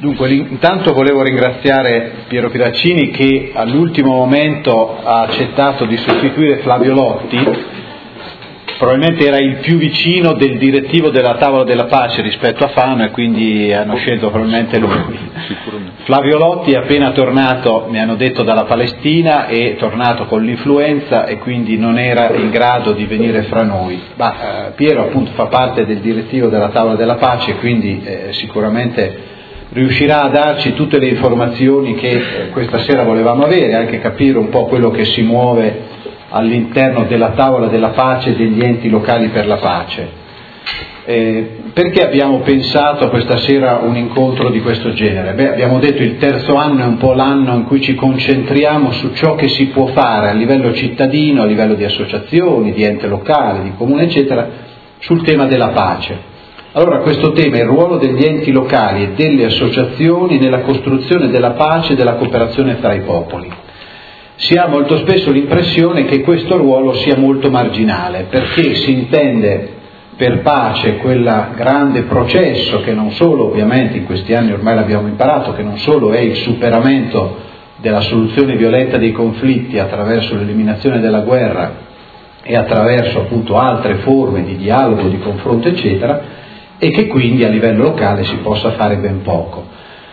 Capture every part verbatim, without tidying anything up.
Dunque, intanto volevo ringraziare Piero Piraccini che all'ultimo momento ha accettato di sostituire Flavio Lotti. Probabilmente era il più vicino del direttivo della Tavola della Pace rispetto a Fano e quindi hanno scelto probabilmente lui. Flavio Lotti è appena tornato, mi hanno detto, dalla Palestina, è tornato con l'influenza e quindi non era in grado di venire fra noi. Ma eh, Piero appunto fa parte del direttivo della Tavola della Pace, quindi eh, sicuramente riuscirà a darci tutte le informazioni che eh, questa sera volevamo avere, anche capire un po' quello che si muove all'interno della Tavola della Pace e degli enti locali per la pace. Eh, perché abbiamo pensato questa sera un incontro di questo genere? Beh, abbiamo detto il terzo anno è un po' l'anno in cui ci concentriamo su ciò che si può fare a livello cittadino, a livello di associazioni, di ente locale, di comune, eccetera, sul tema della pace. Allora questo tema è il ruolo degli enti locali e delle associazioni nella costruzione della pace e della cooperazione tra i popoli. Si ha molto spesso l'impressione che questo ruolo sia molto marginale, perché si intende per pace quel grande processo che non solo, ovviamente in questi anni ormai l'abbiamo imparato, che non solo è il superamento della soluzione violenta dei conflitti attraverso l'eliminazione della guerra e attraverso appunto altre forme di dialogo, di confronto, eccetera, e che quindi a livello locale si possa fare ben poco.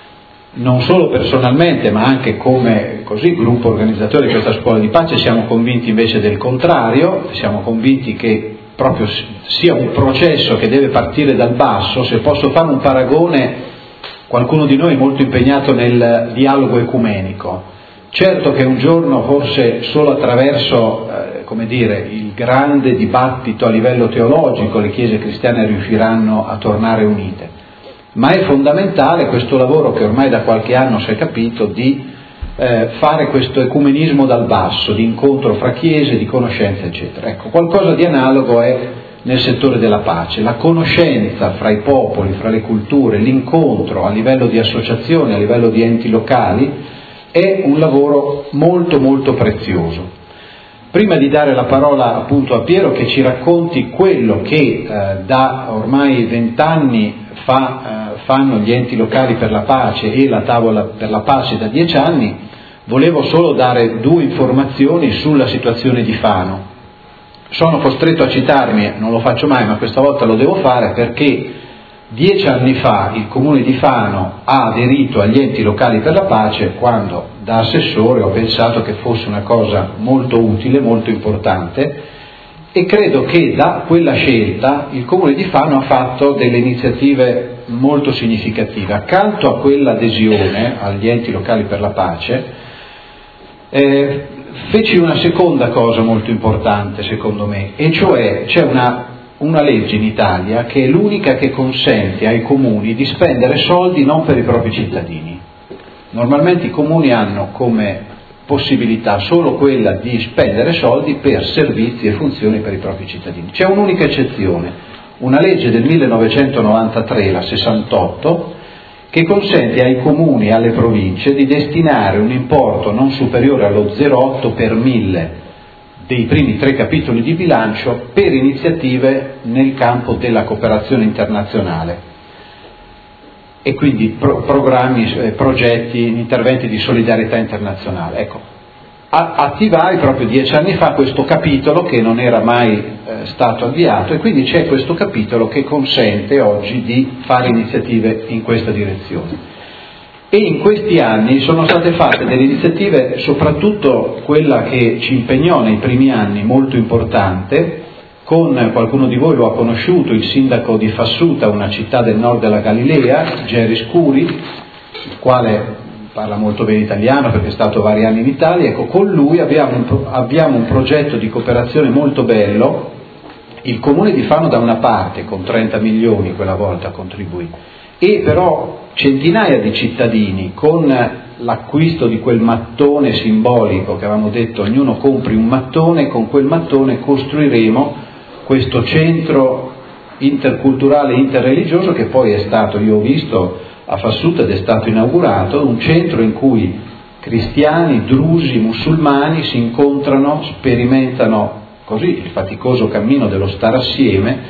Non solo personalmente, ma anche come così gruppo organizzatore di questa scuola di pace siamo convinti invece del contrario, siamo convinti che proprio sia un processo che deve partire dal basso. Se posso fare un paragone, qualcuno di noi è molto impegnato nel dialogo ecumenico. Certo che un giorno, forse solo attraverso, eh, come dire, il grande dibattito a livello teologico, le chiese cristiane riusciranno a tornare unite. Ma è fondamentale questo lavoro che ormai da qualche anno si è capito di eh, fare questo ecumenismo dal basso, di incontro fra chiese, di conoscenza, eccetera. Ecco, qualcosa di analogo è nel settore della pace, la conoscenza fra i popoli, fra le culture, l'incontro a livello di associazioni, a livello di enti locali, è un lavoro molto molto prezioso. Prima di dare la parola appunto a Piero che ci racconti quello che eh, da ormai vent'anni fa, eh, fanno gli enti locali per la pace e la Tavola per la Pace da dieci anni, volevo solo dare due informazioni sulla situazione di Fano. Sono costretto a citarmi, non lo faccio mai ma questa volta lo devo fare perché dieci anni fa il comune di Fano ha aderito agli enti locali per la pace quando da assessore ho pensato che fosse una cosa molto utile, molto importante e credo che da quella scelta il comune di Fano ha fatto delle iniziative molto significative. Accanto a quell'adesione agli enti locali per la pace eh, feci una seconda cosa molto importante secondo me, e cioè c'è una una legge in Italia che è l'unica che consente ai comuni di spendere soldi non per i propri cittadini. Normalmente i comuni hanno come possibilità solo quella di spendere soldi per servizi e funzioni per i propri cittadini. C'è un'unica eccezione, una legge del millenovecentonovantatré, la sessantotto, che consente ai comuni e alle province di destinare un importo non superiore allo zero virgola otto per mille dei primi tre capitoli di bilancio per iniziative nel campo della cooperazione internazionale e quindi pro- programmi, eh, progetti, interventi di solidarietà internazionale. Ecco, a- attivai proprio dieci anni fa questo capitolo che non era mai eh, stato avviato e quindi c'è questo capitolo che consente oggi di fare iniziative in questa direzione. E in questi anni sono state fatte delle iniziative, soprattutto quella che ci impegnò nei primi anni, molto importante, con qualcuno di voi lo ha conosciuto, il sindaco di Fassuta, una città del nord della Galilea, Gerry Scuri, il quale parla molto bene italiano perché è stato vari anni in Italia. Ecco, con lui abbiamo un, abbiamo un progetto di cooperazione molto bello. Il comune di Fano da una parte, con trenta milioni quella volta contribuì, e però centinaia di cittadini con l'acquisto di quel mattone simbolico che avevamo detto ognuno compri un mattone, con quel mattone costruiremo questo centro interculturale e interreligioso che poi è stato, io ho visto a Fassuta ed è stato inaugurato, un centro in cui cristiani, drusi, musulmani si incontrano, sperimentano così il faticoso cammino dello stare assieme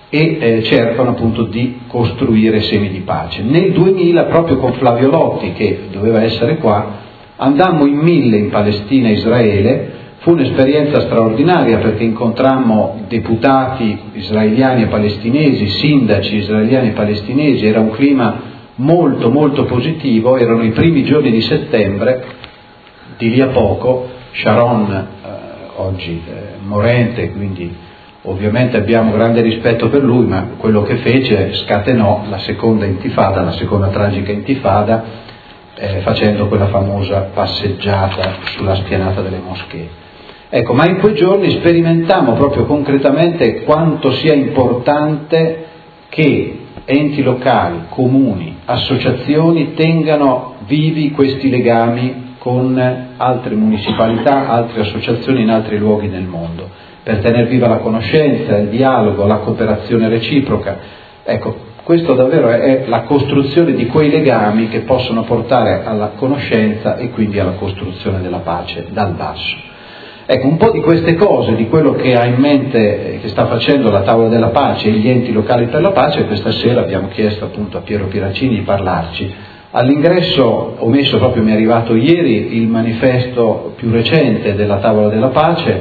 e eh, cercano appunto di costruire semi di pace. Nel duemila, proprio con Flavio Lotti, che doveva essere qua, andammo in mille in Palestina e Israele. Fu un'esperienza straordinaria perché incontrammo deputati israeliani e palestinesi, sindaci israeliani e palestinesi, era un clima molto molto positivo, erano i primi giorni di settembre, di lì a poco Sharon, eh, oggi eh, morente, quindi ovviamente abbiamo grande rispetto per lui, ma quello che fece scatenò la seconda intifada, la seconda tragica intifada, eh, facendo quella famosa passeggiata sulla spianata delle moschee. Ecco, ma in quei giorni sperimentammo proprio concretamente quanto sia importante che enti locali, comuni, associazioni tengano vivi questi legami con altre municipalità, altre associazioni in altri luoghi del mondo, per tenere viva la conoscenza, il dialogo, la cooperazione reciproca. Ecco, questo davvero è la costruzione di quei legami che possono portare alla conoscenza e quindi alla costruzione della pace dal basso. Ecco, un po' di queste cose, di quello che ha in mente, che sta facendo la Tavola della Pace e gli enti locali per la pace, questa sera abbiamo chiesto appunto a Piero Piracini di parlarci. All'ingresso ho messo, proprio mi è arrivato ieri, il manifesto più recente della Tavola della Pace.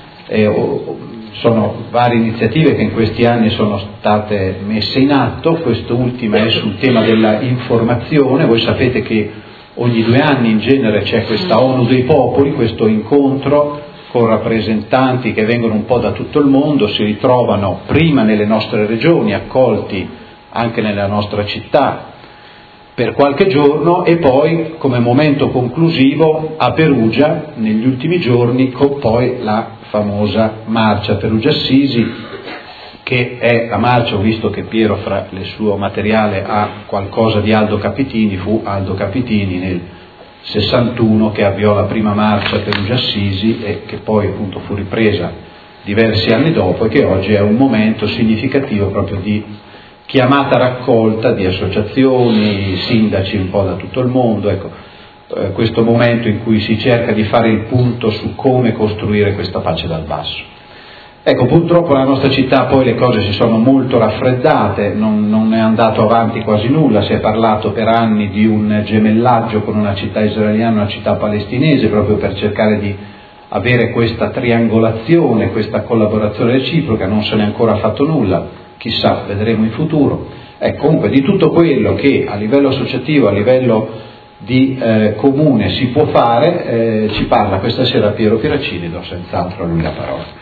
Eh, sono varie iniziative che in questi anni sono state messe in atto, quest'ultima è sul tema della informazione. Voi sapete che ogni due anni in genere c'è questa ONU dei popoli, questo incontro con rappresentanti che vengono un po' da tutto il mondo, si ritrovano prima nelle nostre regioni, accolti anche nella nostra città per qualche giorno, e poi come momento conclusivo a Perugia negli ultimi giorni, con poi la famosa marcia Perugia-Assisi, che è la marcia, ho visto che Piero fra il suo materiale ha qualcosa di Aldo Capitini, fu Aldo Capitini nel sessantuno che avviò la prima marcia Perugia-Assisi e che poi appunto fu ripresa diversi anni dopo, e che oggi è un momento significativo proprio di chiamata raccolta di associazioni, sindaci un po' da tutto il mondo, ecco, eh, questo momento in cui si cerca di fare il punto su come costruire questa pace dal basso. Ecco, purtroppo nella nostra città poi le cose si sono molto raffreddate, non, non è andato avanti quasi nulla, si è parlato per anni di un gemellaggio con una città israeliana e una città palestinese, proprio per cercare di avere questa triangolazione, questa collaborazione reciproca, non se n'è ancora fatto nulla, chissà, vedremo in futuro. Ecco, comunque di tutto quello che a livello associativo, a livello di eh, comune si può fare, eh, ci parla questa sera Piero Piracini, do senz'altro a lui la parola.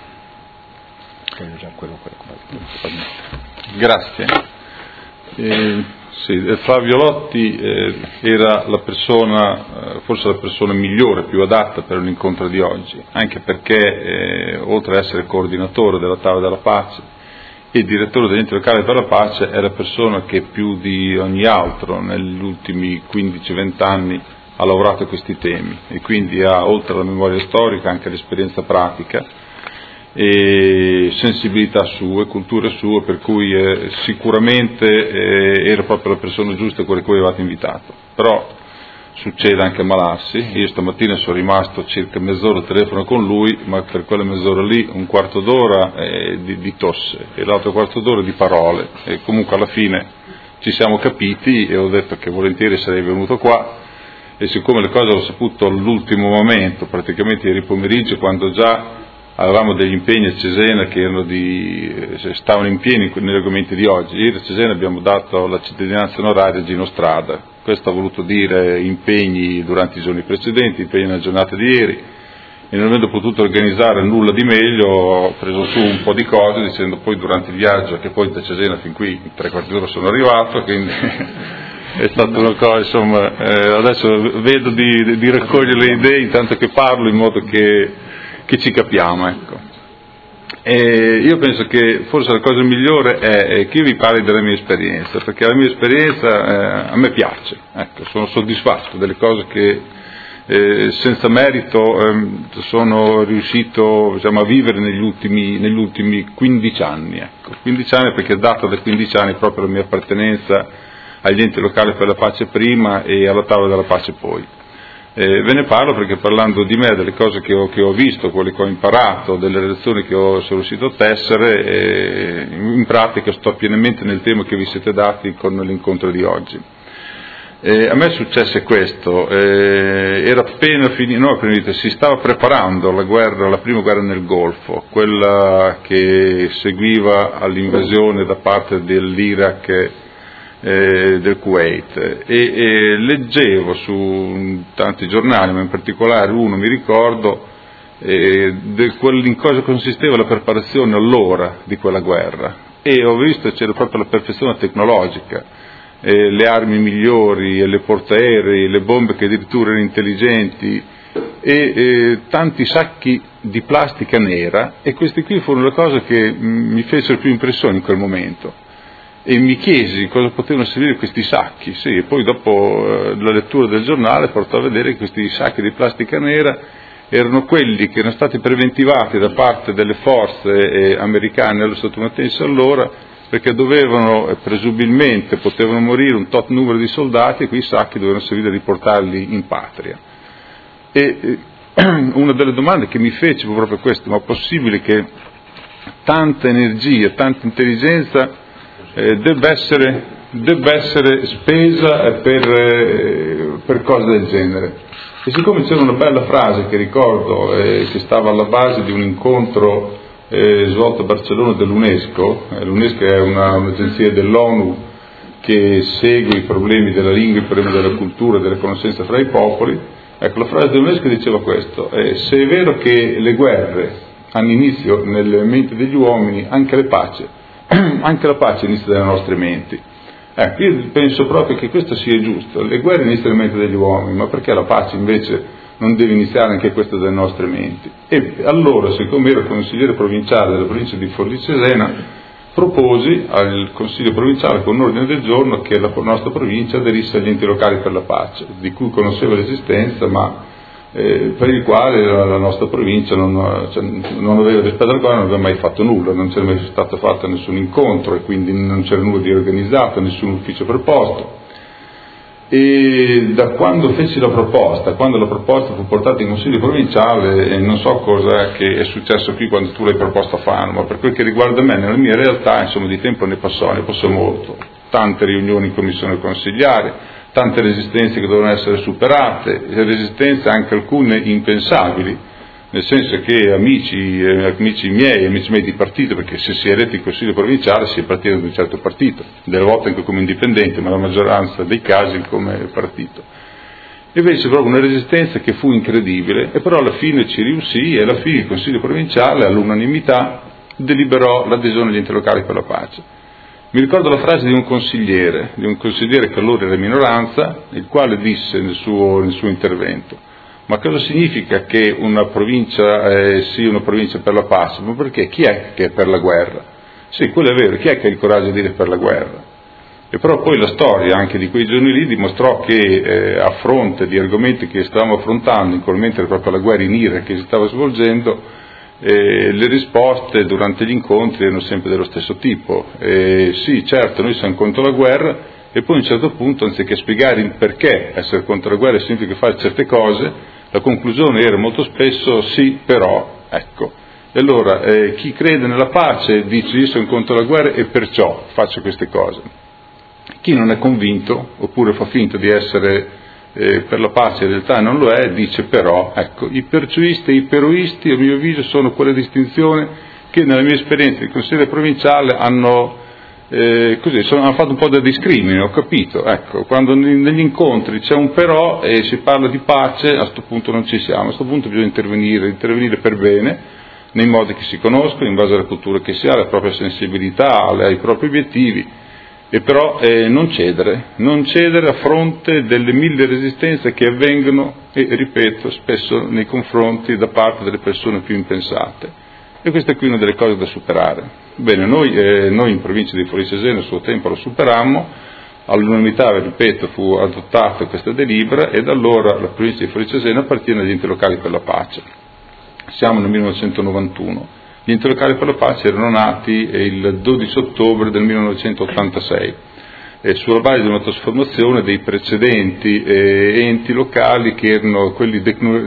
Grazie. Eh, sì, Flavio Lotti eh, era la persona, eh, forse la persona migliore, più adatta per l'incontro di oggi, anche perché eh, oltre ad essere coordinatore della Tavola della Pace e direttore degli enti locali per la pace, è la persona che più di ogni altro negli ultimi quindici venti anni ha lavorato a questi temi, e quindi ha, oltre alla memoria storica, anche l'esperienza pratica e sensibilità sue, culture sue, per cui eh, sicuramente eh, era proprio la persona giusta quella che voi avevate invitato. Però succede anche ammalarsi. Io stamattina sono rimasto circa mezz'ora al telefono con lui, ma per quella mezz'ora lì un quarto d'ora eh, di, di tosse e l'altro quarto d'ora di parole, e comunque alla fine ci siamo capiti e ho detto che volentieri sarei venuto qua, e siccome le cose l'ho saputo all'ultimo momento, praticamente ieri pomeriggio, quando già avevamo degli impegni a Cesena che erano di, stavano in pieni negli argomenti di oggi. Ieri a Cesena abbiamo dato la cittadinanza onoraria a Gino Strada. Questo ha voluto dire impegni durante i giorni precedenti, impegni nella giornata di ieri, e non avendo potuto organizzare nulla di meglio ho preso su un po' di cose, dicendo poi durante il viaggio, che poi da Cesena fin qui in tre quarti d'ora sono arrivato, quindi è stata una cosa, insomma, eh, adesso vedo di, di raccogliere le idee intanto che parlo, in modo che che ci capiamo, ecco. E io penso che forse la cosa migliore è, è che io vi parli della mia esperienza, perché la mia esperienza eh, a me piace, ecco, sono soddisfatto delle cose che eh, senza merito eh, sono riuscito, diciamo, a vivere negli ultimi, negli ultimi quindici anni, ecco. quindici anni, perché è data da quindici anni proprio la mia appartenenza agli enti locali per la pace prima e alla Tavola della Pace poi. Eh, ve ne parlo perché parlando di me, delle cose che ho, che ho visto, quelle che ho imparato, delle relazioni che ho, sono riuscito a tessere, eh, in pratica sto pienamente nel tema che vi siete dati con l'incontro di oggi. Eh, a me successe questo, eh, era appena finito, no, appena finito, si stava preparando la guerra, la prima guerra nel Golfo, quella che seguiva all'invasione da parte dell'Iraq, eh, del Kuwait, e, e leggevo su tanti giornali, ma in particolare uno mi ricordo, eh, de quel, in cosa consisteva la preparazione allora di quella guerra, e ho visto che c'era proprio la perfezione tecnologica. Eh, le armi migliori, le portaerei, le bombe che addirittura erano intelligenti, e eh, tanti sacchi di plastica nera, e queste qui furono le cose che mh, mi fecero più impressione in quel momento, e mi chiesi cosa potevano servire questi sacchi. Sì, e poi dopo eh, la lettura del giornale portò a vedere che questi sacchi di plastica nera erano quelli che erano stati preventivati da parte delle forze eh, americane allo statunitense allora, perché dovevano, eh, presumibilmente, potevano morire un tot numero di soldati, e quei sacchi dovevano servire a riportarli in patria. E eh, una delle domande che mi feci fu proprio questa: ma è possibile che tanta energia, tanta intelligenza eh, debba essere, debba essere spesa per, eh, per cose del genere? E siccome c'era una bella frase che ricordo, eh, che stava alla base di un incontro Eh, svolto a Barcellona dell'UNESCO, eh, l'UNESCO è una, un'agenzia dell'ONU che segue i problemi della lingua, i problemi della cultura e della conoscenza fra i popoli. Ecco, la frase dell'UNESCO diceva questo: eh, se è vero che le guerre hanno inizio nelle menti degli uomini, anche le pace, anche la pace inizia dalle nostre menti. Ecco, io penso proprio che questo sia giusto, le guerre iniziano nelle menti degli uomini, ma perché la pace invece non deve iniziare anche questa dalle nostre menti? E allora, siccome ero consigliere provinciale della provincia di Forlì Cesena, proposi al Consiglio provinciale con un ordine del giorno che la nostra provincia aderisse agli enti locali per la pace, di cui conoscevo l'esistenza, ma eh, per il quale la, la nostra provincia non, cioè, non aveva, rispetto al quale non aveva mai fatto nulla, non c'era mai stato fatto nessun incontro, e quindi non c'era nulla di organizzato, nessun ufficio preposto. E da quando feci la proposta, quando la proposta fu portata in Consiglio provinciale, eh, non so cosa che è successo qui quando tu l'hai proposta a Fano, ma per quel che riguarda me, nella mia realtà, insomma, di tempo ne passò, ne passò molto. Tante riunioni in commissione consigliare, tante resistenze che dovevano essere superate, resistenze anche alcune impensabili, nel senso che amici, eh, amici miei, amici miei di partito, perché se si è eletto in Consiglio provinciale si è partito da un certo partito, delle volte anche come indipendente, ma la maggioranza dei casi come partito. E invece proprio una resistenza che fu incredibile, e però alla fine ci riuscì, e alla fine il Consiglio provinciale all'unanimità deliberò l'adesione agli enti locali per la pace. Mi ricordo la frase di un consigliere, di un consigliere che allora era minoranza, il quale disse nel suo, nel suo intervento: ma cosa significa che una provincia eh, sia una provincia per la pace? Ma perché? Chi è che è per la guerra? Sì, quello è vero, chi è che ha il coraggio di dire per la guerra? E però poi la storia anche di quei giorni lì dimostrò che eh, a fronte di argomenti che stavamo affrontando, in quel momento era proprio la guerra in Iraq che si stava svolgendo, eh, le risposte durante gli incontri erano sempre dello stesso tipo. Eh, sì, certo, noi siamo contro la guerra, e poi a un certo punto, anziché spiegare il perché essere contro la guerra significa fare certe cose, la conclusione era molto spesso sì, però, ecco. E allora eh, chi crede nella pace dice io sono contro la guerra e perciò faccio queste cose. Chi non è convinto, oppure fa finta di essere eh, per la pace e in realtà non lo è, dice però, ecco, i percioisti e i peroisti, a mio avviso, sono quelle distinzioni che nella mia esperienza di consigliere provinciale hanno Eh, così sono, hanno fatto un po' da discrimine, ho capito, ecco, quando negli incontri c'è un però e si parla di pace, a questo punto non ci siamo, a questo punto bisogna intervenire, intervenire per bene, nei modi che si conoscono, in base alla cultura che si ha, alla propria sensibilità, ai propri obiettivi, e però eh, non cedere, non cedere a fronte delle mille resistenze che avvengono, e ripeto, spesso nei confronti da parte delle persone più impensate. E questa è qui una delle cose da superare. Bene, noi, eh, noi in provincia di Forlì Cesena a suo tempo lo superammo, all'unanimità, ripeto, fu adottata questa delibera, e da allora la provincia di Forlì Cesena appartiene agli enti locali per la pace. Siamo nel millenovecentonovantuno. Gli enti locali per la pace erano nati il dodici ottobre del millenovecentottantasei. eh, sulla base di una trasformazione dei precedenti eh, enti locali che erano quelli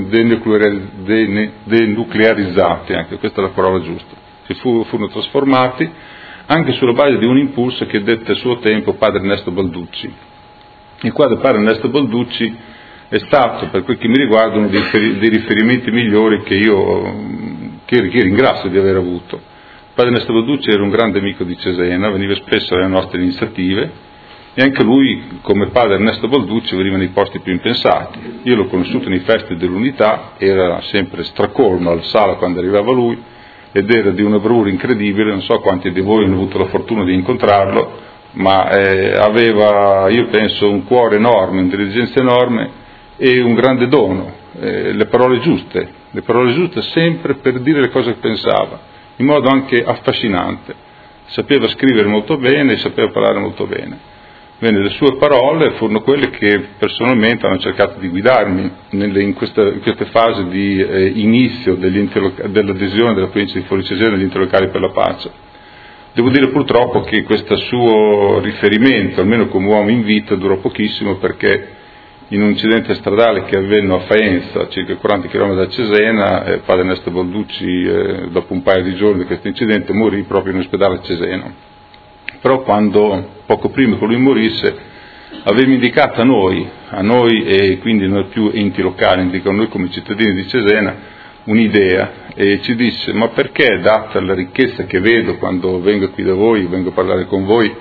denuclearizzati, anche questa è la parola giusta, che fu, furono trasformati anche sulla base di un impulso che dette a suo tempo padre Ernesto Balducci, il quale padre Ernesto Balducci è stato, per quel che mi riguarda, uno dei, dei riferimenti migliori che io che, che ringrazio di aver avuto. Padre Ernesto Balducci era un grande amico di Cesena, veniva spesso alle nostre iniziative e anche lui, come padre Ernesto Balducci, veniva nei posti più impensati. Io l'ho conosciuto nei festi dell'Unità, era sempre stracolmo alla sala quando arrivava lui ed era di una bravura incredibile, non so quanti di voi hanno avuto la fortuna di incontrarlo, ma eh, aveva, io penso, un cuore enorme, un'intelligenza enorme e un grande dono, eh, le parole giuste, le parole giuste sempre per dire le cose che pensava, in modo anche affascinante. Sapeva scrivere molto bene e sapeva parlare molto bene. Bene, le sue parole furono quelle che personalmente hanno cercato di guidarmi nelle, in, questa, in queste fasi di eh, inizio dell'adesione della provincia di Forlì Cesena agli enti locali per la pace. Devo dire purtroppo che questo suo riferimento, almeno come uomo in vita, durò pochissimo, perché in un incidente stradale che avvenne a Faenza, circa quaranta chilometri da Cesena, eh, padre Ernesto Balducci, eh, dopo un paio di giorni di questo incidente, morì proprio in ospedale a Cesena. Però quando, poco prima che lui morisse, aveva indicato a noi, a noi e quindi non più enti locali, indicò a noi come cittadini di Cesena, un'idea e ci disse: ma perché, data la ricchezza che vedo quando vengo qui da voi, vengo a parlare con voi,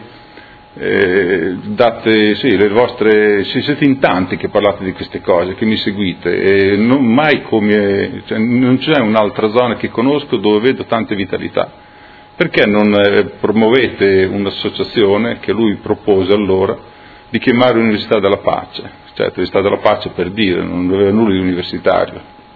eh, date, sì, le vostre, sì, siete in tanti che parlate di queste cose, che mi seguite, e non mai come, cioè, non c'è un'altra zona che conosco dove vedo tante vitalità. Perché non eh, promuovete un'associazione che lui propose allora di chiamare Università della Pace? Certo, Università della Pace per dire, non aveva nulla di universitario.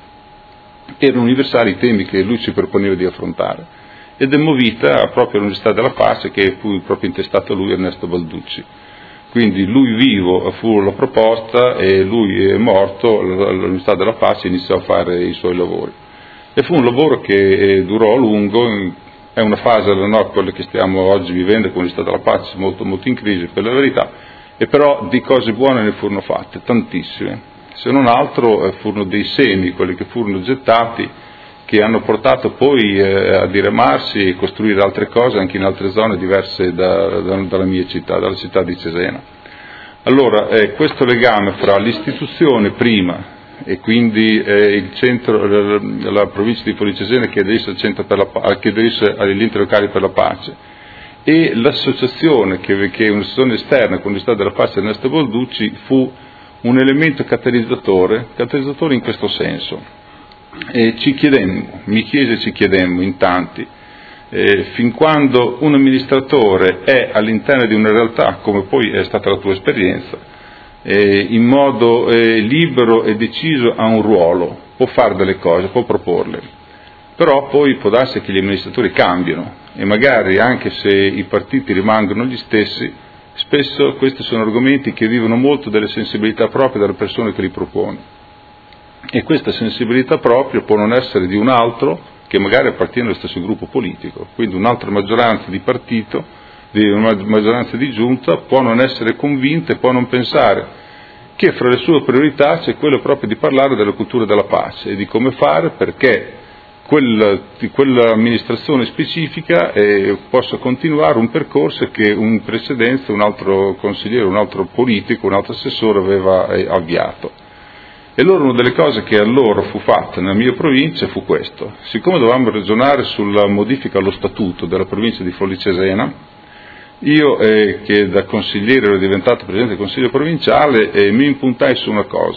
Erano universali i temi che lui ci proponeva di affrontare. Ed è movita proprio l'Università della Pace, che fu proprio intestato a lui, Ernesto Balducci. Quindi lui vivo fu la proposta e lui è morto, l'Università della Pace iniziò a fare i suoi lavori. E fu un lavoro che durò a lungo. È una fase della no, quella che stiamo oggi vivendo con l'Università della Pace, molto, molto in crisi per la verità, e però di cose buone ne furono fatte, tantissime. Se non altro eh, furono dei semi, quelli che furono gettati, che hanno portato poi eh, a diramarsi e costruire altre cose anche in altre zone diverse da, da, dalla mia città, dalla città di Cesena. Allora, eh, questo legame fra l'istituzione prima, e quindi eh, il centro, la, la provincia di Forlì Cesena che aderisse, al centro per la, che aderisse agli enti locali per la pace, e l'associazione che, che è un'associazione esterna con l'Università della Pace Ernesto Balducci fu un elemento catalizzatore, catalizzatore in questo senso. E ci chiedemmo, mi chiese e ci chiedemmo in tanti, eh, fin quando un amministratore è all'interno di una realtà, come poi è stata la tua esperienza, Eh, in modo eh, libero e deciso ha un ruolo, può fare delle cose, può proporle, però poi può darsi che gli amministratori cambiano e magari anche se i partiti rimangono gli stessi, spesso questi sono argomenti che vivono molto delle sensibilità proprie delle persone che li propone, e questa sensibilità propria può non essere di un altro che magari appartiene allo stesso gruppo politico, quindi un'altra maggioranza di partito, di una maggioranza di giunta, può non essere convinta e può non pensare che fra le sue priorità c'è quello proprio di parlare della cultura della pace e di come fare perché quella, quell'amministrazione specifica eh, possa continuare un percorso che in precedenza un altro consigliere, un altro politico, un altro assessore aveva eh, avviato. E allora una delle cose che allora fu fatta nella mia provincia fu questo: siccome dovevamo ragionare sulla modifica allo statuto della provincia di Forlì Cesena, io eh, che da consigliere ero diventato presidente del consiglio provinciale eh, mi impuntai su una cosa,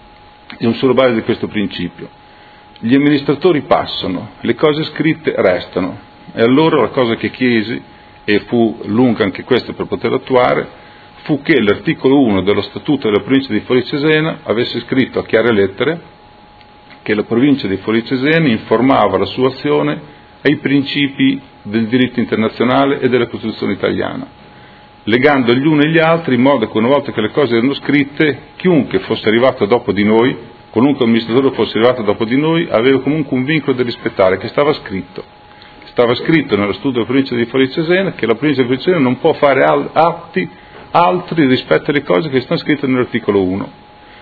e sulla base di questo principio: gli amministratori passano, le cose scritte restano. E allora la cosa che chiesi, e fu lunga anche questa per poter attuare, fu che l'articolo uno dello statuto della provincia di Forlì Cesena avesse scritto a chiare lettere che la provincia di Forlì Cesena informava la sua azione ai principi del diritto internazionale e della Costituzione italiana, legando gli uni e gli altri in modo che una volta che le cose erano scritte, chiunque fosse arrivato dopo di noi, qualunque amministratore fosse arrivato dopo di noi, aveva comunque un vincolo da rispettare, che stava scritto. Stava scritto nello studio della provincia di Forlì Cesena che la provincia di Forlì Cesena non può fare atti altri rispetto alle cose che stanno scritte nell'articolo uno.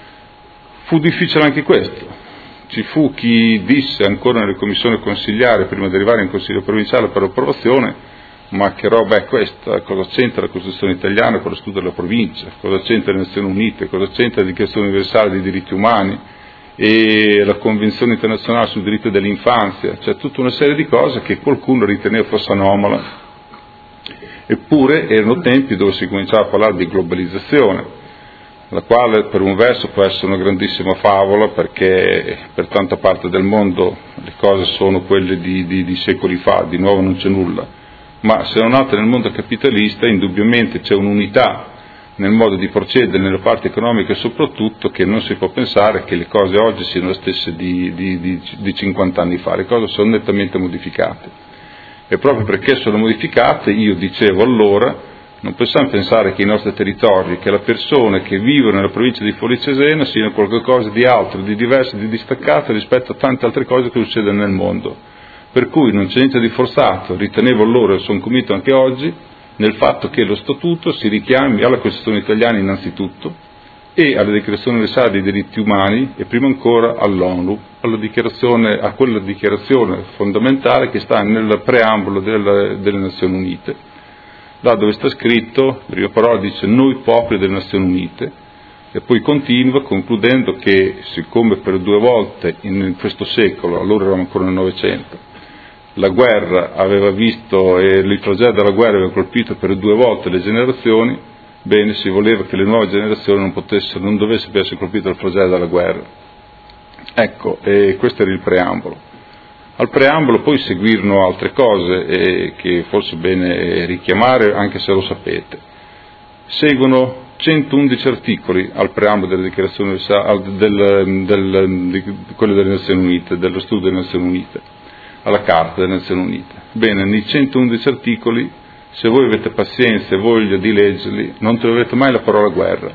Fu difficile anche questo. Ci fu chi disse ancora nelle commissioni consigliari, prima di arrivare in Consiglio provinciale per l'approvazione, ma che roba è questa? Cosa c'entra la Costituzione italiana con lo studio della provincia? Cosa c'entra le Nazioni Unite? Cosa c'entra la Dichiarazione universale dei diritti umani e la Convenzione internazionale sul diritto dell'infanzia? C'è tutta una serie di cose che qualcuno riteneva fosse anomala. Eppure erano tempi dove si cominciava a parlare di globalizzazione, la quale per un verso può essere una grandissima favola, perché per tanta parte del mondo le cose sono quelle di, di, di secoli fa, di nuovo non c'è nulla. Ma se non altro nel mondo capitalista indubbiamente c'è un'unità nel modo di procedere nelle parti economiche soprattutto, che non si può pensare che le cose oggi siano le stesse di, di, di, di cinquanta anni fa, le cose sono nettamente modificate. E proprio perché sono modificate, io dicevo allora, non possiamo pensare che i nostri territori, che le persone che vivono nella provincia di Forlì Cesena siano qualcosa di altro, di diverso, di distaccato rispetto a tante altre cose che succedono nel mondo. Per cui non c'è niente di forzato, ritenevo allora e sono convinto anche oggi, nel fatto che lo Statuto si richiami alla Costituzione italiana innanzitutto e alla Dichiarazione universale dei diritti umani e prima ancora all'ONU, alla dichiarazione, a quella dichiarazione fondamentale che sta nel preambolo delle, delle Nazioni Unite, là dove sta scritto, la prima parola dice noi popoli delle Nazioni Unite, e poi continua concludendo che siccome per due volte in questo secolo, allora eravamo ancora nel Novecento, la guerra aveva visto e il flagello della guerra aveva colpito per due volte le generazioni, bene, si voleva che le nuove generazioni non potessero, non dovessero essere colpite dal flagello della guerra. Ecco, e questo era il preambolo. Al preambolo poi seguirono altre cose eh, che forse è bene richiamare, anche se lo sapete. Seguono centoundici articoli al preambolo della dichiarazione del, del, di quelle delle Nazioni Unite, dello studio delle Nazioni Unite, alla Carta delle Nazioni Unite. Bene, nei centoundici articoli, se voi avete pazienza e voglia di leggerli, non troverete mai la parola guerra.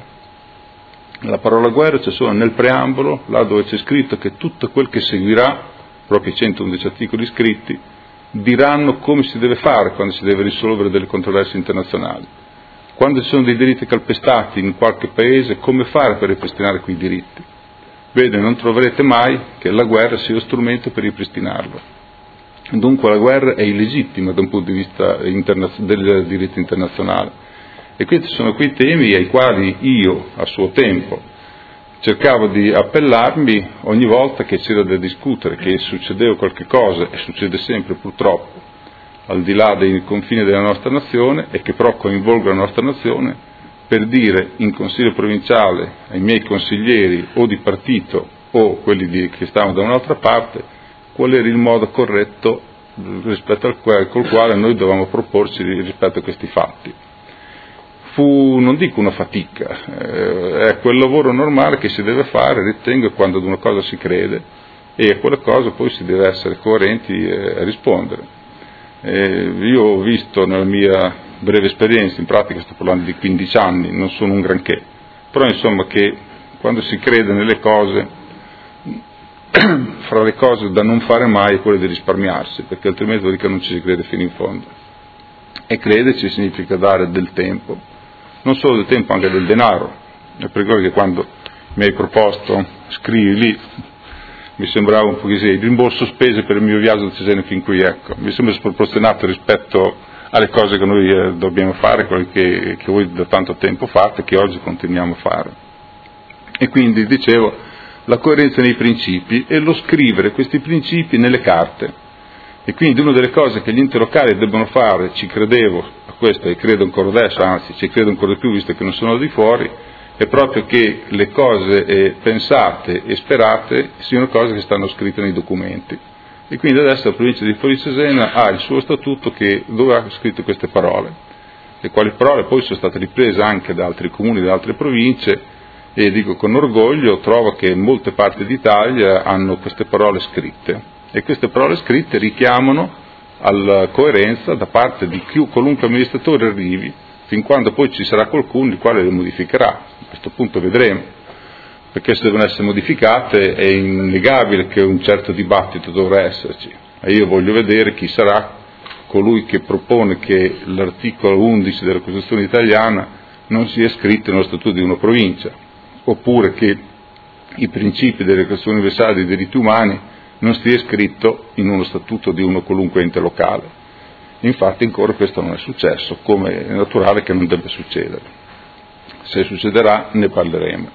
La parola guerra c'è solo nel preambolo, là dove c'è scritto che tutto quel che seguirà, proprio i centoundici articoli scritti, diranno come si deve fare quando si deve risolvere delle controversie internazionali. Quando ci sono dei diritti calpestati in qualche paese, come fare per ripristinare quei diritti? Bene, non troverete mai che la guerra sia lo strumento per ripristinarlo. Dunque la guerra è illegittima da un punto di vista interna- del diritto internazionale. E questi sono quei temi ai quali io, a suo tempo, cercavo di appellarmi ogni volta che c'era da discutere, che succedeva qualche cosa, e succede sempre purtroppo, al di là dei confini della nostra nazione, e che però coinvolga la nostra nazione, per dire in Consiglio provinciale ai miei consiglieri o di partito o quelli di, che stavano da un'altra parte, qual era il modo corretto rispetto al quale, col quale noi dovevamo proporci rispetto a questi fatti. Fu, non dico una fatica, eh, è quel lavoro normale che si deve fare, ritengo, quando ad una cosa si crede, e a quella cosa poi si deve essere coerenti e eh, rispondere. Eh, io ho visto nella mia breve esperienza, in pratica sto parlando di quindici anni, non sono un granché, però insomma che quando si crede nelle cose, fra le cose da non fare mai è quella di risparmiarsi, perché altrimenti vuol dire che non ci si crede fino in fondo. E crederci significa dare del tempo, non solo del tempo, anche del denaro. È per quello che quando mi hai proposto scrivi lì, mi sembrava un po' così, il rimborso spese per il mio viaggio da Cesena fin qui, ecco, mi sembra sproporzionato rispetto alle cose che noi eh, dobbiamo fare, quelle che, che voi da tanto tempo fate e che oggi continuiamo a fare. E quindi dicevo, la coerenza nei principi e lo scrivere questi principi nelle carte. E quindi una delle cose che gli enti locali debbono fare, ci credevo a questo e credo ancora adesso, anzi ci credo ancora di più visto che non sono di fuori, è proprio che le cose eh, pensate e sperate siano cose che stanno scritte nei documenti. E quindi adesso la provincia di Forlì Cesena ha il suo statuto che, dove ha scritto queste parole, le quali parole poi sono state riprese anche da altri comuni, da altre province, e dico con orgoglio, trovo che molte parti d'Italia hanno queste parole scritte, e queste parole scritte richiamano alla coerenza da parte di chi, qualunque amministratore arrivi, fin quando poi ci sarà qualcuno il quale le modificherà. A questo punto vedremo, perché se devono essere modificate è innegabile che un certo dibattito dovrà esserci, e io voglio vedere chi sarà colui che propone che l'articolo undici della Costituzione italiana non sia scritto nello statuto di una provincia, oppure che i principi delle Declarazione universale dei diritti umani non sia scritto in uno statuto di uno qualunque ente locale. Infatti ancora questo non è successo, come è naturale che non debba succedere. Se succederà ne parleremo.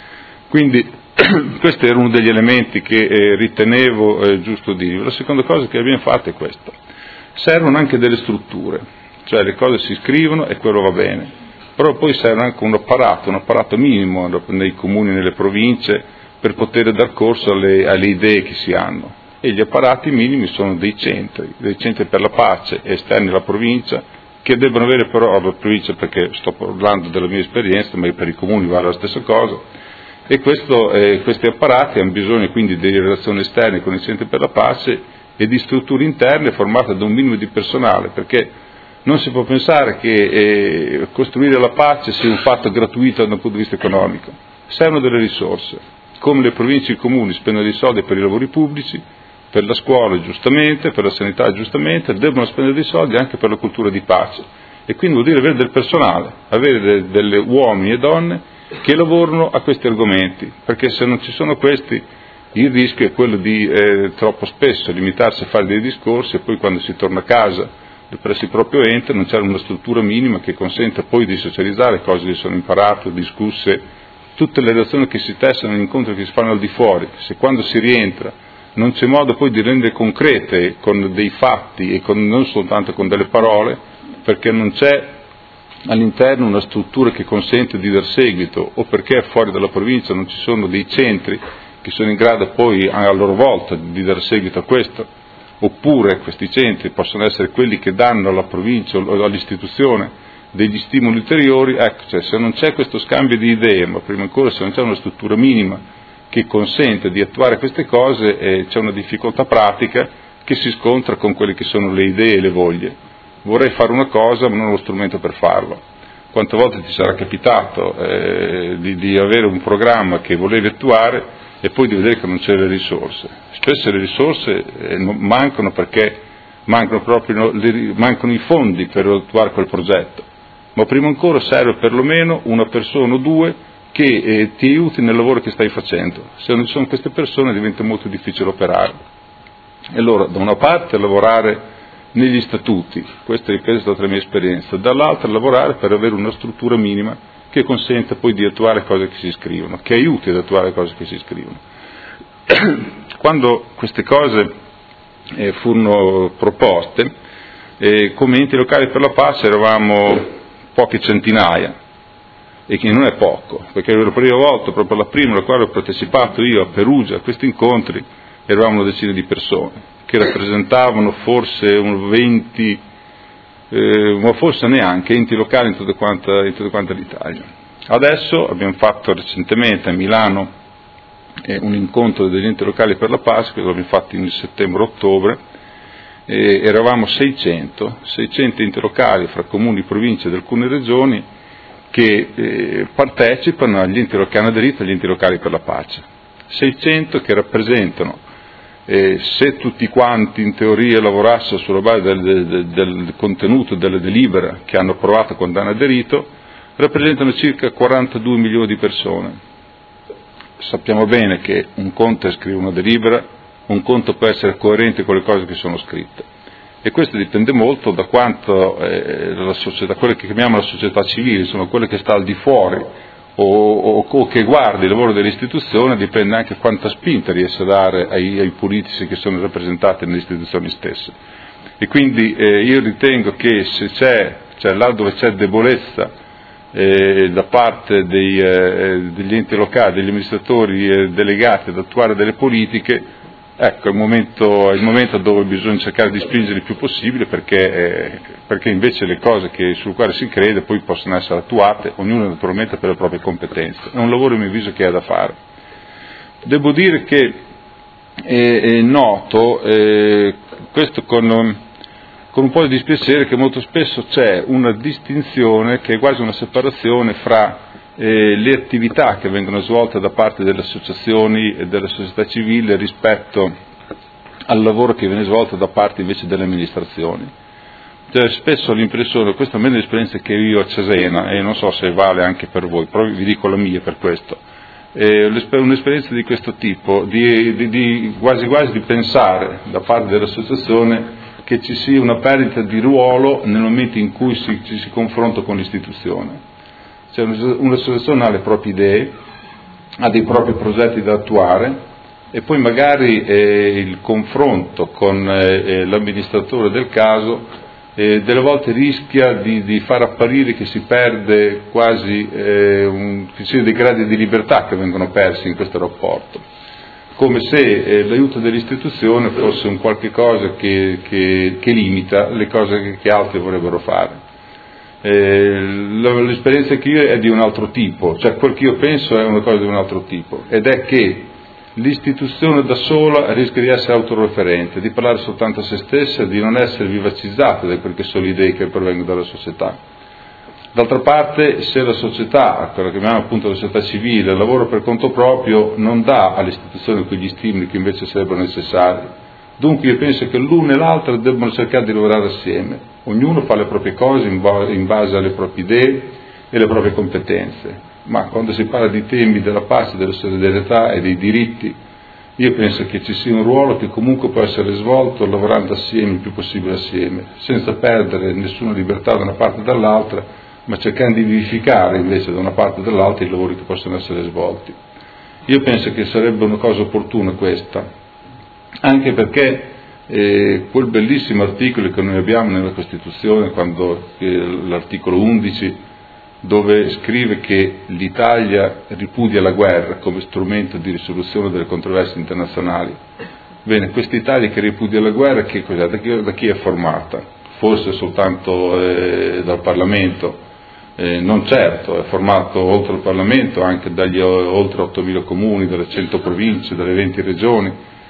Quindi questo era uno degli elementi che eh, ritenevo eh, giusto dirvi. La seconda cosa che abbiamo fatto è questa: servono anche delle strutture, cioè le cose si scrivono e quello va bene, però poi serve anche un apparato, un apparato minimo nei comuni e nelle province per poter dar corso alle, alle idee che si hanno. E gli apparati minimi sono dei centri, dei centri per la pace esterni alla provincia, che debbono avere però la provincia, perché sto parlando della mia esperienza, ma per i comuni vale la stessa cosa, e questo, eh, questi apparati hanno bisogno quindi di relazioni esterne con i centri per la pace e di strutture interne formate da un minimo di personale, perché non si può pensare che eh, costruire la pace sia un fatto gratuito da un punto di vista economico. Servono delle risorse, come le province e i comuni spendono dei soldi per i lavori pubblici, per la scuola giustamente, per la sanità giustamente, devono spendere dei soldi anche per la cultura di pace, e quindi vuol dire avere del personale, avere de, delle uomini e donne che lavorano a questi argomenti, perché se non ci sono questi il rischio è quello di eh, troppo spesso limitarsi a fare dei discorsi e poi quando si torna a casa presso il proprio ente non c'è una struttura minima che consenta poi di socializzare cose che sono imparate, discusse, tutte le relazioni che si tessano, gli incontri che si fanno al di fuori. Se quando si rientra non c'è modo poi di rendere concrete con dei fatti e con, non soltanto con delle parole, perché non c'è all'interno una struttura che consente di dar seguito, o perché fuori dalla provincia non ci sono dei centri che sono in grado poi a loro volta di dar seguito a questo, oppure questi centri possono essere quelli che danno alla provincia o all'istituzione degli stimoli ulteriori. Ecco, cioè, se non c'è questo scambio di idee, ma prima ancora se non c'è una struttura minima che consente di attuare queste cose, eh, c'è una difficoltà pratica che si scontra con quelle che sono le idee e le voglie. Vorrei fare una cosa ma non ho lo strumento per farlo. Quante volte ti sarà capitato eh, di, di avere un programma che volevi attuare e poi di vedere che non c'è le risorse? Spesso le risorse eh, mancano perché mancano proprio le, mancano i fondi per attuare quel progetto, ma prima ancora serve perlomeno una persona o due che eh, ti aiuti nel lavoro che stai facendo. Se non ci sono queste persone diventa molto difficile operare. E allora, da una parte lavorare negli statuti, questa ripeto è stata la mia esperienza, dall'altra lavorare per avere una struttura minima che consenta poi di attuare cose che si scrivono, che aiuti ad attuare cose che si scrivono. Quando queste cose eh, furono proposte, eh, come enti locali per la pace eravamo poche centinaia, e che non è poco, perché per la prima volta, proprio la prima alla quale ho partecipato io a Perugia a questi incontri, eravamo una decina di persone, che rappresentavano forse un venti, eh, ma forse neanche, enti locali in tutta quanta, in tutta quanta l'Italia. Adesso abbiamo fatto recentemente a Milano eh, un incontro degli enti locali per la pace, che l'abbiamo fatto in settembre-ottobre, eh, eravamo seicento, seicento enti locali fra comuni, province ed alcune regioni, che eh, partecipano agli enti locali, che hanno aderito agli enti locali per la pace. seicento che rappresentano, eh, se tutti quanti in teoria lavorassero sulla base del, del, del contenuto della delibera che hanno approvato quando hanno aderito, rappresentano circa quarantadue milioni di persone. Sappiamo bene che un conto è scrivere una delibera, un conto può essere coerente con le cose che sono scritte. E questo dipende molto da quanto eh, la società, quelle che chiamiamo la società civile, insomma quelle che sta al di fuori o, o, o che guarda il lavoro dell'istituzione, dipende anche quanta spinta riesce a dare ai, ai politici che sono rappresentati nelle istituzioni stesse. E quindi eh, io ritengo che se c'è, cioè là dove c'è debolezza eh, da parte dei, eh, degli enti locali, degli amministratori eh, delegati ad attuare delle politiche, ecco, è il momento, è il momento dove bisogna cercare di spingere il più possibile, perché, eh, perché invece le cose che, sulle quali si crede poi possono essere attuate, ognuno naturalmente per le proprie competenze. È un lavoro, a mio avviso, che è da fare. Devo dire che è, è noto, eh, questo con, con un po' di dispiacere, che molto spesso c'è una distinzione che è quasi una separazione fra Eh, le attività che vengono svolte da parte delle associazioni e della società civile rispetto al lavoro che viene svolto da parte invece delle amministrazioni. cioè, spesso ho l'impressione, questa è almeno l'esperienza che io ho a Cesena, e non so se vale anche per voi, però vi dico la mia per questo, eh, un'esperienza di questo tipo, di, di, di quasi quasi di pensare da parte dell'associazione che ci sia una perdita di ruolo nel momento in cui si, ci si confronta con l'istituzione. Cioè un'associazione ha le proprie idee, ha dei propri progetti da attuare, e poi magari eh, il confronto con eh, l'amministratore del caso eh, delle volte rischia di, di far apparire che si perde quasi, eh, un, che ci siano dei gradi di libertà che vengono persi in questo rapporto, come se eh, l'aiuto dell'istituzione fosse un qualche cosa che, che, che limita le cose che, che altri vorrebbero fare. Eh, l'esperienza che io è di un altro tipo, cioè quel che io penso è una cosa di un altro tipo, ed è che l'istituzione da sola rischia di essere autoreferente, di parlare soltanto a se stessa, di non essere vivacizzata da quelle che sono le idee che provengono dalla società. D'altra parte, se la società, quella che chiamiamo appunto la società civile, lavora per conto proprio, non dà all'istituzione quegli stimoli che invece sarebbero necessari. Dunque io penso che l'una e l'altra debbano cercare di lavorare assieme, ognuno fa le proprie cose in base alle proprie idee e alle proprie competenze. Ma quando si parla di temi della pace, della solidarietà e dei diritti, io penso che ci sia un ruolo che comunque può essere svolto lavorando assieme, il più possibile assieme, senza perdere nessuna libertà da una parte e dall'altra, ma cercando di vivificare invece da una parte e dall'altra i lavori che possono essere svolti. Io penso che sarebbe una cosa opportuna questa, anche perché eh, quel bellissimo articolo che noi abbiamo nella Costituzione, quando eh, l'articolo undici, dove scrive che l'Italia ripudia la guerra come strumento di risoluzione delle controversie internazionali. Bene, questa Italia che ripudia la guerra, che cos'è? Da chi, da chi è formata? Forse soltanto eh, dal Parlamento? Eh, non certo, è formato oltre al Parlamento anche dagli oltre ottomila comuni, dalle cento province, dalle venti regioni,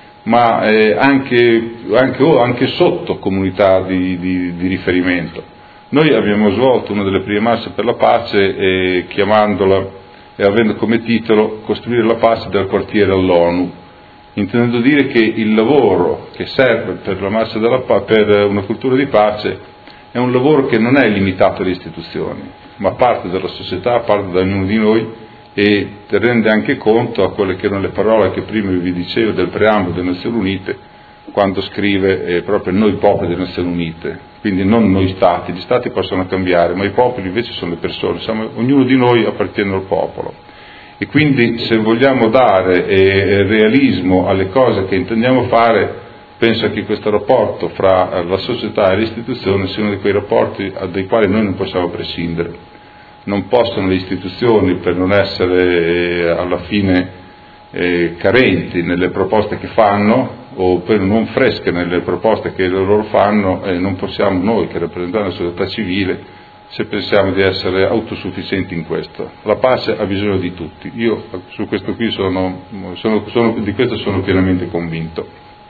ma eh, anche, anche, oh, anche sotto comunità di, di, di riferimento. Noi abbiamo svolto una delle prime marce per la pace eh, chiamandola e avendo come titolo Costruire la pace dal quartiere all'ONU, intendendo dire che il lavoro che serve per la marcia della pace, per una cultura di pace, è un lavoro che non è limitato alle istituzioni, ma parte dalla società, parte da ognuno di noi e rende anche conto a quelle che erano le parole che prima vi dicevo del preambolo delle Nazioni Unite, quando scrive eh, proprio noi popoli delle Nazioni Unite. Quindi non noi stati, gli stati possono cambiare, ma i popoli invece sono le persone, siamo, ognuno di noi appartiene al popolo. E quindi se vogliamo dare eh, realismo alle cose che intendiamo fare, penso che questo rapporto fra la società e l'istituzione sia uno di quei rapporti dai quali noi non possiamo prescindere. Non possono le istituzioni, per non essere eh, alla fine eh, carenti nelle proposte che fanno, o per non fresche nelle proposte che loro fanno, eh, non possiamo noi che rappresentiamo la società civile, se pensiamo di essere autosufficienti in questo. La pace ha bisogno di tutti, io su questo qui sono, sono, sono, di questo sono pienamente convinto.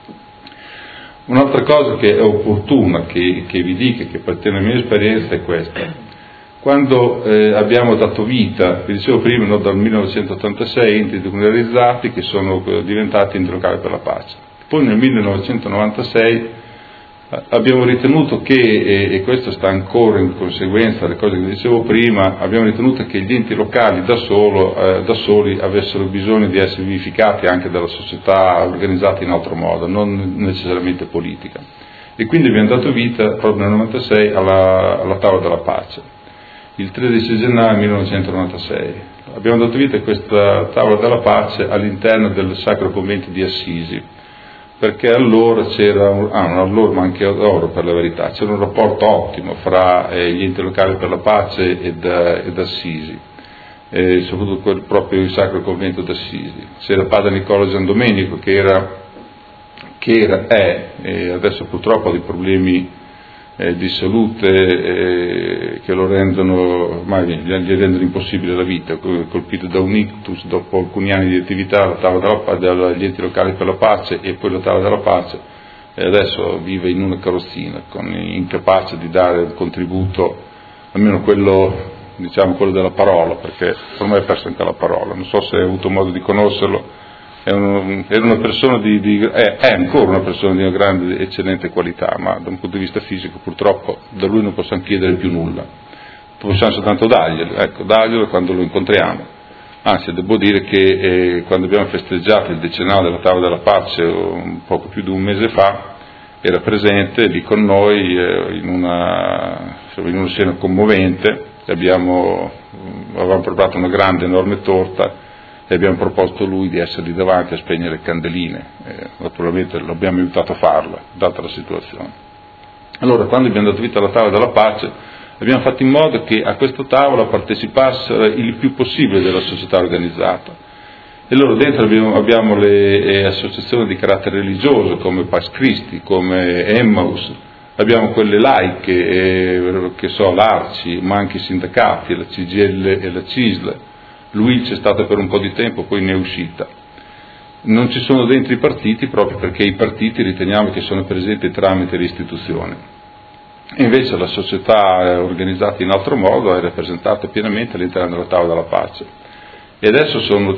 Un'altra cosa che è opportuna che, che vi dica, che appartiene alla mia esperienza, è questa. Quando eh, abbiamo dato vita, vi dicevo prima, no, dal millenovecentottantasei enti decomunalizzati che sono diventati enti locali per la pace. Poi nel millenovecentonovantasei abbiamo ritenuto che, e questo sta ancora in conseguenza alle cose che dicevo prima, abbiamo ritenuto che gli enti locali da, solo, eh, da soli avessero bisogno di essere vivificati anche dalla società organizzata in altro modo, non necessariamente politica. E quindi abbiamo dato vita proprio nel novantasei alla, alla tavola della pace, il tredici gennaio millenovecentonovantasei. Abbiamo dato vita a questa tavola della pace all'interno del Sacro Convento di Assisi, perché allora c'era, un, ah non allora ma anche ora per la verità, c'era un rapporto ottimo fra eh, gli enti locali per la pace ed, ed Assisi, eh, soprattutto quel, proprio il Sacro Convento d'Assisi. C'era padre Nicola Giandomenico che era, che era è, eh, adesso purtroppo ha dei problemi eh, di salute eh, che lo rendono, ormai gli, gli rendono impossibile la vita, colpito da un ictus dopo alcuni anni di attività alla tavola della, degli enti locali per la pace e poi la tavola della pace, e adesso vive in una carrozzina, con, incapace di dare un contributo, almeno quello, diciamo quello della parola, perché ormai è perso anche la parola. Non so se hai avuto modo di conoscerlo, è un, era una persona di, di è, è ancora una persona di una grande, eccellente qualità, ma da un punto di vista fisico purtroppo da lui non possiamo chiedere più nulla, possiamo soltanto darglielo, ecco, darglielo quando lo incontriamo. Anzi, devo dire che eh, quando abbiamo festeggiato il decennale della Tavola della Pace un poco più di un mese fa, era presente lì con noi eh, in, una, in una scena commovente. Abbiamo, avevamo preparato una grande, enorme torta e abbiamo proposto a lui di essere lì davanti a spegnere candeline. Eh, naturalmente l'abbiamo aiutato a farlo, data la situazione. Allora, quando abbiamo dato vita alla Tavola della Pace, abbiamo fatto in modo che a questa tavola partecipassero il più possibile della società organizzata. E loro dentro abbiamo, abbiamo le eh, associazioni di carattere religioso come Pax Christi, come Emmaus, abbiamo quelle laiche, eh, che so, l'Arci, ma anche i sindacati, la C G I L e la C I S L. Lui c'è stato per un po' di tempo, poi ne è uscita. Non ci sono dentro i partiti proprio perché i partiti riteniamo che sono presenti tramite le istituzioni. E invece la società organizzata in altro modo è rappresentata pienamente all'interno della Tavola della Pace. E adesso sono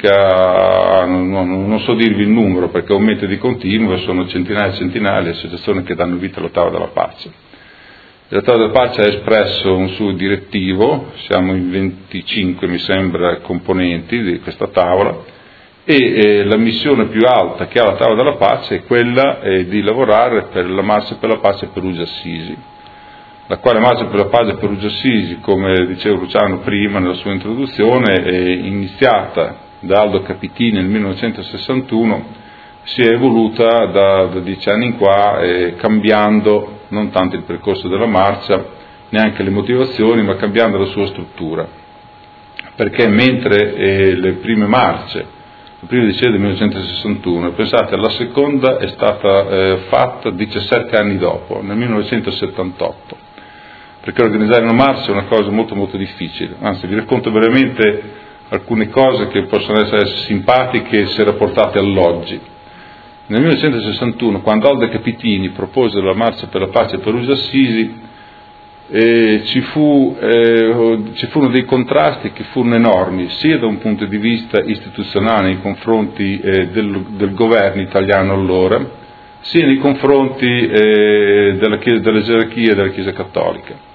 circa, non, non, non so dirvi il numero perché aumenta di continuo, sono centinaia e centinaia le associazioni che danno vita alla Tavola della Pace. La Tavola della Pace ha espresso un suo direttivo, siamo in venticinque mi sembra componenti di questa tavola, e eh, la missione più alta che ha la Tavola della Pace è quella eh, di lavorare per la Marcia per la Pace Perugia-Assisi, la quale Marcia per la Pace Perugia-Assisi, come diceva Luciano prima nella sua introduzione, è iniziata da Aldo Capitini nel millenovecentosessantuno, si è evoluta da, da dieci anni in qua, eh, cambiando non tanto il percorso della marcia, neanche le motivazioni, ma cambiando la sua struttura. Perché mentre eh, le prime marce, il primo dicembre del millenovecentosessantuno, pensate, la seconda è stata eh, fatta diciassette anni dopo, nel millenovecentosettantotto. Perché organizzare una marcia è una cosa molto molto difficile, anzi vi racconto brevemente alcune cose che possono essere simpatiche se rapportate all'oggi. Nel millenovecentosessantuno, quando Aldo Capitini propose la Marcia per la Pace Perugia-Assisi, eh, ci, fu, eh, ci furono dei contrasti che furono enormi, sia da un punto di vista istituzionale nei confronti eh, del, del governo italiano allora, sia nei confronti eh, della, chiesa, della gerarchia della Chiesa Cattolica.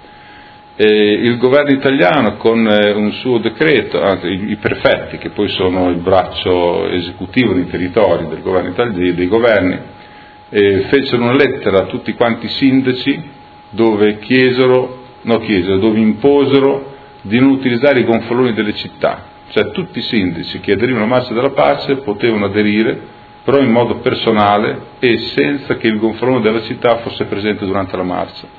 E il governo italiano con eh, un suo decreto, anzi i, i prefetti che poi sono il braccio esecutivo dei territori del governo italiano, dei, dei governi, eh, fecero una lettera a tutti quanti i sindaci dove chiesero, no chiesero, dove imposero di non utilizzare i gonfaloni delle città, cioè tutti i sindaci che aderivano alla Marcia della Pace potevano aderire, però in modo personale e senza che il gonfalone della città fosse presente durante la marcia.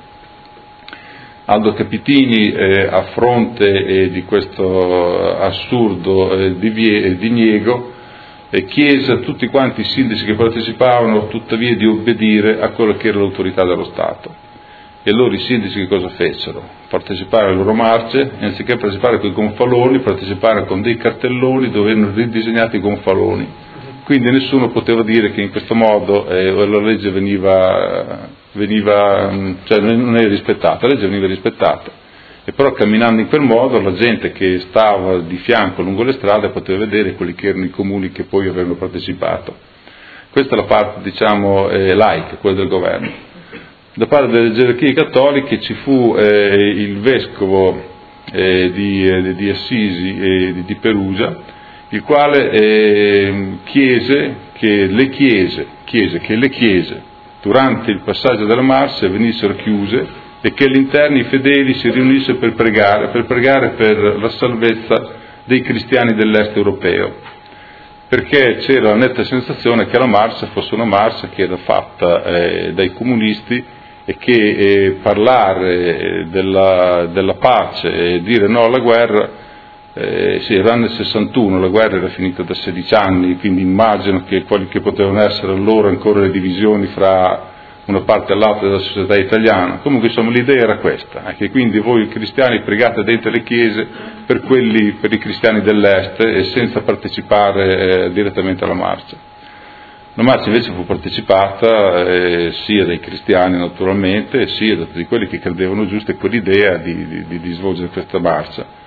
Aldo Capitini, eh, a fronte eh, di questo assurdo eh, divie- diniego, eh, chiese a tutti quanti i sindaci che partecipavano tuttavia di obbedire a quello che era l'autorità dello Stato. E allora i sindaci che cosa fecero? Parteciparono alle loro marce, e anziché partecipare con i gonfaloni, parteciparono con dei cartelloni dove erano ridisegnati i gonfaloni. Quindi nessuno poteva dire che in questo modo eh, la legge veniva, veniva, cioè non era rispettata, la legge veniva rispettata. E però camminando in quel modo la gente che stava di fianco lungo le strade poteva vedere quelli che erano i comuni che poi avevano partecipato. Questa è la parte, diciamo, eh, laica, quella del governo. Da parte delle gerarchie cattoliche ci fu eh, il vescovo eh, di, eh, di Assisi e di, di Perugia, il quale eh, chiese che le chiese, chiese che le chiese durante il passaggio della marcia venissero chiuse e che all'interno i fedeli si riunissero per pregare, per pregare per la salvezza dei cristiani dell'est europeo, perché c'era la netta sensazione che la marcia fosse una marcia che era fatta eh, dai comunisti e che eh, parlare della, della pace e dire no alla guerra, Eh, sì, era nel sessantuno, la guerra era finita da sedici anni, quindi immagino che quali che potevano essere allora ancora le divisioni fra una parte e l'altra della società italiana. Comunque insomma l'idea era questa, eh, che quindi voi cristiani pregate dentro le chiese per, quelli, per i cristiani dell'est e senza partecipare eh, direttamente alla marcia. La marcia invece fu partecipata eh, sia dai cristiani naturalmente, sia da tutti quelli che credevano giusta quell'idea di, di, di svolgere questa marcia.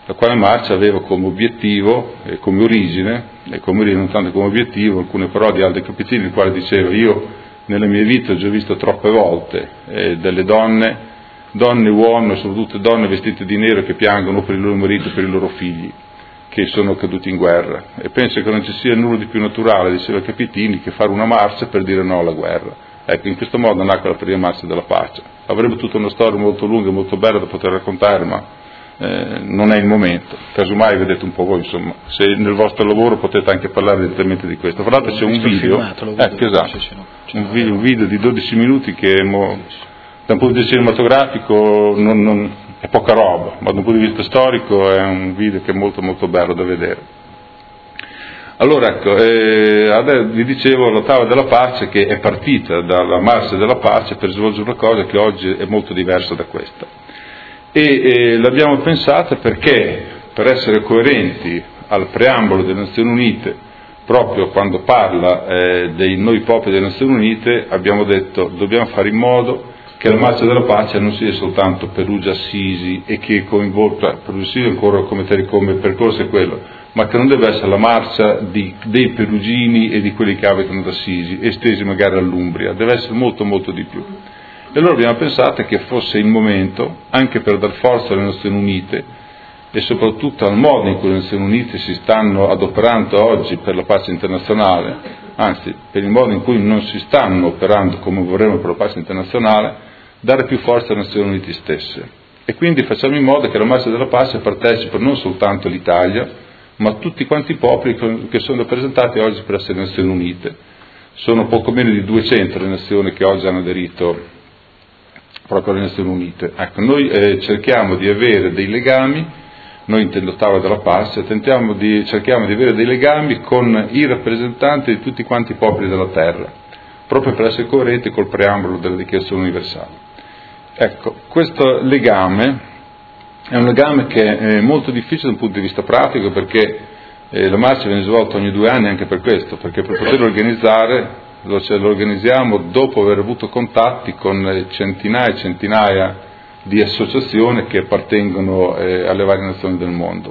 la quale marcia aveva come obiettivo e come origine, e come origine non tanto come obiettivo, alcune parole di Aldo Capitini, il quale diceva: io nella mia vita ho già visto troppe volte eh, delle donne, donne uomini, soprattutto donne vestite di nero, che piangono per il loro marito e per i loro figli che sono caduti in guerra, e penso che non ci sia nulla di più naturale, diceva Capitini, che fare una marcia per dire no alla guerra. Ecco, in questo modo nacque la prima marcia della pace. Avrebbe tutta una storia molto lunga e molto bella da poter raccontare, ma eh, non è il momento. Casomai vedete un po' voi, insomma, se nel vostro lavoro potete anche parlare direttamente di questo. Tra l'altro c'è un video, ecco, esatto, un video, un video di dodici minuti che mo, da un punto di vista cinematografico non, non, è poca roba, ma da un punto di vista storico è un video che è molto molto bello da vedere. Allora, ecco, eh, adesso vi dicevo la tavola della pace, che è partita dalla marcia della pace per svolgere una cosa che oggi è molto diversa da questa. E eh, l'abbiamo pensata perché, per essere coerenti al preambolo delle Nazioni Unite, proprio quando parla eh, dei noi popoli delle Nazioni Unite, abbiamo detto dobbiamo fare in modo che la marcia della pace non sia soltanto Perugia-Assisi e che coinvolga, Perugia-Assisi ancora come, come percorso è quello, ma che non deve essere la marcia di, dei perugini e di quelli che abitano ad Assisi, estesi magari all'Umbria, deve essere molto molto di più. E allora abbiamo pensato che fosse il momento, anche per dar forza alle Nazioni Unite e soprattutto al modo in cui le Nazioni Unite si stanno adoperando oggi per la pace internazionale, anzi per il modo in cui non si stanno operando come vorremmo per la pace internazionale, dare più forza alle Nazioni Unite stesse. E quindi facciamo in modo che alla marcia della pace partecipi non soltanto l'Italia, ma tutti quanti i popoli che sono rappresentati oggi per essere Nazioni Unite. Sono poco meno di duecento le nazioni che oggi hanno aderito proprio alle Nazioni Unite. Ecco, noi eh, cerchiamo di avere dei legami, noi intendo tavola della pace, tentiamo di, cerchiamo di avere dei legami con i rappresentanti di tutti quanti i popoli della terra, proprio per essere coerenti col preambolo della Dichiarazione Universale. Ecco, questo legame è un legame che è molto difficile dal punto di vista pratico, perché eh, la marcia viene svolta ogni due anni anche per questo, perché per poterlo organizzare lo, cioè, lo organizziamo dopo aver avuto contatti con centinaia e centinaia di associazioni che appartengono eh, alle varie nazioni del mondo.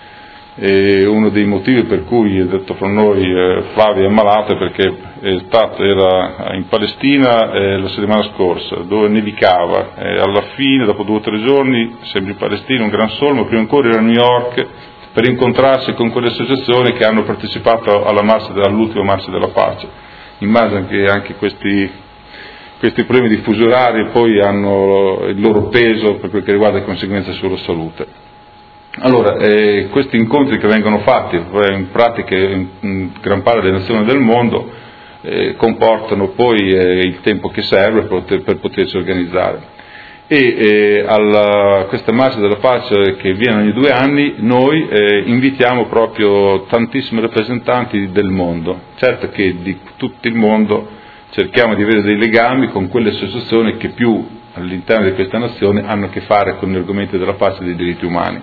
E uno dei motivi per cui, è detto fra noi, eh, Flavio è malato è perché è stato, era in Palestina eh, la settimana scorsa, dove nevicava, e alla fine, dopo due o tre giorni, sempre in Palestina, un gran sole, ma prima ancora era a New York per incontrarsi con quelle associazioni che hanno partecipato alla marcia, all'ultima marcia della pace. Immagino che anche questi, questi problemi di fuso orario poi hanno il loro peso per quel che riguarda le conseguenze sulla salute. Allora, eh, questi incontri che vengono fatti in pratica in, in gran parte delle nazioni del mondo eh, comportano poi eh, il tempo che serve per, poter, per potersi organizzare. E eh, alla, questa marcia della pace che viene ogni due anni, noi eh, invitiamo proprio tantissimi rappresentanti del mondo. Certo che di tutto il mondo cerchiamo di avere dei legami con quelle associazioni che più all'interno di questa nazione hanno a che fare con gli argomenti della pace e dei diritti umani.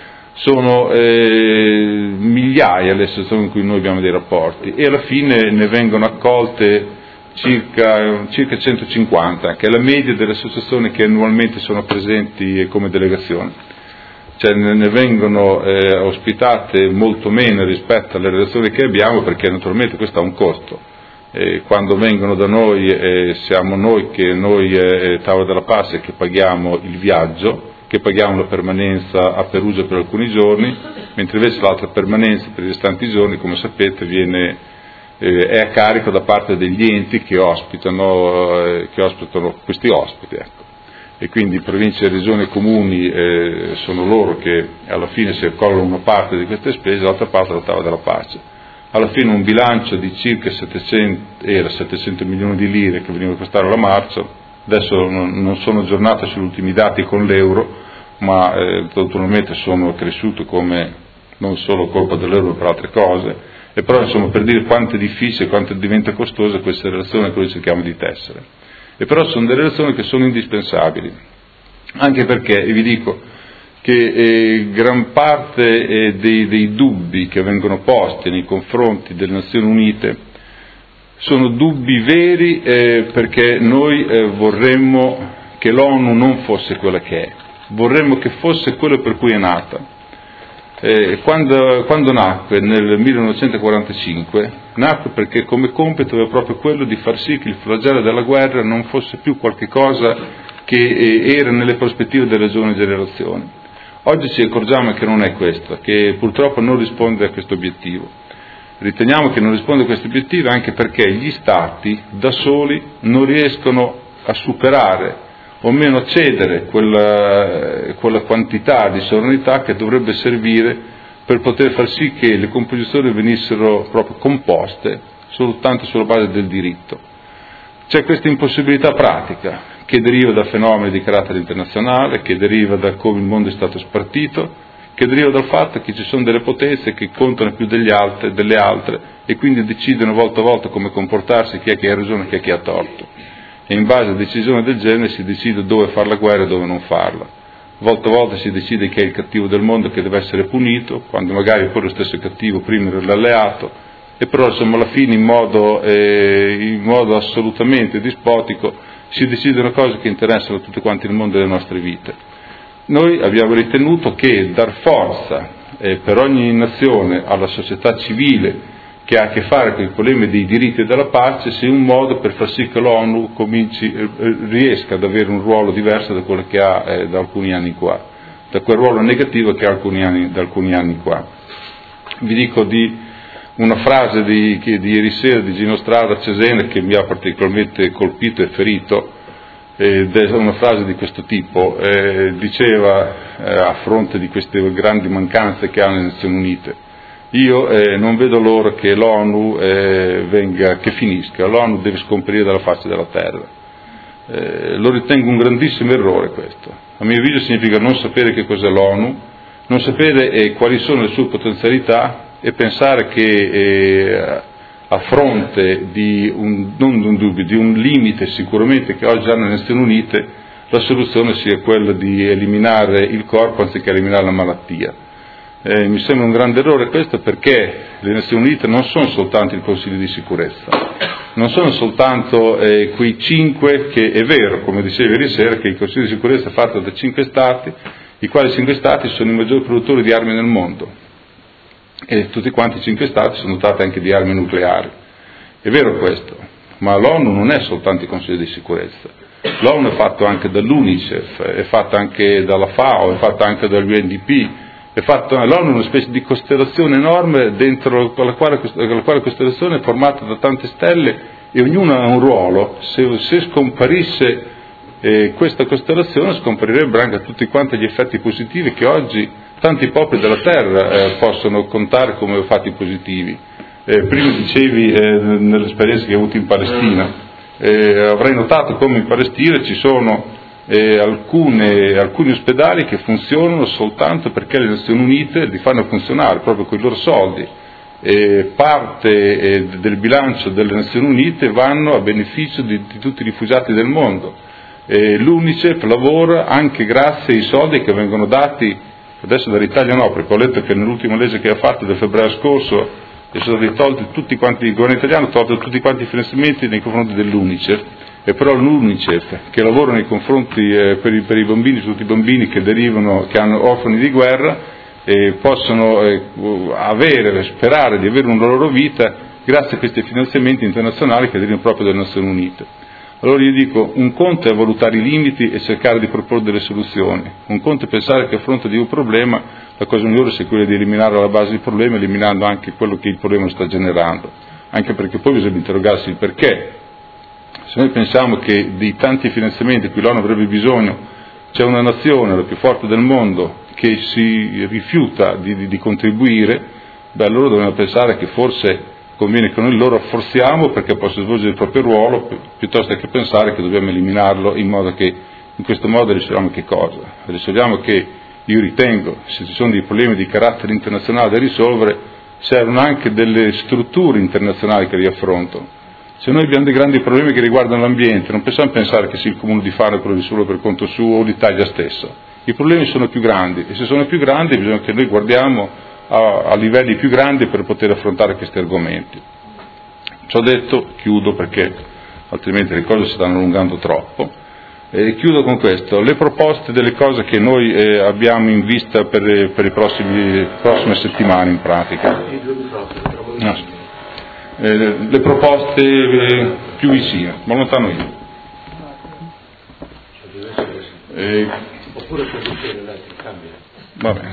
Sono eh, migliaia le associazioni con cui noi abbiamo dei rapporti e alla fine ne vengono accolte circa, circa centocinquanta, che è la media delle associazioni che annualmente sono presenti come delegazione. Cioè ne vengono eh, ospitate molto meno rispetto alle relazioni che abbiamo, perché naturalmente questo ha un costo. Eh, quando vengono da noi eh, siamo noi che noi eh, Tavola della Pace che paghiamo il viaggio, che paghiamo la permanenza a Perugia per alcuni giorni, mentre invece l'altra permanenza per i restanti giorni, come sapete, viene, eh, è a carico da parte degli enti che ospitano, eh, che ospitano questi ospiti. Ecco. E quindi province, regioni e comuni eh, sono loro che alla fine si accolgono una parte di queste spese, l'altra parte la Tavola della Pace. Alla fine un bilancio di circa settecento, era settecento milioni di lire che veniva a costare la marcia. Adesso non sono aggiornato sugli ultimi dati con l'euro, ma eh, naturalmente sono cresciuto come non solo colpa dell'euro per altre cose, e però insomma per dire quanto è difficile, quanto diventa costosa questa relazione che noi cerchiamo di tessere. E però sono delle relazioni che sono indispensabili, anche perché, e vi dico, che eh, gran parte eh, dei, dei dubbi che vengono posti nei confronti delle Nazioni Unite sono dubbi veri eh, perché noi eh, vorremmo che l'ONU non fosse quella che è, vorremmo che fosse quello per cui è nata, Eh, quando, quando nacque nel millenovecentoquarantacinque, nacque perché come compito aveva proprio quello di far sì che il flagello della guerra non fosse più qualche cosa che eh, era nelle prospettive delle giovani generazioni. Oggi ci accorgiamo che non è questo, che purtroppo non risponde a questo obiettivo. Riteniamo che non risponde a questo obiettivo anche perché gli Stati da soli non riescono a superare o meno a cedere quella, quella quantità di sovranità che dovrebbe servire per poter far sì che le composizioni venissero proprio composte soltanto sulla base del diritto. C'è questa impossibilità pratica che deriva da fenomeni di carattere internazionale, che deriva da come il mondo è stato spartito, che deriva dal fatto che ci sono delle potenze che contano più degli altre, delle altre e quindi decidono volta a volta come comportarsi, chi è che ha ragione e chi è che ha torto. E in base a decisioni del genere si decide dove fare la guerra e dove non farla. Volta a volta si decide chi è il cattivo del mondo che deve essere punito, quando magari poi lo stesso cattivo prima era l'alleato, e però insomma alla fine in modo, eh, in modo assolutamente dispotico si decidono cose che interessano tutti quanti il mondo delle nostre vite. Noi abbiamo ritenuto che dar forza eh, per ogni nazione alla società civile che ha a che fare con i problemi dei diritti e della pace sia un modo per far sì che l'ONU cominci, eh, riesca ad avere un ruolo diverso da quello che ha eh, da alcuni anni qua, da quel ruolo negativo che ha alcuni anni, da alcuni anni qua. Vi dico di una frase di, di ieri sera di Gino Strada a Cesena che mi ha particolarmente colpito e ferito, ed è una frase di questo tipo, eh, diceva eh, a fronte di queste grandi mancanze che hanno le Nazioni Unite: io eh, non vedo l'ora che l'ONU eh, venga, che finisca, l'ONU deve scomparire dalla faccia della terra. Eh, lo ritengo un grandissimo errore questo. A mio avviso significa non sapere che cos'è l'ONU, non sapere eh, quali sono le sue potenzialità e pensare che eh, a fronte di un, non di un dubbio, di un limite sicuramente che oggi hanno le Nazioni Unite, la soluzione sia quella di eliminare il corpo anziché eliminare la malattia. Eh, mi sembra un grande errore questo, perché le Nazioni Unite non sono soltanto il Consiglio di sicurezza, non sono soltanto eh, quei cinque che è vero, come dicevo ieri sera, che il Consiglio di sicurezza è fatto da cinque Stati, i quali cinque Stati sono i maggiori produttori di armi nel mondo. E tutti quanti i cinque Stati sono dotati anche di armi nucleari. È vero questo, ma l'ONU non è soltanto il Consiglio di sicurezza. L'ONU è fatto anche dall'UNICEF, è fatta anche dalla FAO, è fatta anche dall'U N D P, è fatto, l'ONU è una specie di costellazione enorme dentro la quale, la quale costellazione è formata da tante stelle e ognuna ha un ruolo. Se, se scomparisse eh, questa costellazione scomparirebbero anche tutti quanti gli effetti positivi che oggi tanti popoli della terra eh, possono contare come fatti positivi. Eh, prima dicevi eh, nell'esperienza che hai avuto in Palestina, eh, avrai notato come in Palestina ci sono eh, alcune, alcuni ospedali che funzionano soltanto perché le Nazioni Unite li fanno funzionare proprio con i loro soldi. Eh, parte eh, del bilancio delle Nazioni Unite vanno a beneficio di, di tutti i rifugiati del mondo. Eh, L'UNICEF lavora anche grazie ai soldi che vengono dati. Adesso dall'Italia no, perché ho letto che nell'ultima legge che ha fatto del febbraio scorso sono stati tolti tutti quanti, il governo italiano ha tolto tutti quanti i finanziamenti nei confronti dell'UNICEF, e però l'UNICEF che lavora nei confronti eh, per, i, per i bambini, tutti i bambini che derivano, che hanno orfani di guerra, eh, possono eh, avere, sperare di avere una loro vita grazie a questi finanziamenti internazionali che derivano proprio dalle Nazioni Unite. Allora io dico, un conto è valutare i limiti e cercare di proporre delle soluzioni, un conto è pensare che a fronte di un problema la cosa migliore sia quella di eliminare alla base il problema, eliminando anche quello che il problema sta generando, anche perché poi bisogna interrogarsi il perché. Se noi pensiamo che di tanti finanziamenti cui l'ONU avrebbe bisogno c'è una nazione, la più forte del mondo, che si rifiuta di, di, di contribuire, beh allora dobbiamo pensare che forse conviene che noi lo rafforziamo perché possa svolgere il proprio ruolo, piuttosto che pensare che dobbiamo eliminarlo in modo che in questo modo risolviamo che cosa? Risolviamo che io ritengo, se ci sono dei problemi di carattere internazionale da risolvere, servono anche delle strutture internazionali che li affrontano. Se noi abbiamo dei grandi problemi che riguardano l'ambiente, non possiamo pensare che sia il Comune di Fano che lo risolve per conto suo o l'Italia stessa. I problemi sono più grandi e se sono più grandi bisogna che noi guardiamo a, a livelli più grandi per poter affrontare questi argomenti. Ciò detto, chiudo perché altrimenti le cose si stanno allungando troppo. E chiudo con questo, le proposte delle cose che noi eh, abbiamo in vista per, per le prossime, prossime settimane in pratica. No. Eh, le proposte eh, più vicine, ma lontano io. Eh, Oppure per il cambio. Va bene.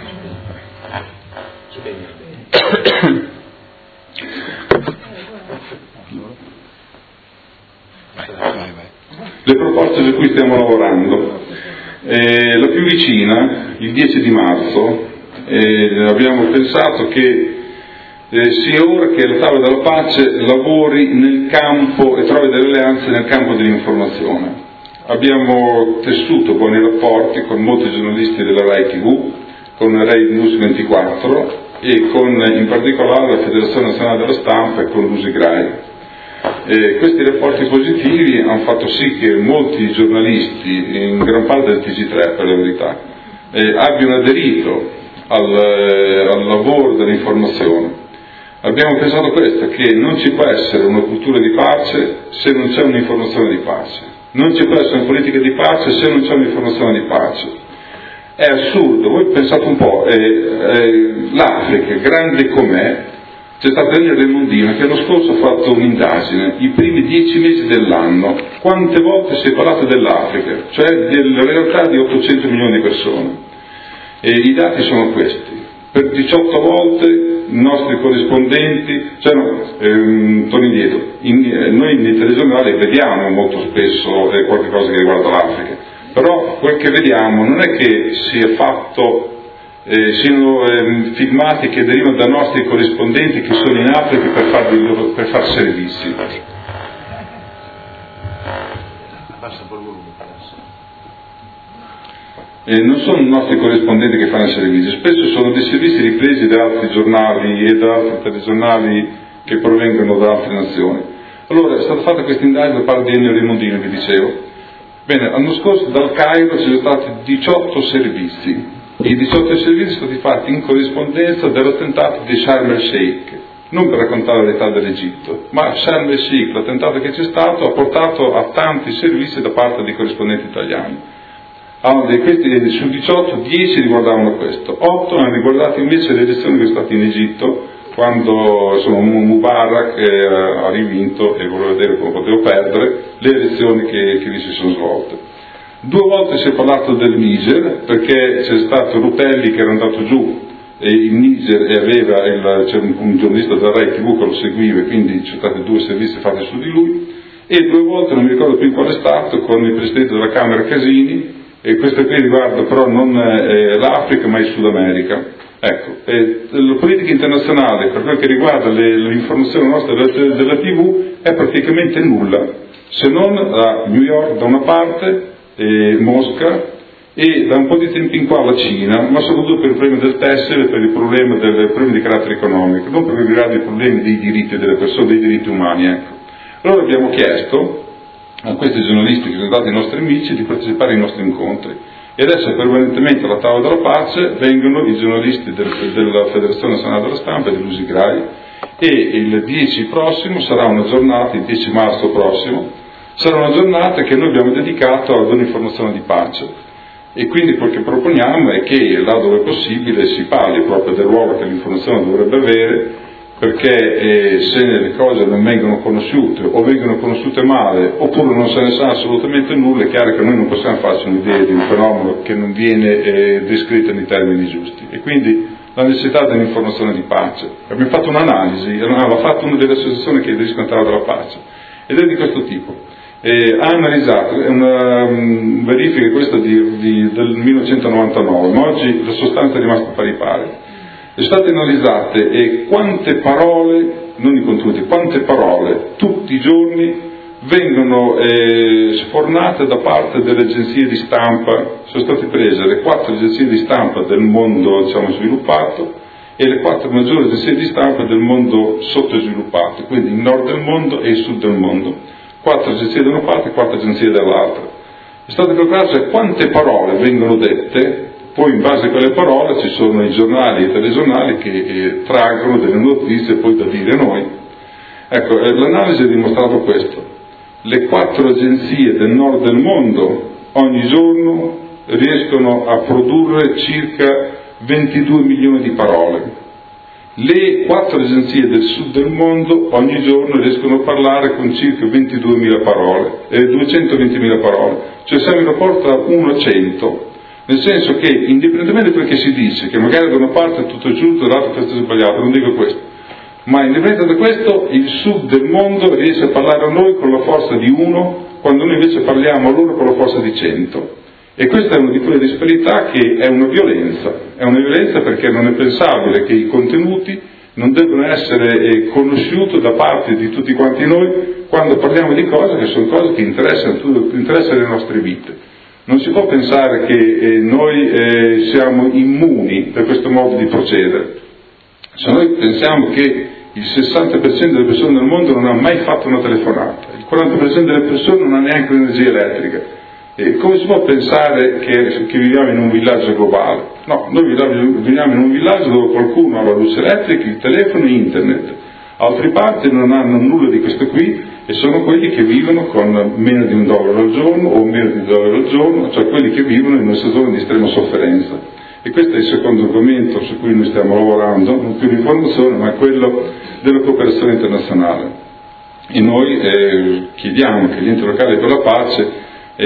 Le proposte su cui stiamo lavorando, eh, la più vicina, il dieci di marzo, eh, abbiamo pensato che eh, sia ora che la tavola della pace lavori nel campo e trovi delle alleanze nel campo dell'informazione. Abbiamo tessuto buoni rapporti con molti giornalisti della Rai tivù, con Rai News ventiquattro e con in particolare la Federazione Nazionale della Stampa e con l'Usigrai. Eh, questi rapporti positivi hanno fatto sì che molti giornalisti, in gran parte del T G tre per la verità, eh, abbiano aderito al, eh, al lavoro dell'informazione. Abbiamo pensato questo, che non ci può essere una cultura di pace se non c'è un'informazione di pace, non ci può essere una politica di pace se non c'è un'informazione di pace. È assurdo, voi pensate un po', eh, eh, l'Africa, grande com'è, c'è stata Daniele Raimondino che l'anno scorso ha fatto un'indagine, i primi dieci mesi dell'anno, quante volte si è parlato dell'Africa, cioè della realtà di ottocento milioni di persone. E i dati sono questi, per diciotto volte i nostri corrispondenti, cioè no, ehm, torno indietro, in, eh, noi nei telegiornali vediamo molto spesso eh, qualche cosa che riguarda l'Africa, però quel che vediamo non è che si è fatto Eh, siano eh, filmati che derivano da nostri corrispondenti che sono in Africa per far, loro, per far servizi. Eh, non sono i nostri corrispondenti che fanno servizi, spesso sono dei servizi ripresi da altri giornali e da altri telegiornali che provengono da altre nazioni. Allora è stata fatta questa indagine da parte di Ennio Raimondino, vi dicevo. Bene, l'anno scorso dal Cairo ci sono stati diciotto servizi. I diciotto servizi sono stati fatti in corrispondenza dell'attentato di Sharm el-Sheikh, non per raccontare la verità dell'Egitto, ma Sharm el-Sheikh, l'attentato che c'è stato, ha portato a tanti servizi da parte di corrispondenti italiani. Allora, questi, su diciotto, dieci riguardavano questo, otto hanno riguardato invece le elezioni che sono state in Egitto, quando insomma, Mubarak eh, ha rivinto e volevo vedere come potevo perdere le elezioni che, che lì si sono svolte. Due volte si è parlato del Niger, perché c'è stato Rutelli che era andato giù in Niger e aveva il, c'era un, un giornalista della Rai tivù che lo seguiva, e quindi ci sono stati due servizi fatti su di lui, e due volte, non mi ricordo più in quale stato, con il Presidente della Camera Casini, e questo qui riguarda però non eh, l'Africa ma il Sud America. Ecco, eh, la politica internazionale per quello che riguarda le, l'informazione nostra della, della tivù è praticamente nulla, se non a New York da una parte, e Mosca, e da un po' di tempo in qua la Cina, ma soprattutto per il problema del tessile, per il problema, del, il problema di carattere economico, non per riguardo i problemi dei diritti delle persone, dei diritti umani. Ecco. Allora abbiamo chiesto a questi giornalisti che sono stati i nostri amici di partecipare ai nostri incontri, e adesso permanentemente alla tavola della pace vengono i giornalisti del, della Federazione Nazionale della Stampa e dell'Usigrai, e il dieci prossimo sarà una giornata, il dieci marzo prossimo, sarà una giornata che noi abbiamo dedicato ad un'informazione di pace, e quindi quel che proponiamo è che là dove è possibile si parli proprio del ruolo che l'informazione dovrebbe avere, perché eh, se le cose non vengono conosciute o vengono conosciute male oppure non se ne sa assolutamente nulla, è chiaro che noi non possiamo farci un'idea di un fenomeno che non viene eh, descritto nei termini giusti, e quindi la necessità dell'informazione di pace. Abbiamo fatto un'analisi, l'ha fatto una delle associazioni che aderiscono alla della pace, ed è di questo tipo. Eh, ha analizzato, è una um, verifica questa di, di, del millenovecentonovantanove, ma oggi la sostanza è rimasta pari pari. Sono state analizzate e quante parole, non i contenuti, quante parole tutti i giorni vengono eh, sfornate da parte delle agenzie di stampa. Sono state prese le quattro agenzie di stampa del mondo, diciamo, sviluppato, e le quattro maggiori agenzie di stampa del mondo sottosviluppato, quindi il nord del mondo e il sud del mondo. Quattro agenzie da una parte e quattro agenzie dall'altra. È stato calcolato quante parole vengono dette, poi in base a quelle parole ci sono i giornali e i telegiornali che eh, traggono delle notizie poi da dire noi. Ecco, eh, l'analisi ha dimostrato questo. Le quattro agenzie del nord del mondo ogni giorno riescono a produrre circa ventidue milioni di parole. Le quattro agenzie del sud del mondo ogni giorno riescono a parlare con circa ventiduemila parole, eh, duecentoventimila parole, cioè siamo in rapporto a uno a cento, nel senso che indipendentemente da quello che si dice, che magari da una parte è tutto giusto, dall'altra è tutto sbagliato, non dico questo, ma indipendentemente da questo il sud del mondo riesce a parlare a noi con la forza di uno, quando noi invece parliamo a loro con la forza di cento. E questa è una di quelle disparità che è una violenza, è una violenza perché non è pensabile che i contenuti non debbano essere eh, conosciuti da parte di tutti quanti noi quando parliamo di cose che sono cose che interessano, interessano le nostre vite. Non si può pensare che eh, noi eh, siamo immuni da questo modo di procedere. Se noi pensiamo che il sessanta per cento delle persone nel mondo non ha mai fatto una telefonata, il quaranta per cento delle persone non ha neanche l'energia elettrica, e come si può pensare che, che viviamo in un villaggio globale? No, noi viviamo in un villaggio dove qualcuno ha la luce elettrica, il telefono e internet. Altri parti non hanno nulla di questo qui e sono quelli che vivono con meno di un dollaro al giorno o meno di un dollaro al giorno, cioè quelli che vivono in una stagione di estrema sofferenza. E questo è il secondo argomento su cui noi stiamo lavorando, non più l'informazione ma quello della cooperazione internazionale. E noi eh, chiediamo che gli enti locali per la pace E,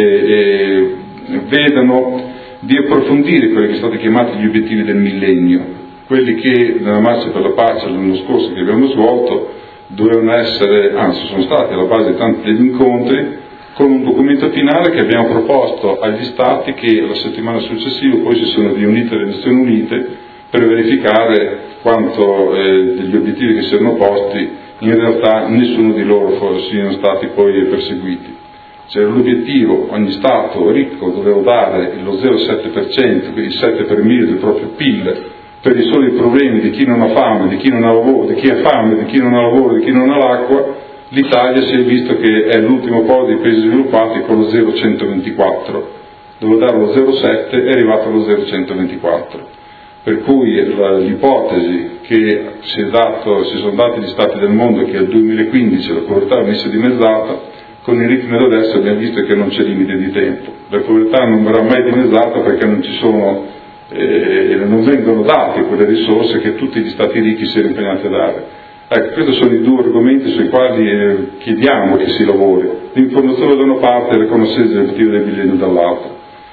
e vedano di approfondire quelli che sono stati chiamati gli obiettivi del millennio, quelli che nella marcia per la pace l'anno scorso che abbiamo svolto dovevano essere, anzi sono stati alla base di tanti degli incontri, con un documento finale che abbiamo proposto agli Stati che la settimana successiva poi si sono riunite alle Nazioni Unite per verificare quanto eh, degli obiettivi che si erano posti in realtà nessuno di loro siano stati poi perseguiti. C'era l'obiettivo, ogni Stato ricco doveva dare lo zero virgola sette per cento, quindi il sette per mille del proprio P I L, per risolvere i problemi di chi non ha fame, di chi non ha lavoro, di chi ha fame, di chi non ha lavoro, di chi non ha l'acqua. L'Italia si è visto che è l'ultimo po' dei paesi sviluppati con lo zero virgola centoventiquattro, doveva dare lo zero virgola sette, è arrivato allo zero virgola centoventiquattro. Per cui l'ipotesi che si, è dato, si sono dati gli Stati del mondo che al duemilaquindici la povertà venisse dimezzata, con il ritmo di adesso abbiamo visto che non c'è limite di tempo. La povertà non verrà mai dimezzata perché non ci sono, eh, non vengono date quelle risorse che tutti gli Stati ricchi si erano impegnati a dare. Ecco, questi sono i due argomenti sui quali eh, chiediamo che si lavori. L'informazione da una parte e la conoscenza dell'obiettivo del millennio dall'altra.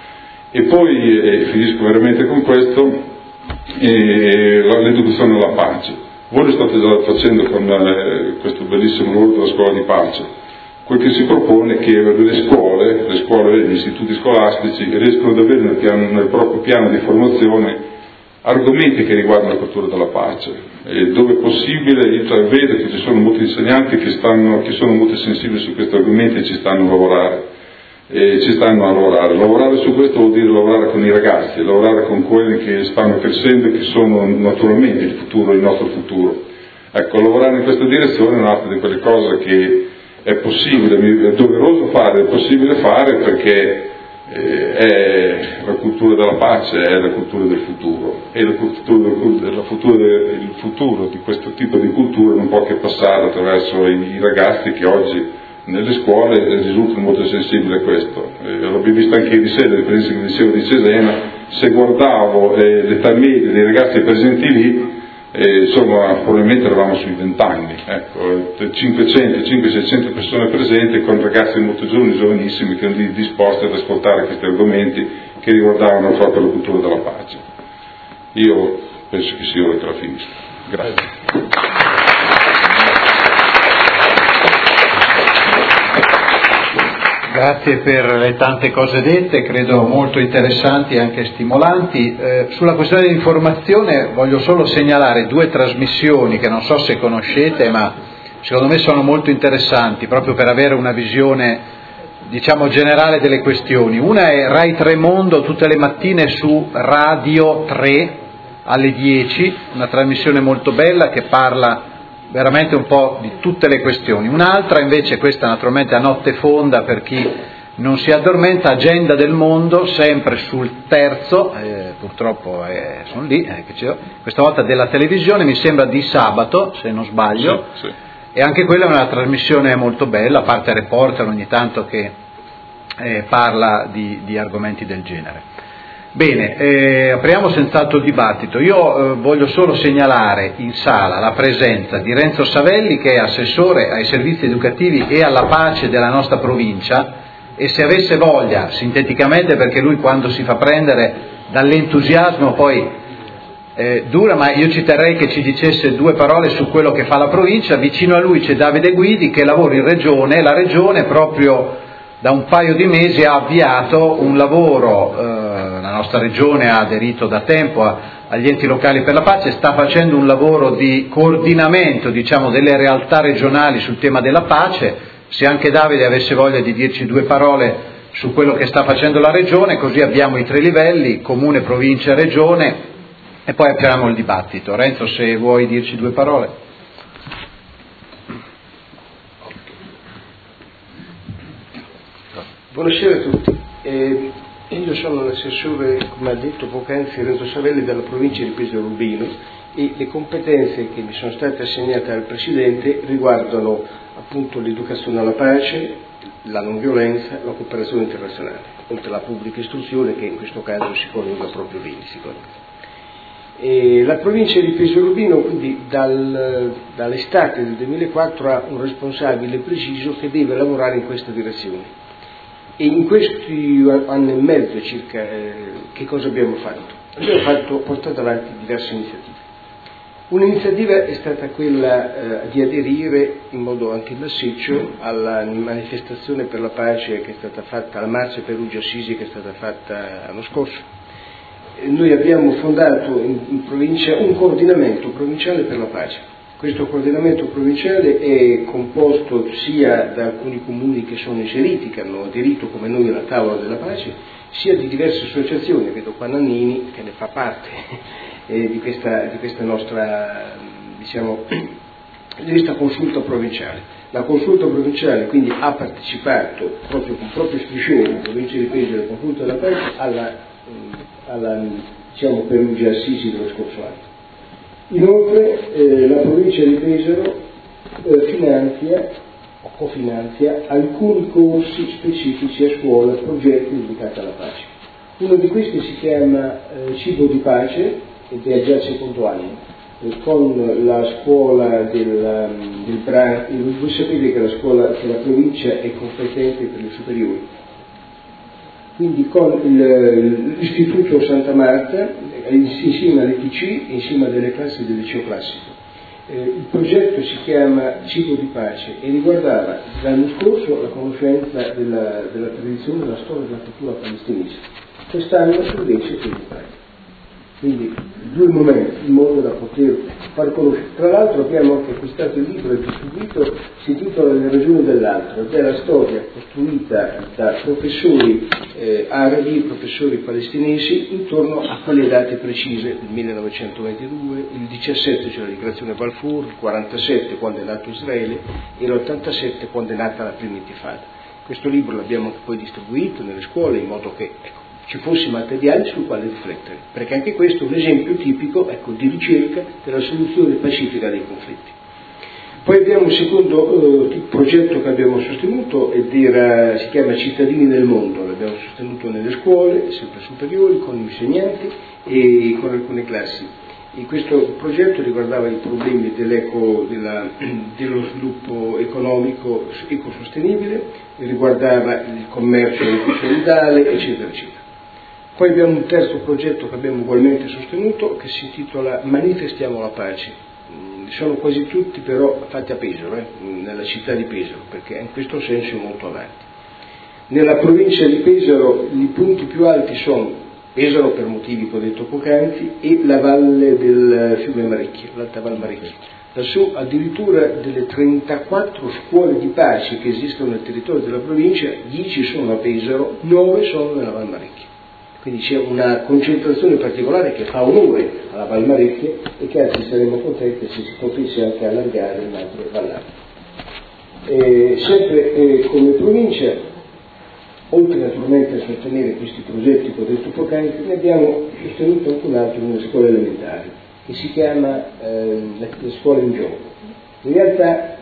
E poi, eh, finisco veramente con questo, eh, l'educazione alla pace. Voi lo state già facendo con eh, questo bellissimo lavoro della scuola di pace. Quel che si propone è che le scuole, le scuole, gli istituti scolastici riescono ad avere nel, piano, nel proprio piano di formazione argomenti che riguardano la cultura della pace. E dove è possibile, io vedo che ci sono molti insegnanti che, stanno, che sono molto sensibili su questi argomenti e ci stanno a lavorare. E ci stanno a lavorare. Lavorare su questo vuol dire lavorare con i ragazzi, lavorare con quelli che stanno crescendo e che sono naturalmente il futuro, il nostro futuro. Ecco, lavorare in questa direzione è un'altra di quelle cose che è possibile, è doveroso fare, è possibile fare perché eh, è la cultura della pace, è la cultura del futuro e la cultura, la futuro, il futuro di questo tipo di cultura non può che passare attraverso i, i ragazzi che oggi nelle scuole risultano molto sensibili a questo. Eh, l'abbiamo visto anche ieri sera, l'esperienza che dicevo di Cesena, se guardavo eh, l'età media dei ragazzi presenti lì, E, insomma, probabilmente eravamo sui vent'anni, ecco, cinquecento seicento persone presenti con ragazzi molto giovani, giovanissimi, che erano disposti ad ascoltare questi argomenti che riguardavano proprio la cultura della pace. Io penso che sia ora che la finisco. Grazie. Grazie per le tante cose dette, credo molto interessanti e anche stimolanti. Eh, sulla questione dell'informazione voglio solo segnalare due trasmissioni che non so se conoscete, ma secondo me sono molto interessanti, proprio per avere una visione, diciamo, generale delle questioni. Una è Rai tre Mondo, tutte le mattine su Radio tre alle dieci, una trasmissione molto bella che parla veramente un po' di tutte le questioni. Un'altra invece, questa naturalmente a notte fonda per chi non si addormenta, Agenda del Mondo, sempre sul terzo, eh, purtroppo eh, sono lì, eh, che c'è, questa volta della televisione, mi sembra di sabato, se non sbaglio, sì, sì. E anche quella è una trasmissione molto bella, a parte Reporter ogni tanto che eh, parla di, di argomenti del genere. Bene, eh, apriamo senz'altro il dibattito. Io eh, voglio solo segnalare in sala la presenza di Renzo Savelli, che è assessore ai servizi educativi e alla pace della nostra provincia, e se avesse voglia, sinteticamente, perché lui quando si fa prendere dall'entusiasmo poi eh, dura, ma io ci terrei che ci dicesse due parole su quello che fa la provincia. Vicino a lui c'è Davide Guidi che lavora in regione, la regione proprio da un paio di mesi ha avviato un lavoro, eh, la nostra regione ha aderito da tempo a, agli enti locali per la pace, sta facendo un lavoro di coordinamento, diciamo, delle realtà regionali sul tema della pace. Se anche Davide avesse voglia di dirci due parole su quello che sta facendo la regione, così abbiamo i tre livelli, comune, provincia e regione, e poi apriamo il dibattito. Renzo, se vuoi dirci due parole. Buonasera a tutti, eh, io sono l'assessore, come ha detto poc'anzi, Renzo Savelli della provincia di Pesaro Urbino, e le competenze che mi sono state assegnate dal Presidente riguardano appunto l'educazione alla pace, la non violenza, la cooperazione internazionale, oltre alla pubblica istruzione che in questo caso si coniuga proprio bene sicuramente. E la provincia di Pesaro Urbino quindi dal, dall'estate del duemilaquattro ha un responsabile preciso che deve lavorare in questa direzione. E in questi anni e mezzo circa eh, che cosa abbiamo fatto? Abbiamo fatto, portato avanti diverse iniziative. Un'iniziativa è stata quella eh, di aderire in modo anche massiccio alla manifestazione per la pace che è stata fatta, alla marcia Perugia Assisi che è stata fatta l'anno scorso. E noi abbiamo fondato in, in provincia un coordinamento provinciale per la pace. Questo coordinamento provinciale è composto sia da alcuni comuni che sono inseriti, che hanno aderito come noi alla tavola della pace, sia di diverse associazioni. Vedo qua Nannini che ne fa parte eh, di, questa, di questa nostra, diciamo, di questa consulta provinciale. La consulta provinciale quindi ha partecipato proprio con proprio striscione in provincia di Pesaro alla consulta della pace alla, alla diciamo, Perugia Assisi dello scorso anno. Inoltre eh, la provincia di Pesaro eh, finanzia o cofinanzia alcuni corsi specifici a scuola, progetti dedicati alla pace. Uno di questi si chiama eh, Cibo di Pace ed è già il secondo anno, eh, con la scuola del, del Bran. Voi sapete che la scuola, che la provincia è competente per le superiori. Quindi con il, l'Istituto Santa Marta, insieme all'E T C e insieme alle classi del liceo classico. Eh, il progetto si chiama Cibo di Pace e riguardava l'anno scorso la conoscenza della, della tradizione, della storia e della cultura palestinese. Quest'anno invece è di pace. Quindi due momenti in modo da poter far conoscere. Tra l'altro abbiamo anche acquistato il libro e distribuito, si intitola Le ragioni dell'altro, ed è la storia costruita da professori eh, arabi, professori palestinesi, intorno a quelle date precise, il millenovecentoventidue, il diciassette c'è la dichiarazione Balfour, il quarantasette quando è nato Israele e l'ottantasette quando è nata la prima intifada. Questo libro l'abbiamo poi distribuito nelle scuole in modo che, ecco, ci fosse materiale sul quale riflettere, perché anche questo è un esempio tipico, ecco, di ricerca della soluzione pacifica dei conflitti. Poi abbiamo un secondo eh, progetto che abbiamo sostenuto ed era, si chiama Cittadini nel mondo, l'abbiamo sostenuto nelle scuole, sempre superiori, con insegnanti e con alcune classi. E questo progetto riguardava i problemi dell'eco, della, dello sviluppo economico ecosostenibile, riguardava il commercio solidale, eccetera, eccetera. Poi abbiamo un terzo progetto che abbiamo ugualmente sostenuto che si intitola Manifestiamo la pace. Sono quasi tutti però fatti a Pesaro, eh, nella città di Pesaro, perché in questo senso è molto avanti. Nella provincia di Pesaro i punti più alti sono Pesaro per motivi che ho detto poc'anzi e la valle del fiume Marecchio, l'Alta Val Marecchio. Lassù addirittura delle trentaquattro scuole di pace che esistono nel territorio della provincia, dieci sono a Pesaro, nove sono nella Val Marecchio. Quindi c'è una concentrazione particolare che fa onore alla Val Marecchio e che anzi saremmo contenti se si potesse anche allargare in altre vallate. Eh, sempre eh, come provincia, oltre naturalmente a sostenere questi progetti che ho detto poc'anzi, ne abbiamo sostenuto anche un altro nelle scuole elementari, che si chiama eh, la, la scuola in gioco. In realtà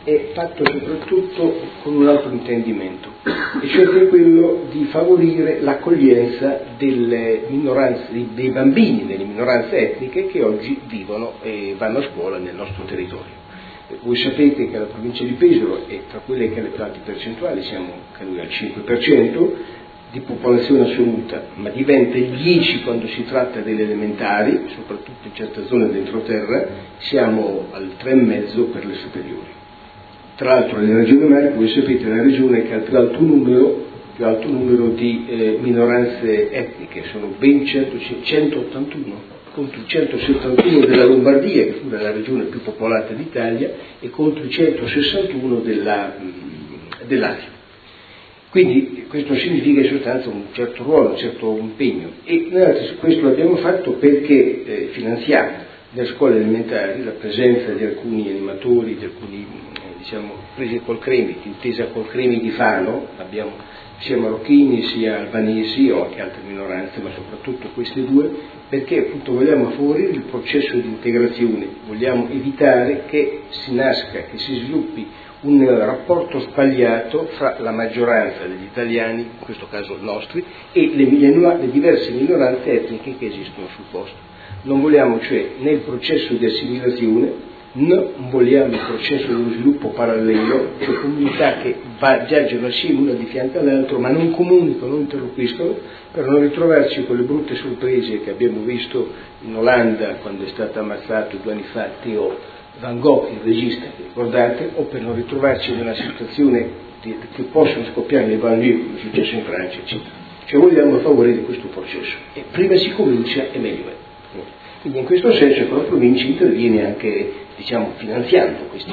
è fatto soprattutto con un altro intendimento, e cioè che è quello di favorire l'accoglienza delle minoranze, dei bambini delle minoranze etniche che oggi vivono e vanno a scuola nel nostro territorio. Voi sapete che la provincia di Pesaro è tra quelle che ha le più alte percentuali, siamo credo al cinque per cento di popolazione assoluta, ma diventa il dieci quando si tratta delle elementari, soprattutto in certe zone dell'entroterra, siamo al tre virgola cinque per le superiori. Tra l'altro nella regione Marche, voi sapete, è la regione che ha il più alto numero, più alto numero di eh, minoranze etniche, sono ben centottantuno, contro i centosettantuno della Lombardia, che fu la regione più popolata d'Italia, e contro i centosessantuno della, del Lazio. Quindi questo significa in sostanza un certo ruolo, un certo impegno, e noi questo l'abbiamo fatto perché eh, finanziamo nelle scuole elementari la presenza di alcuni animatori, di alcuni eh, diciamo presi col Cremi, intesa col Cremi di Fano, abbiamo sia marocchini sia albanesi o anche altre minoranze, ma soprattutto queste due, perché appunto vogliamo favorire il processo di integrazione, vogliamo evitare che si nasca, che si sviluppi un rapporto sbagliato fra la maggioranza degli italiani, in questo caso nostri, e le, le, le diverse minoranze etniche che esistono sul posto. Non vogliamo cioè nel processo di assimilazione, non vogliamo il processo dello sviluppo parallelo, cioè comunità che viaggiano assieme una di fianco all'altro, ma non comunicano, non interloquiscono, per non ritrovarci con le brutte sorprese che abbiamo visto in Olanda quando è stato ammazzato due anni fa Theo Van Gogh, il regista, che ricordate, o per non ritrovarci in una situazione di, che possono scoppiare nei banlieue, come è successo in Francia, eccetera. Cioè vogliamo favorire questo processo, e prima si comincia e meglio è. Quindi in questo senso la provincia interviene anche, diciamo, finanziando queste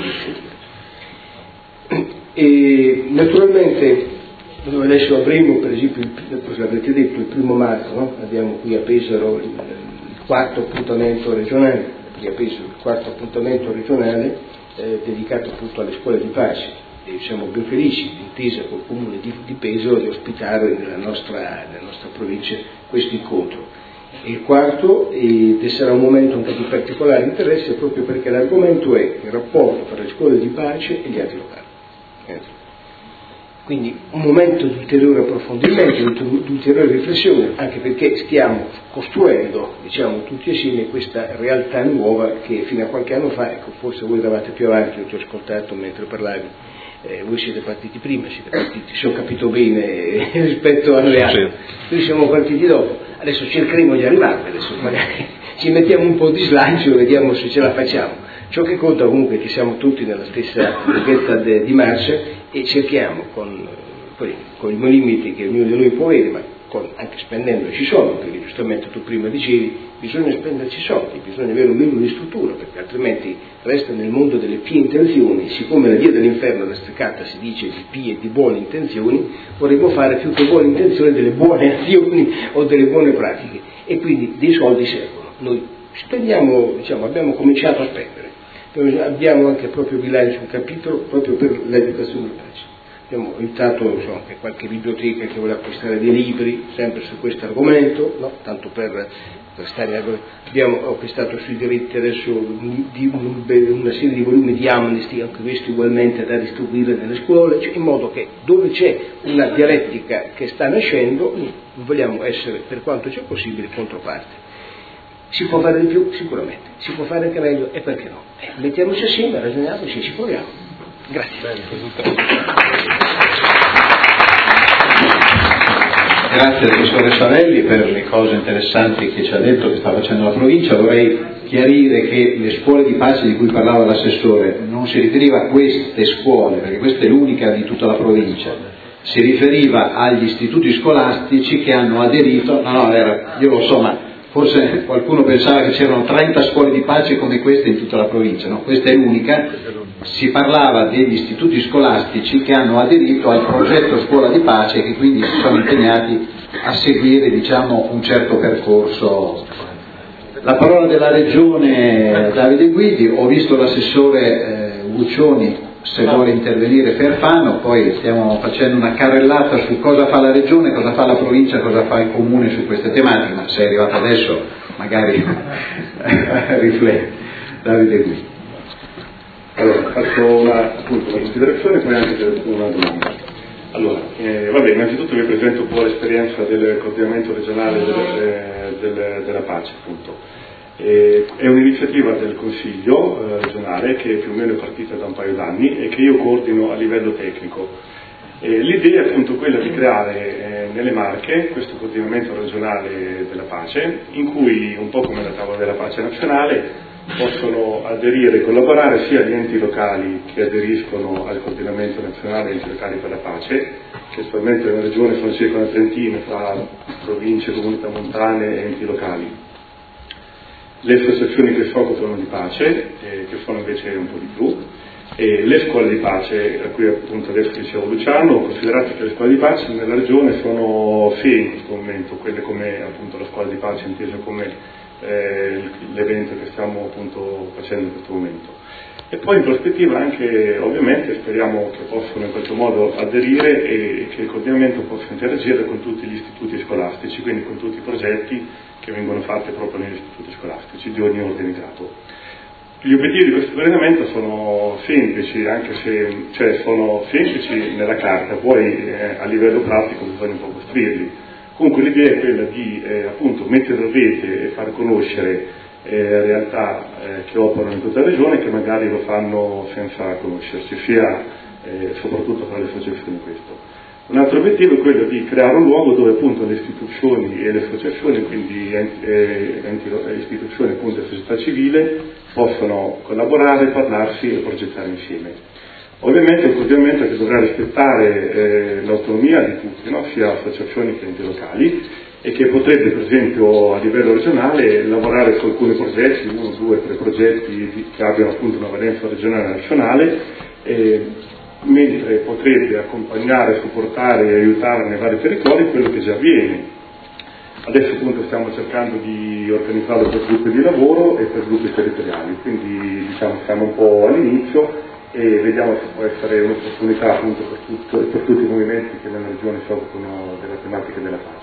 iniziative. E naturalmente noi adesso avremo, per esempio, cosa avete detto, il primo marzo, no? Abbiamo qui a Pesaro il, il quarto appuntamento regionale, qui a Pesaro il quarto appuntamento regionale eh, dedicato appunto alle scuole di pace, e siamo ben felici, d'intesa col comune di, di Pesaro, di ospitare nella nostra, nella nostra provincia questo incontro. E il quarto, ed sarà un momento anche di particolare interesse proprio perché l'argomento è il rapporto tra le scuole di pace e gli enti locali. Eh. Quindi un momento di ulteriore approfondimento, di ulteriore riflessione, anche perché stiamo costruendo, diciamo, tutti assieme questa realtà nuova che fino a qualche anno fa, ecco, forse voi eravate più avanti, io ti ho ascoltato mentre parlavi, eh, voi siete partiti prima, siete partiti, se ho capito bene, eh, rispetto alle altre, noi siamo partiti dopo, adesso cercheremo di arrivarvi, adesso magari ci mettiamo un po' di slancio e vediamo se ce la facciamo. Ciò che conta comunque è che siamo tutti nella stessa lunghezza de, di marcia, e cerchiamo con, poi, con i limiti che ognuno di noi può avere, ma con, anche spendendoci soldi, perché giustamente tu prima dicevi bisogna spenderci soldi, bisogna avere un minimo di struttura, perché altrimenti resta nel mondo delle pie intenzioni. Siccome la via dell'inferno lastricata si dice di pie e di buone intenzioni, vorremmo fare più che buone intenzioni delle buone azioni o delle buone pratiche, e quindi dei soldi servono. Noi spendiamo, diciamo, abbiamo cominciato a spendere. Abbiamo anche proprio bilancio un capitolo proprio per l'educazione di pace. Abbiamo aiutato, insomma, anche qualche biblioteca che vuole acquistare dei libri sempre su questo argomento, no? Tanto per, per stare. Abbiamo acquistato sui diritti adesso di un, una serie di volumi di Amnesty, anche questi ugualmente da distribuire nelle scuole, cioè in modo che dove c'è una dialettica che sta nascendo, noi vogliamo essere, per quanto c'è possibile, controparte. Si può fare di più? Sicuramente. Si può fare anche meglio? E perché no? Eh, mettiamoci assieme, ragioniamoci e ci proviamo. Grazie. Grazie al professore Sarelli per le cose interessanti che ci ha detto che sta facendo la provincia. Vorrei chiarire che le scuole di pace di cui parlava l'assessore non si riferiva a queste scuole, perché questa è l'unica di tutta la provincia. Si riferiva agli istituti scolastici che hanno aderito, no, no, era, io lo so, ma forse qualcuno pensava che c'erano trenta scuole di pace come queste in tutta la provincia, no? Questa è l'unica. Si parlava degli istituti scolastici che hanno aderito al progetto Scuola di Pace e che quindi si sono impegnati a seguire, diciamo, un certo percorso. La parola della Regione Davide Guidi, ho visto l'assessore eh, Guccioni, se vuole intervenire per Fano, poi stiamo facendo una carrellata su cosa fa la Regione, cosa fa la provincia, cosa fa il Comune su queste tematiche, ma se è arrivato adesso magari riflette. Davide Guidi. Allora, faccio una, appunto, una considerazione e poi anche una domanda. Allora, eh, vabbè, innanzitutto vi presento un po' l'esperienza del coordinamento regionale del, eh, del, della pace, appunto. Eh, è un'iniziativa del Consiglio eh, regionale che più o meno è partita da un paio d'anni e che io coordino a livello tecnico. Eh, l'idea è appunto quella di creare eh, nelle Marche questo coordinamento regionale della pace, in cui, un po' come la tavola della pace nazionale, possono aderire e collaborare sia gli enti locali che aderiscono al coordinamento nazionale enti locali per la pace, che attualmente nella regione sono circa una trentina tra province, comunità montane e enti locali, le associazioni che si occupano di pace, eh, che sono invece un po' di più, e le scuole di pace, a cui appunto adesso dicevo Luciano. Considerate che le scuole di pace nella regione sono sei in questo momento, quelle come appunto la scuola di pace intesa come eh, l'evento che stiamo appunto facendo in questo momento. E poi in prospettiva anche, ovviamente, speriamo che possano in qualche modo aderire e che il coordinamento possa interagire con tutti gli istituti scolastici, quindi con tutti i progetti che vengono fatti proprio negli istituti scolastici di ogni ordine e grado. Gli obiettivi di questo coordinamento sono semplici, anche se cioè sono semplici nella carta, poi eh, a livello pratico bisogna un po' costruirli. Comunque l'idea è quella di eh, appunto mettere in rete e far conoscere eh, realtà eh, che operano in tutta la regione, che magari lo fanno senza conoscersi, sia eh, soprattutto tra le associazioni questo. Un altro obiettivo è quello di creare un luogo dove appunto le istituzioni e le associazioni, quindi enti, eh, enti, istituzioni appunto e società civile, possono collaborare, parlarsi e progettare insieme. Ovviamente un coordinamento che dovrà rispettare eh, l'autonomia di tutti, no? Sia associazioni che enti locali, e che potrebbe per esempio a livello regionale lavorare su alcuni progetti, uno, due, tre progetti che abbiano appunto una valenza regionale e nazionale, eh, mentre potrebbe accompagnare, supportare e aiutare nei vari territori quello che già avviene. Adesso appunto stiamo cercando di organizzarlo per gruppi di lavoro e per gruppi territoriali, quindi diciamo siamo un po' all'inizio e vediamo se può essere un'opportunità appunto per, tutto, per tutti i movimenti che nella regione si occupano della tematica della pace.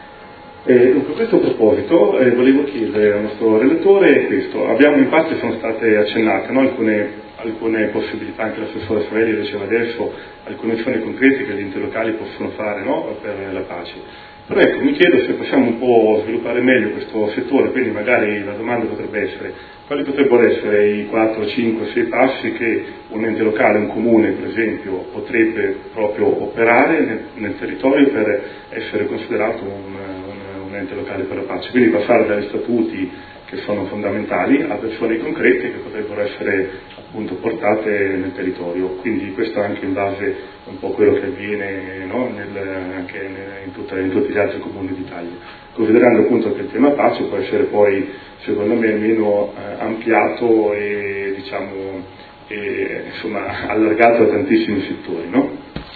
E dunque, a questo proposito eh, volevo chiedere al nostro relatore questo. Abbiamo in parte sono state accennate, no? alcune, alcune possibilità, anche l'assessore Savelli diceva adesso, alcune azioni concrete che gli enti locali possono fare, no? Per la pace. Però ecco, mi chiedo se possiamo un po' sviluppare meglio questo settore, quindi magari la domanda potrebbe essere quali potrebbero essere i quattro, cinque, sei passi che un ente locale, un comune per esempio, potrebbe proprio operare nel, nel territorio per essere considerato un, un, un ente locale per la pace, quindi passare dagli statuti che sono fondamentali ad azioni concrete che potrebbero essere appunto portate nel territorio. Quindi questo anche in base un po' a quello che avviene, no? nel, anche in, tutta, in tutti gli altri comuni d'Italia, considerando appunto che il tema pace può essere poi secondo me meno eh, ampliato e diciamo e, insomma allargato a tantissimi settori, no?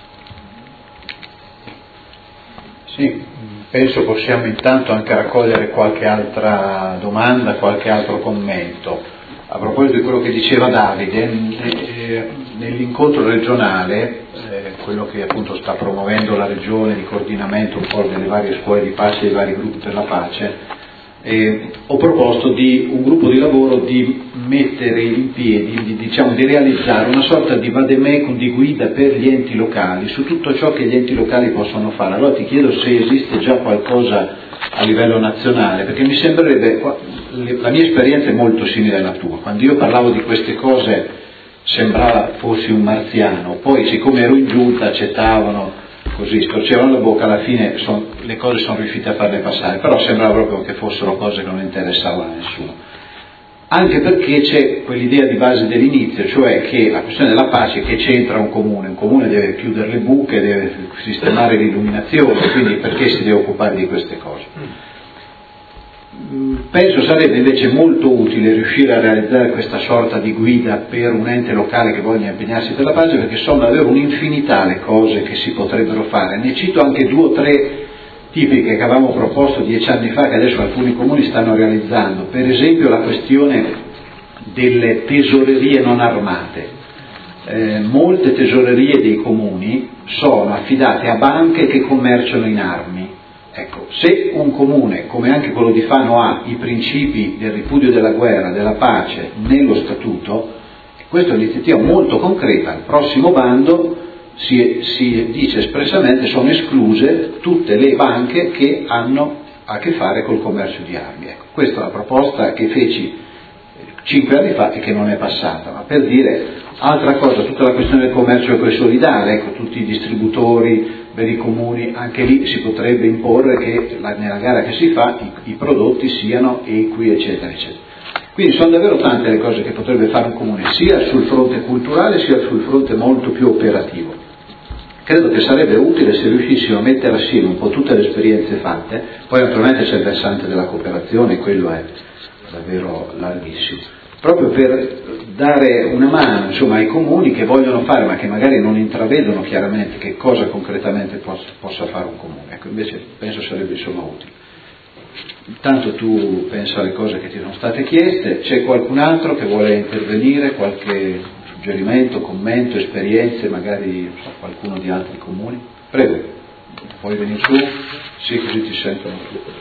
Sì, penso possiamo intanto anche raccogliere qualche altra domanda, qualche altro commento. A proposito di quello che diceva Davide, nell'incontro regionale, eh, quello che appunto sta promuovendo la regione di coordinamento un po' delle varie scuole di pace e dei vari gruppi per la pace, eh, ho proposto di un gruppo di lavoro di mettere in piedi, di, diciamo di realizzare una sorta di vademecum, di guida per gli enti locali su tutto ciò che gli enti locali possono fare. Allora ti chiedo se esiste già qualcosa a livello nazionale, perché mi sembrerebbe, la mia esperienza è molto simile alla tua, quando io parlavo di queste cose sembrava fossi un marziano, poi siccome ero in giunta accettavano, così storcevano la bocca, alla fine son, le cose sono riuscite a farle passare, però sembrava proprio che fossero cose che non interessavano a nessuno, anche perché c'è quell'idea di base dell'inizio, cioè che la questione della pace che c'entra un comune, un comune deve chiudere le buche, deve sistemare l'illuminazione, quindi perché si deve occupare di queste cose? Penso sarebbe invece molto utile riuscire a realizzare questa sorta di guida per un ente locale che voglia impegnarsi per la pace, perché sono davvero un'infinità le cose che si potrebbero fare. Ne cito anche due o tre tipiche che avevamo proposto dieci anni fa, che adesso alcuni comuni stanno realizzando. Per esempio la questione delle tesorerie non armate. Eh, molte tesorerie dei comuni sono affidate a banche che commerciano in armi. Ecco, se un comune, come anche quello di Fano, ha i principi del ripudio della guerra, della pace nello statuto, Questa è un'iniziativa molto concreta. Al prossimo bando si, si dice espressamente sono escluse tutte le banche che hanno a che fare col commercio di armi. Ecco, questa è la proposta che feci cinque anni fa e che non è passata, ma per dire altra cosa, tutta la questione del commercio ecosolidale, ecco, tutti i distributori, beni comuni, anche lì si potrebbe imporre che la, nella gara che si fa i, i prodotti siano equi, eccetera, eccetera. Quindi sono davvero tante le cose che potrebbe fare un comune, sia sul fronte culturale sia sul fronte molto più operativo. Credo che sarebbe utile se riuscissimo a mettere assieme un po' tutte le esperienze fatte, poi naturalmente c'è il versante della cooperazione, quello è davvero larghissimo, proprio per dare una mano insomma, ai comuni che vogliono fare ma che magari non intravedono chiaramente che cosa concretamente possa, possa fare un comune. Ecco, invece penso sarebbe insomma utile. Intanto tu pensa alle cose che ti sono state chieste, c'è qualcun altro che vuole intervenire, qualche suggerimento, commento, esperienze, magari non so, qualcuno di altri comuni? Prego, puoi venire su? Sì, così ti sentono tutti.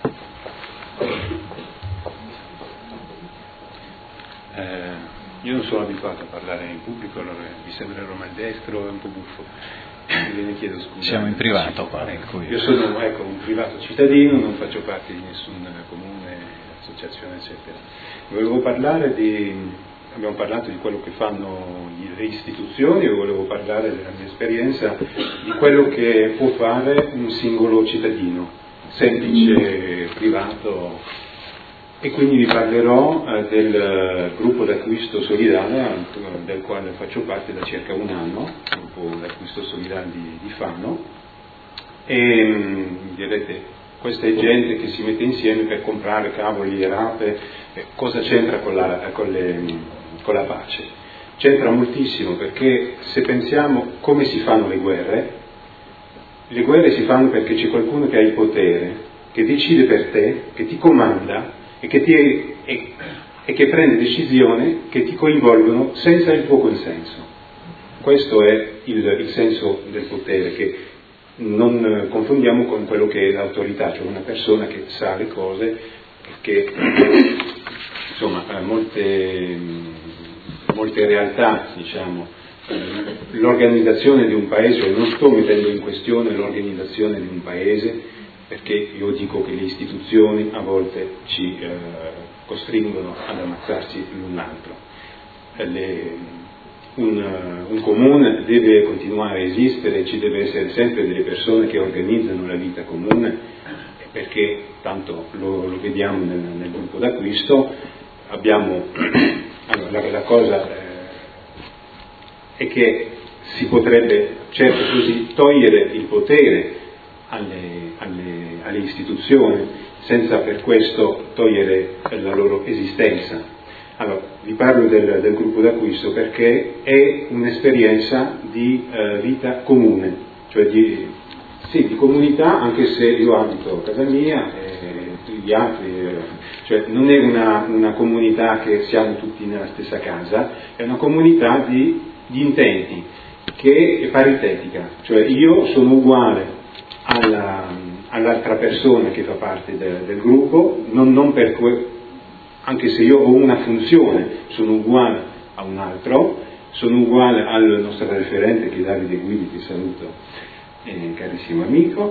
Eh, io non sono abituato a parlare in pubblico, allora mi sembrerò maldestro e un po' buffo, quindi ne chiedo scusa. Siamo in privato qua. Ecco, io sono ecco, un privato cittadino, non faccio parte di nessun comune, associazione, eccetera. Volevo parlare di, abbiamo parlato di quello che fanno le istituzioni, io volevo parlare della mia esperienza, di quello che può fare un singolo cittadino, semplice, privato. E quindi vi parlerò eh, del gruppo d'acquisto solidale del quale faccio parte da circa un anno, il gruppo d'acquisto solidale di, di Fano, e mh, direte, questa è gente che si mette insieme per comprare cavoli e rape, eh, cosa c'entra con la, con, le, con la pace? C'entra moltissimo, perché se pensiamo come si fanno le guerre, le guerre si fanno perché c'è qualcuno che ha il potere, che decide per te, che ti comanda, e che, ti, e, e che prende decisioni che ti coinvolgono senza il tuo consenso. Questo è il, il senso del potere, che non confondiamo con quello che è l'autorità, cioè una persona che sa le cose, che insomma molte, molte realtà, diciamo, l'organizzazione di un paese, cioè non sto mettendo in questione l'organizzazione di un paese, perché io dico che le istituzioni a volte ci eh, costringono ad ammazzarci l'un l'altro. Le, un, un comune deve continuare a esistere, ci deve essere sempre delle persone che organizzano la vita comune, perché tanto lo, lo vediamo nel, nel gruppo d'acquisto, abbiamo, allora, la, la cosa eh, è che si potrebbe certo così togliere il potere Alle, alle, alle istituzioni, senza per questo togliere la loro esistenza. Allora, vi parlo del, del gruppo d'acquisto perché è un'esperienza di eh, vita comune, cioè di, sì, di comunità, anche se io abito a casa mia e gli altri, eh, cioè non è una, una comunità che siamo tutti nella stessa casa, è una comunità di, di intenti, che è paritetica, cioè io sono uguale Alla, all'altra persona che fa parte de, del gruppo, non, non per que, anche se io ho una funzione, sono uguale a un altro, sono uguale al nostro referente che è Davide Guidi, che saluto, eh, carissimo amico,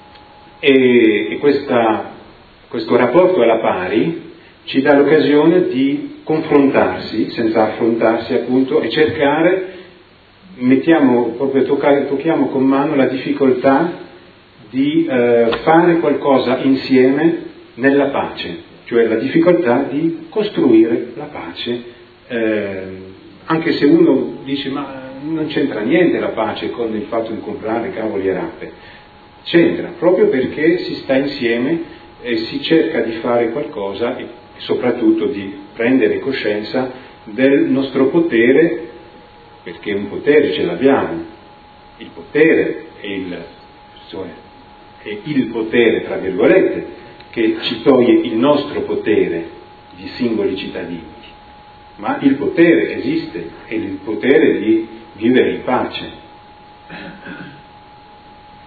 e, e questa, questo rapporto alla pari ci dà l'occasione di confrontarsi, senza affrontarsi appunto, e cercare, mettiamo proprio toccare, tocchiamo con mano la difficoltà di eh, fare qualcosa insieme nella pace, cioè la difficoltà di costruire la pace, eh, anche se uno dice ma non c'entra niente la pace con il fatto di comprare cavoli e rape, c'entra proprio perché si sta insieme e si cerca di fare qualcosa e soprattutto di prendere coscienza del nostro potere, perché un potere ce l'abbiamo, il potere è il, cioè, è il potere, tra virgolette, che ci toglie il nostro potere di singoli cittadini, ma il potere esiste, è il potere di vivere in pace.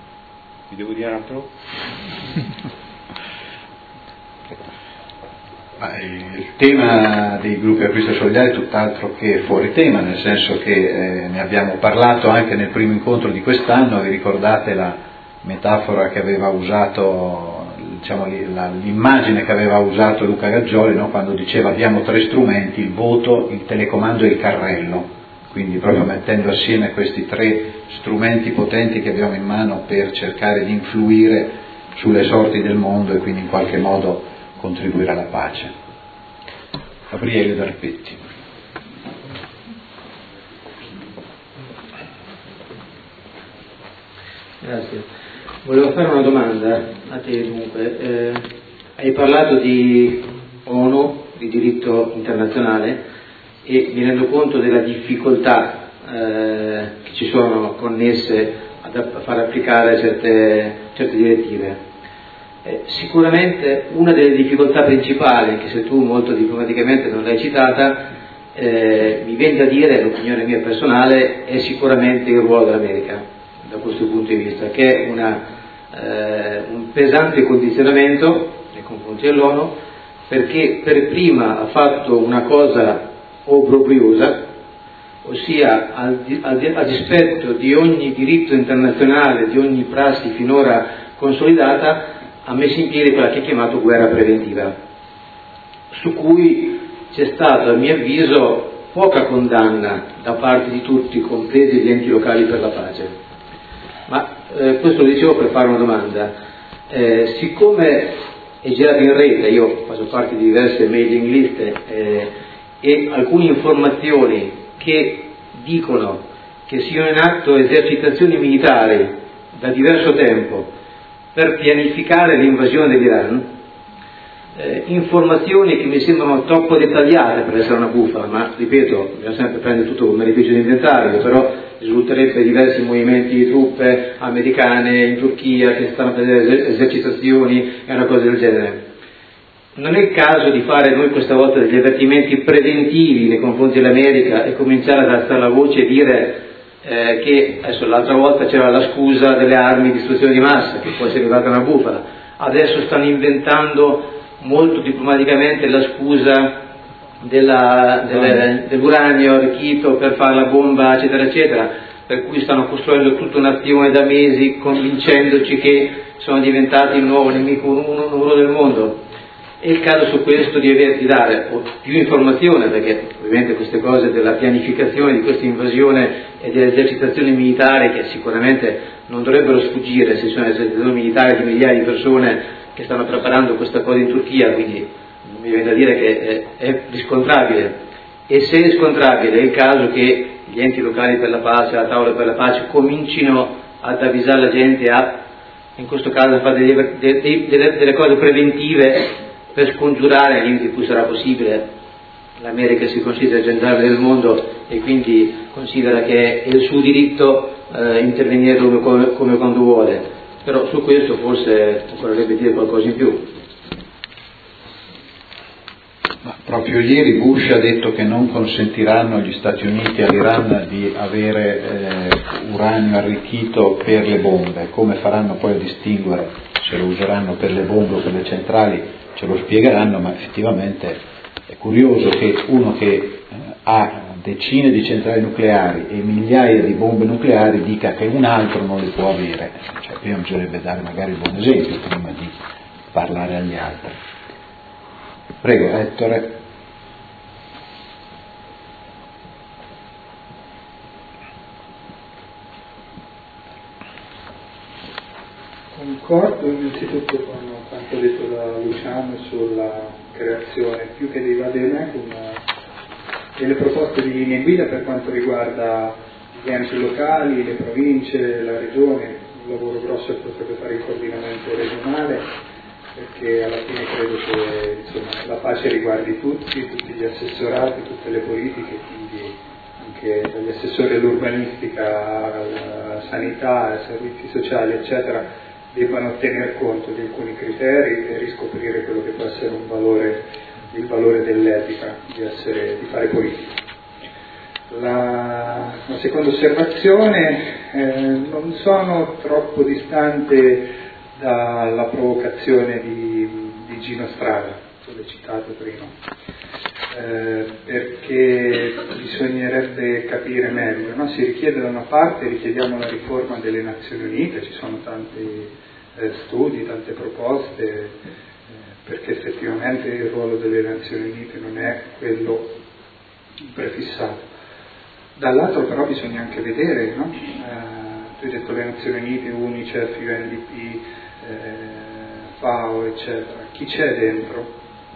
Vi devo dire altro? Ma il tema dei gruppi acquisto solidari è tutt'altro che fuori tema, nel senso che eh, ne abbiamo parlato anche nel primo incontro di quest'anno. Vi ricordate la metafora che aveva usato, diciamo, l'immagine che aveva usato Luca Gaggioli, no? Quando diceva abbiamo tre strumenti, il voto, il telecomando e il carrello, quindi proprio mettendo assieme questi tre strumenti potenti che abbiamo in mano per cercare di influire sulle sorti del mondo e quindi in qualche modo contribuire alla pace. Gabriele Darpetti. Grazie. Volevo fare una domanda a te dunque. Eh, hai parlato di ONU, di diritto internazionale, e mi rendo conto della difficoltà eh, che ci sono connesse ad, a far applicare certe, certe direttive. Eh, sicuramente una delle difficoltà principali, anche se tu molto diplomaticamente non l'hai citata, eh, mi viene da dire, l'opinione mia personale, è sicuramente il ruolo dell'America da questo punto di vista, che è una, eh, un pesante condizionamento nei confronti dell'ONU, perché per prima ha fatto una cosa obbrobriosa, ossia al, al, a dispetto di ogni diritto internazionale, di ogni prassi finora consolidata, ha messo in piedi quella che è chiamato guerra preventiva, su cui c'è stata, a mio avviso, poca condanna da parte di tutti, compresi gli enti locali per la pace. Ma eh, questo lo dicevo per fare una domanda. Eh, siccome è girato in rete, io faccio parte di diverse mailing list, eh, e alcune informazioni che dicono che siano in atto esercitazioni militari da diverso tempo per pianificare l'invasione dell'Iran, eh, informazioni che mi sembrano troppo dettagliate per essere una bufala, ma ripeto, bisogna sempre prendere tutto con beneficio di inventario, però risulterebbe diversi movimenti di truppe americane in Turchia che stanno per delle esercitazioni e una cosa del genere. Non è il caso di fare noi questa volta degli avvertimenti preventivi nei confronti dell'America e cominciare ad alzare la voce e dire eh, che adesso l'altra volta c'era la scusa delle armi di distruzione di massa, che poi si è arrivata una bufala, adesso stanno inventando molto diplomaticamente la scusa della, delle, dell'uranio arricchito per fare la bomba, eccetera eccetera, per cui stanno costruendo tutta un'azione da mesi convincendoci che sono diventati il nuovo nemico numero del mondo. È il caso su questo di, aver, di dare più informazione, perché ovviamente queste cose della pianificazione di questa invasione e delle esercitazioni militari, che sicuramente non dovrebbero sfuggire, se sono esercitazioni militari di migliaia di persone che stanno preparando questa cosa in Turchia, quindi mi viene da dire che è, è riscontrabile. E se è riscontrabile è il caso che gli enti locali per la pace, la tavola per la pace, comincino ad avvisare la gente a, in questo caso, a fare delle, delle, delle cose preventive per scongiurare, ai limiti in cui sarà possibile. L'America si considera gendarme del mondo e quindi considera che è il suo diritto eh, intervenire come, come, come quando vuole, però su questo forse occorrerebbe dire qualcosa in più. Ma proprio ieri Bush ha detto che non consentiranno agli Stati Uniti e all'Iran di avere eh, uranio arricchito per le bombe. Come faranno poi a distinguere se lo useranno per le bombe o per le centrali ce lo spiegheranno, ma effettivamente è curioso che uno che eh, ha decine di centrali nucleari e migliaia di bombe nucleari dica che un altro non le può avere. Cioè, prima bisognerebbe dare magari il buon esempio prima di parlare agli altri. Prego, Ettore. Concordo innanzitutto con quanto detto da Luciano sulla creazione, più che dei vademecum, delle proposte di linee guida per quanto riguarda gli enti locali, le province, la regione. Un lavoro grosso che potrebbe fare il coordinamento regionale, perché alla fine credo che insomma, la pace riguardi tutti, tutti gli assessorati, tutte le politiche, quindi anche dagli assessori all'urbanistica, alla sanità, ai servizi sociali, eccetera, debbano tener conto di alcuni criteri e riscoprire quello che può essere un valore, il valore dell'etica, di, essere, di fare politica. La, la seconda osservazione, eh, non sono troppo distante dalla provocazione di, di Gino Strada, sollecitato prima, eh, perché bisognerebbe capire meglio, no? Si richiede da una parte, richiediamo la riforma delle Nazioni Unite, ci sono tanti eh, studi, tante proposte, eh, perché effettivamente il ruolo delle Nazioni Unite non è quello prefissato. Dall'altro però bisogna anche vedere, no? Eh, tu hai detto le Nazioni Unite, UNICEF, U N D P, eh, FAO, eccetera. Chi c'è dentro?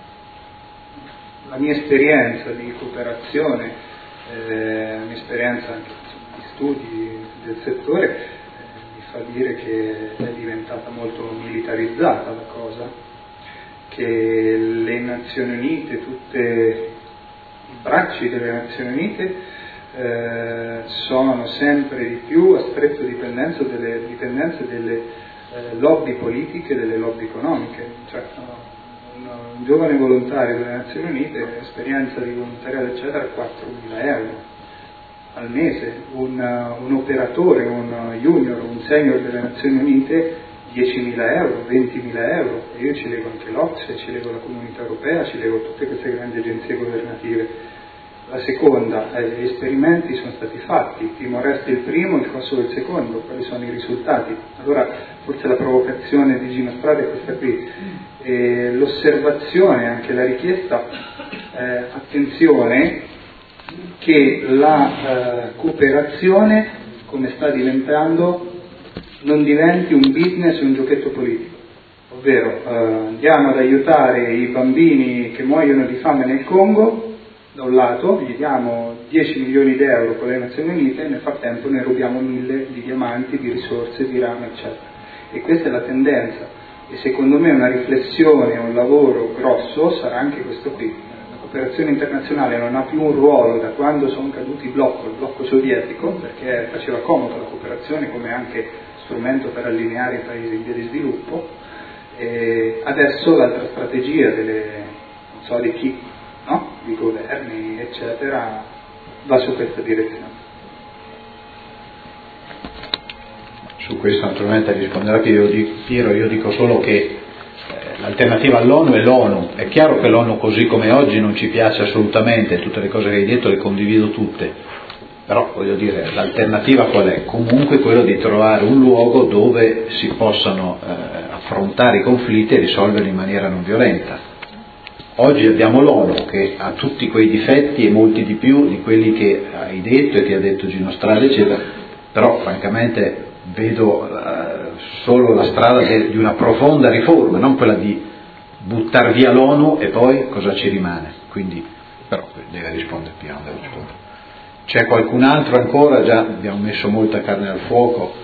La mia esperienza di cooperazione, eh, la mia esperienza anche di studi del settore, eh, mi fa dire che è diventata molto militarizzata la cosa, che le Nazioni Unite, tutti i bracci delle Nazioni Unite eh, sono sempre di più a stretta dipendenza delle dipendenze delle eh, lobby politiche, delle lobby economiche. Cioè, un, un giovane volontario delle Nazioni Unite, esperienza di volontariato eccetera, quattromila euro al mese, un, un operatore, un junior, un senior delle Nazioni Unite, diecimila euro, ventimila euro, e io ci leggo anche l'O C S E, ci leggo la Comunità Europea, ci leggo tutte queste grandi agenzie governative. La seconda, eh, gli esperimenti sono stati fatti, il Timor-Est il primo, il Kosovo il secondo, quali sono i risultati? Allora forse la provocazione di Gino Strada è questa qui, e l'osservazione, anche la richiesta, eh, attenzione che la eh, cooperazione, come sta diventando, non diventi un business o un giochetto politico, ovvero eh, andiamo ad aiutare i bambini che muoiono di fame nel Congo, da un lato gli diamo dieci milioni di euro con le Nazioni Unite e nel frattempo ne rubiamo mille di diamanti, di risorse, di rame, eccetera. E questa è la tendenza, e secondo me una riflessione, un lavoro grosso sarà anche questo qui. La cooperazione internazionale non ha più un ruolo da quando sono caduti il blocco, il blocco sovietico, perché faceva comodo la cooperazione come anche strumento per allineare i paesi in via di sviluppo. E adesso l'altra strategia delle, non so di chi, no? Di governi eccetera, va su questa direzione. Su questo naturalmente risponderà Piero, Piero io dico solo che eh, l'alternativa all'ONU è l'ONU. È chiaro che l'ONU così come oggi non ci piace assolutamente, tutte le cose che hai detto le condivido tutte, però voglio dire, l'alternativa qual è? Comunque quello di trovare un luogo dove si possano eh, affrontare i conflitti e risolverli in maniera non violenta. Oggi abbiamo l'ONU che ha tutti quei difetti e molti di più di quelli che hai detto e che ha detto Gino Strada eccetera, però francamente vedo eh, solo la strada de, di una profonda riforma, non quella di buttare via l'ONU e poi cosa ci rimane. Quindi, però deve rispondere Piero, deve rispondere. C'è qualcun altro ancora? Già abbiamo messo molta carne al fuoco.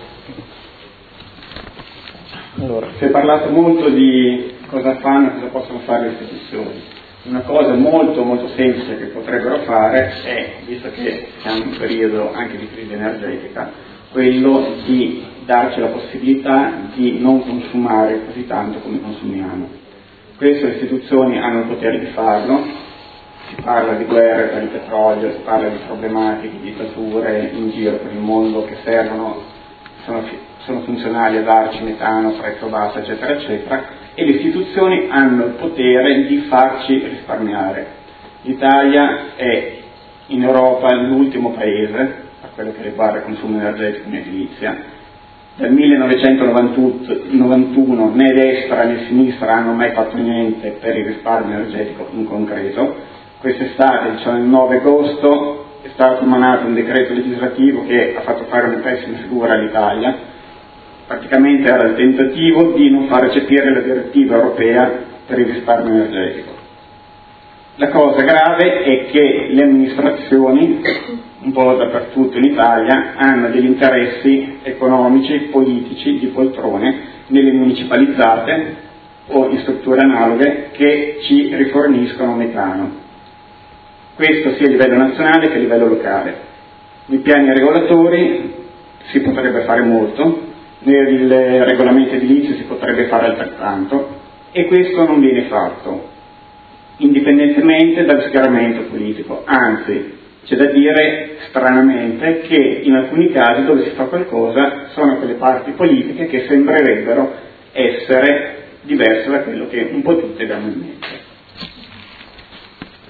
Allora, si è parlato molto di cosa fanno e cosa possono fare le istituzioni. Una cosa molto molto semplice che potrebbero fare è, visto che siamo in un periodo anche di crisi energetica, quello di darci la possibilità di non consumare così tanto come consumiamo. Questo le istituzioni hanno il potere di farlo, si parla di guerre per il petrolio, si parla di problematiche, di dittature in giro per il mondo che servono, sono, sono funzionali a darci metano, prezzo basso, eccetera, eccetera, e le istituzioni hanno il potere di farci risparmiare. L'Italia è in Europa l'ultimo paese per quello che riguarda il consumo energetico in edilizia. Dal millenovecentonovantuno né destra né sinistra hanno mai fatto niente per il risparmio energetico in concreto. Quest'estate, il diciannove agosto, è stato emanato un decreto legislativo che ha fatto fare una pessima figura all'Italia. Praticamente era il tentativo di non far recepire la direttiva europea per il risparmio energetico. La cosa grave è che le amministrazioni, un po' dappertutto in Italia, hanno degli interessi economici, politici, di poltrone nelle municipalizzate o in strutture analoghe che ci riforniscono metano. Questo sia a livello nazionale che a livello locale. Nei piani regolatori si potrebbe fare molto, nei regolamenti edilizi si potrebbe fare altrettanto, e questo non viene fatto, indipendentemente dal schieramento politico. Anzi, c'è da dire stranamente che in alcuni casi dove si fa qualcosa sono quelle parti politiche che sembrerebbero essere diverse da quello che un po' tutte danno in mente.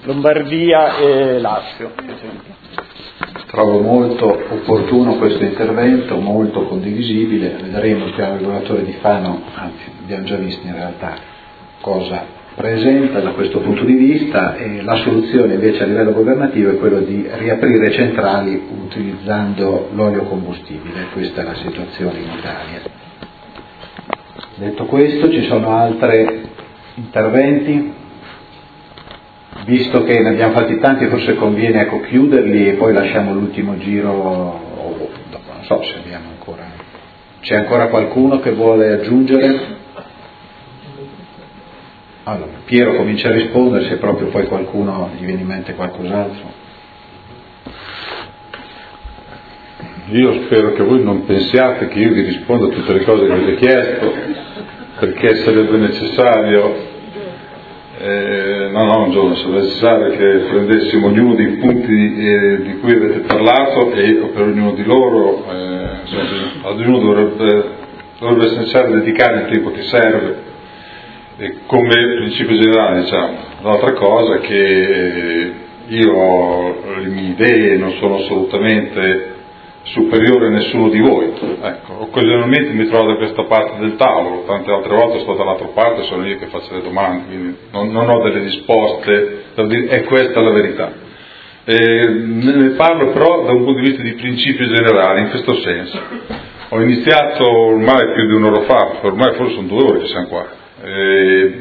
Lombardia e Lazio, per esempio. Trovo molto opportuno questo intervento, molto condivisibile. Vedremo il piano regolatore di Fano, anzi abbiamo già visto in realtà cosa presenta da questo punto di vista, e la soluzione invece a livello governativo è quello di riaprire centrali utilizzando l'olio combustibile. Questa è la situazione in Italia. Detto questo, ci sono altri interventi? Visto che ne abbiamo fatti tanti, forse conviene ecco, chiuderli e poi lasciamo l'ultimo giro, o dopo, non so se abbiamo ancora. C'è ancora qualcuno che vuole aggiungere? Allora, Piero comincia a rispondere, se proprio poi qualcuno gli viene in mente qualcos'altro. Io spero che voi non pensiate che io vi risponda a tutte le cose che avete chiesto, perché sarebbe necessario. Eh, no, no, un giorno sarebbe necessario che prendessimo ognuno dei punti eh, di cui avete parlato e per ognuno di loro, eh, ad ognuno dovrebbe, dovrebbe essere necessario dedicare il tempo che serve, e come principio generale, diciamo. L'altra cosa è che io ho le mie idee, non sono assolutamente superiore a nessuno di voi, ecco, occasionalmente mi trovo da questa parte del tavolo, tante altre volte sto dall'altra parte, sono io che faccio le domande, quindi non, non ho delle risposte, è questa la verità. E ne parlo però da un punto di vista di principio generale, in questo senso. Ho iniziato ormai più di un'ora fa, ormai forse sono due ore che siamo qua, eh,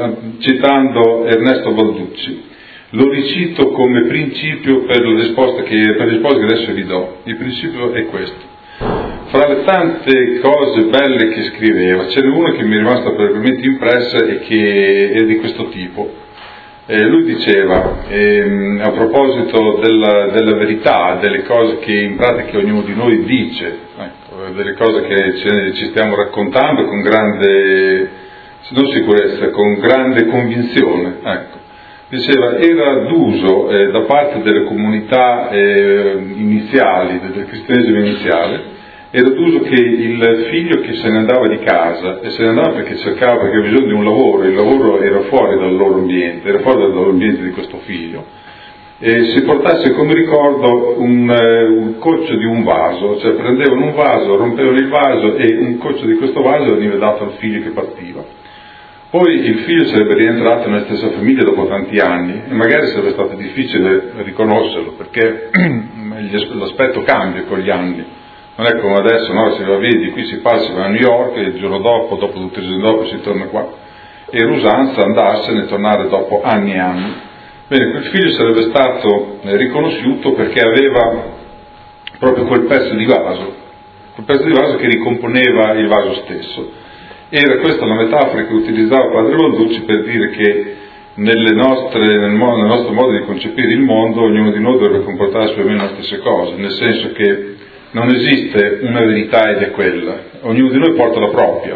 citando Ernesto Balducci. Lo ricito come principio per le risposte che, per le risposte che adesso vi do. Il principio è questo. Fra le tante cose belle che scriveva, ce n'è una che mi è rimasta particolarmente impressa e che è di questo tipo. Eh, lui diceva, ehm, a proposito della, della verità, delle cose che in pratica ognuno di noi dice, ecco, delle cose che ci, ci stiamo raccontando con grande, non sicurezza, con grande convinzione, ecco. Diceva, era d'uso eh, da parte delle comunità eh, iniziali, del cristianesimo iniziale, era d'uso che il figlio che se ne andava di casa, e se ne andava perché cercava, perché aveva bisogno di un lavoro, il lavoro era fuori dal loro ambiente, era fuori dal loro ambiente di questo figlio, e si portasse come ricordo un, eh, un coccio di un vaso, cioè prendevano un vaso, rompevano il vaso e un coccio di questo vaso veniva dato al figlio che partiva. Poi il figlio sarebbe rientrato nella stessa famiglia dopo tanti anni e magari sarebbe stato difficile riconoscerlo, perché l'aspetto cambia con gli anni. Non è come adesso, no? Se va via di qui si passa, si va a New York e il giorno dopo, dopo due o tre giorni dopo si torna qua. E l'usanza andarsene e tornare dopo anni e anni. Bene, quel figlio sarebbe stato riconosciuto perché aveva proprio quel pezzo di vaso, quel pezzo di vaso che ricomponeva il vaso stesso. Era questa la metafora che utilizzava padre Balducci per dire che nelle nostre, nel, modo, nel nostro modo di concepire il mondo ognuno di noi dovrebbe comportarsi più o meno le stesse cose, nel senso che non esiste una verità ed è quella, ognuno di noi porta la propria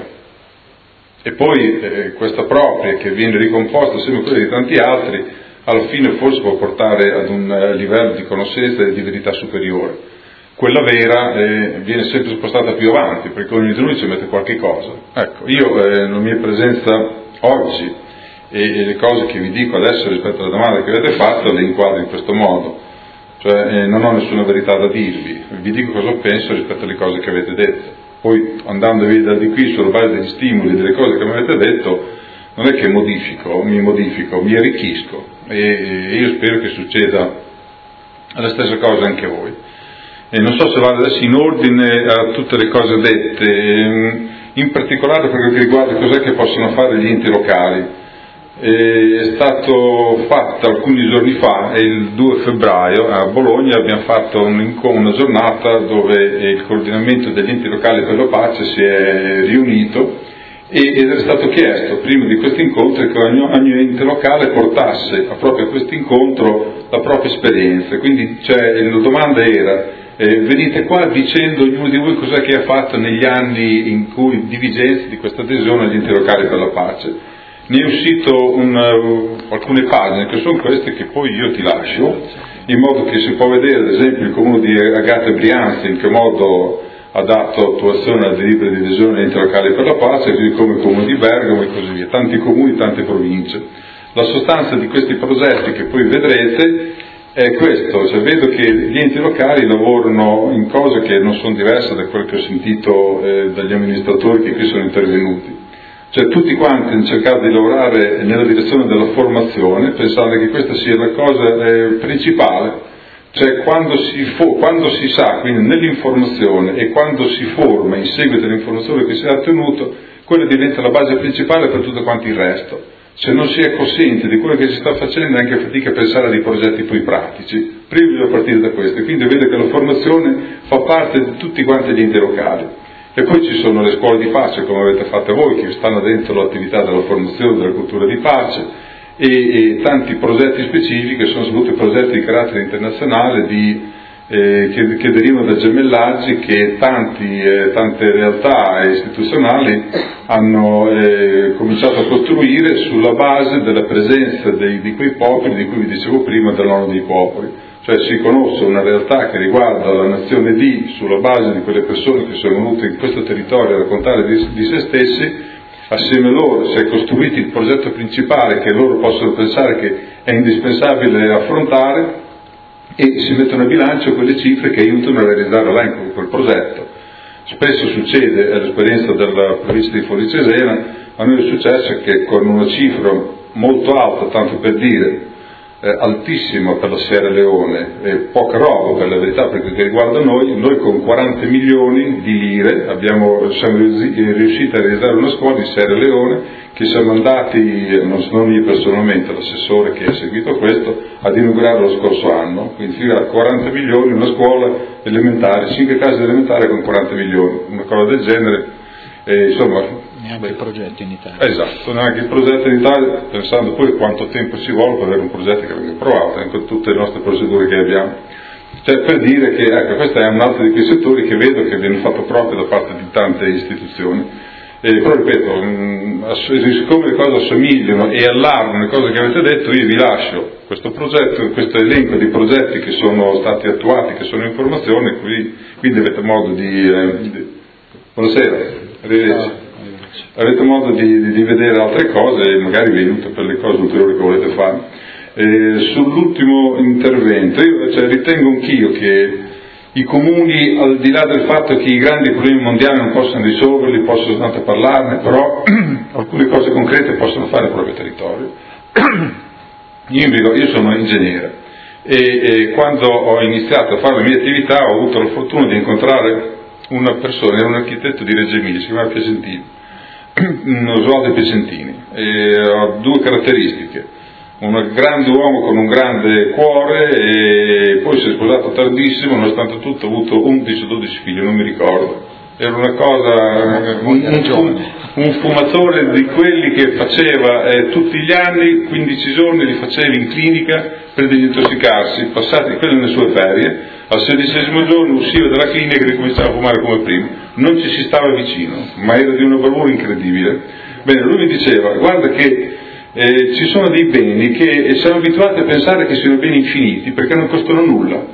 e poi eh, questa propria che viene ricomposta sempre quella di tanti altri alla fine forse può portare ad un uh, livello di conoscenza e di verità superiore. Quella vera eh, viene sempre spostata più avanti, perché ognuno di noi ci mette qualche cosa. Ecco, io eh, nella mia presenza oggi e, e le cose che vi dico adesso rispetto alla domanda che avete fatto le inquadro in questo modo, cioè eh, non ho nessuna verità da dirvi, vi dico cosa penso rispetto alle cose che avete detto. Poi andando via da di qui sulla base degli stimoli delle cose che mi avete detto, non è che modifico, mi modifico, mi arricchisco e, e io spero che succeda la stessa cosa anche a voi. E non so se vado adesso in ordine a tutte le cose dette, in particolare per quel che riguarda cos'è che possono fare gli enti locali. È stato fatto alcuni giorni fa, il due febbraio, a Bologna abbiamo fatto un, una giornata dove il coordinamento degli enti locali per la pace si è riunito ed era stato chiesto prima di questo incontro che ogni, ogni ente locale portasse a proprio questo incontro la propria esperienza. Quindi cioè, la domanda era Eh, venite qua dicendo ognuno di voi cos'è che ha fatto negli anni in cui di vigenza di questa adesione agli enti locali per la pace. Ne è uscito un, uh, alcune pagine che sono queste che poi io ti lascio, in modo che si può vedere ad esempio il comune di Agate Brianza in che modo ha dato attuazione al delibero di adesione agli enti locali per la pace, così come il comune di Bergamo e così via, tanti comuni, tante province. La sostanza di questi progetti che poi vedrete è questo, cioè vedo che gli enti locali lavorano in cose che non sono diverse da quel che ho sentito eh, dagli amministratori che qui sono intervenuti. Cioè tutti quanti hanno cercato di lavorare nella direzione della formazione, pensando che questa sia la cosa eh, principale, cioè quando si, fo- quando si sa, quindi nell'informazione e quando si forma in seguito all'informazione che si è ottenuto, quella diventa la base principale per tutto quanto il resto. Se non si è coscienti di quello che si sta facendo è anche fatica a pensare a dei progetti poi pratici, prima di partire da questi. Quindi vedo che la formazione fa parte di tutti quanti gli enti locali. E poi ci sono le scuole di pace, come avete fatto voi, che stanno dentro l'attività della formazione, della cultura di pace, e, e tanti progetti specifici che sono soprattutto progetti di carattere internazionale di, eh, che, che derivano da gemellaggi che tanti, eh, tante realtà istituzionali hanno eh, cominciato a costruire sulla base della presenza dei, di quei popoli di cui vi dicevo prima, dell'onno dei popoli. Cioè si conosce una realtà che riguarda la nazione D sulla base di quelle persone che sono venute in questo territorio a raccontare di, di se stessi, assieme a loro si è costruito il progetto principale che loro possono pensare che è indispensabile affrontare e si mettono a bilancio quelle cifre che aiutano a realizzare là in quel progetto. Spesso succede, è l'esperienza della provincia di Forlì Cesena, a noi è successo che con una cifra molto alta, tanto per dire, Eh, altissimo per la Sierra Leone, eh, poca roba per la verità perché che riguarda noi, noi con quaranta milioni di lire abbiamo, siamo riusciti a realizzare una scuola in Sierra Leone che siamo andati, non sono io personalmente, l'assessore che ha seguito questo, ad inaugurare lo scorso anno, quindi fino a quaranta milioni, una scuola elementare, cinque case elementari con quaranta milioni, una cosa del genere, eh, insomma. Neanche i progetti in Italia. Esatto, neanche il progetto in Italia, pensando poi quanto tempo ci vuole per avere un progetto che venga approvato, anche con tutte le nostre procedure che abbiamo. Cioè per dire che ecco, questo è un altro di quei settori che vedo che viene fatto proprio da parte di tante istituzioni. E, però ripeto, mh, siccome le cose assomigliano e allargano le cose che avete detto, io vi lascio questo progetto, questo elenco di progetti che sono stati attuati, che sono in formazione, qui, quindi avete modo di... Eh, di... Buonasera, arrivederci. Avete modo di, di vedere altre cose e magari vi aiuto per le cose ulteriori che volete fare. Eh, sull'ultimo intervento, io cioè, ritengo anch'io che i comuni, al di là del fatto che i grandi problemi mondiali non possono risolverli, possono soltanto parlarne, però alcune cose concrete possono fare il proprio territorio. Io, io sono ingegnere e, e quando ho iniziato a fare la mia attività ho avuto la fortuna di incontrare una persona, era un architetto di Reggio Emilia, si chiamava Piacentini. Osvaldo Piacentini, e ha due caratteristiche: un grande uomo con un grande cuore e poi si è sposato tardissimo, nonostante tutto ha avuto undici o dodici figli, non mi ricordo. Era una cosa, un, un, un fumatore di quelli che faceva eh, tutti gli anni, quindici giorni li faceva in clinica per disintossicarsi, passati quelle nelle sue ferie, al sedicesimo giorno usciva dalla clinica e ricominciava a fumare come prima, non ci si stava vicino, ma era di una bravura incredibile. Bene, lui mi diceva, guarda che eh, ci sono dei beni che siamo abituati a pensare che siano beni infiniti perché non costano nulla,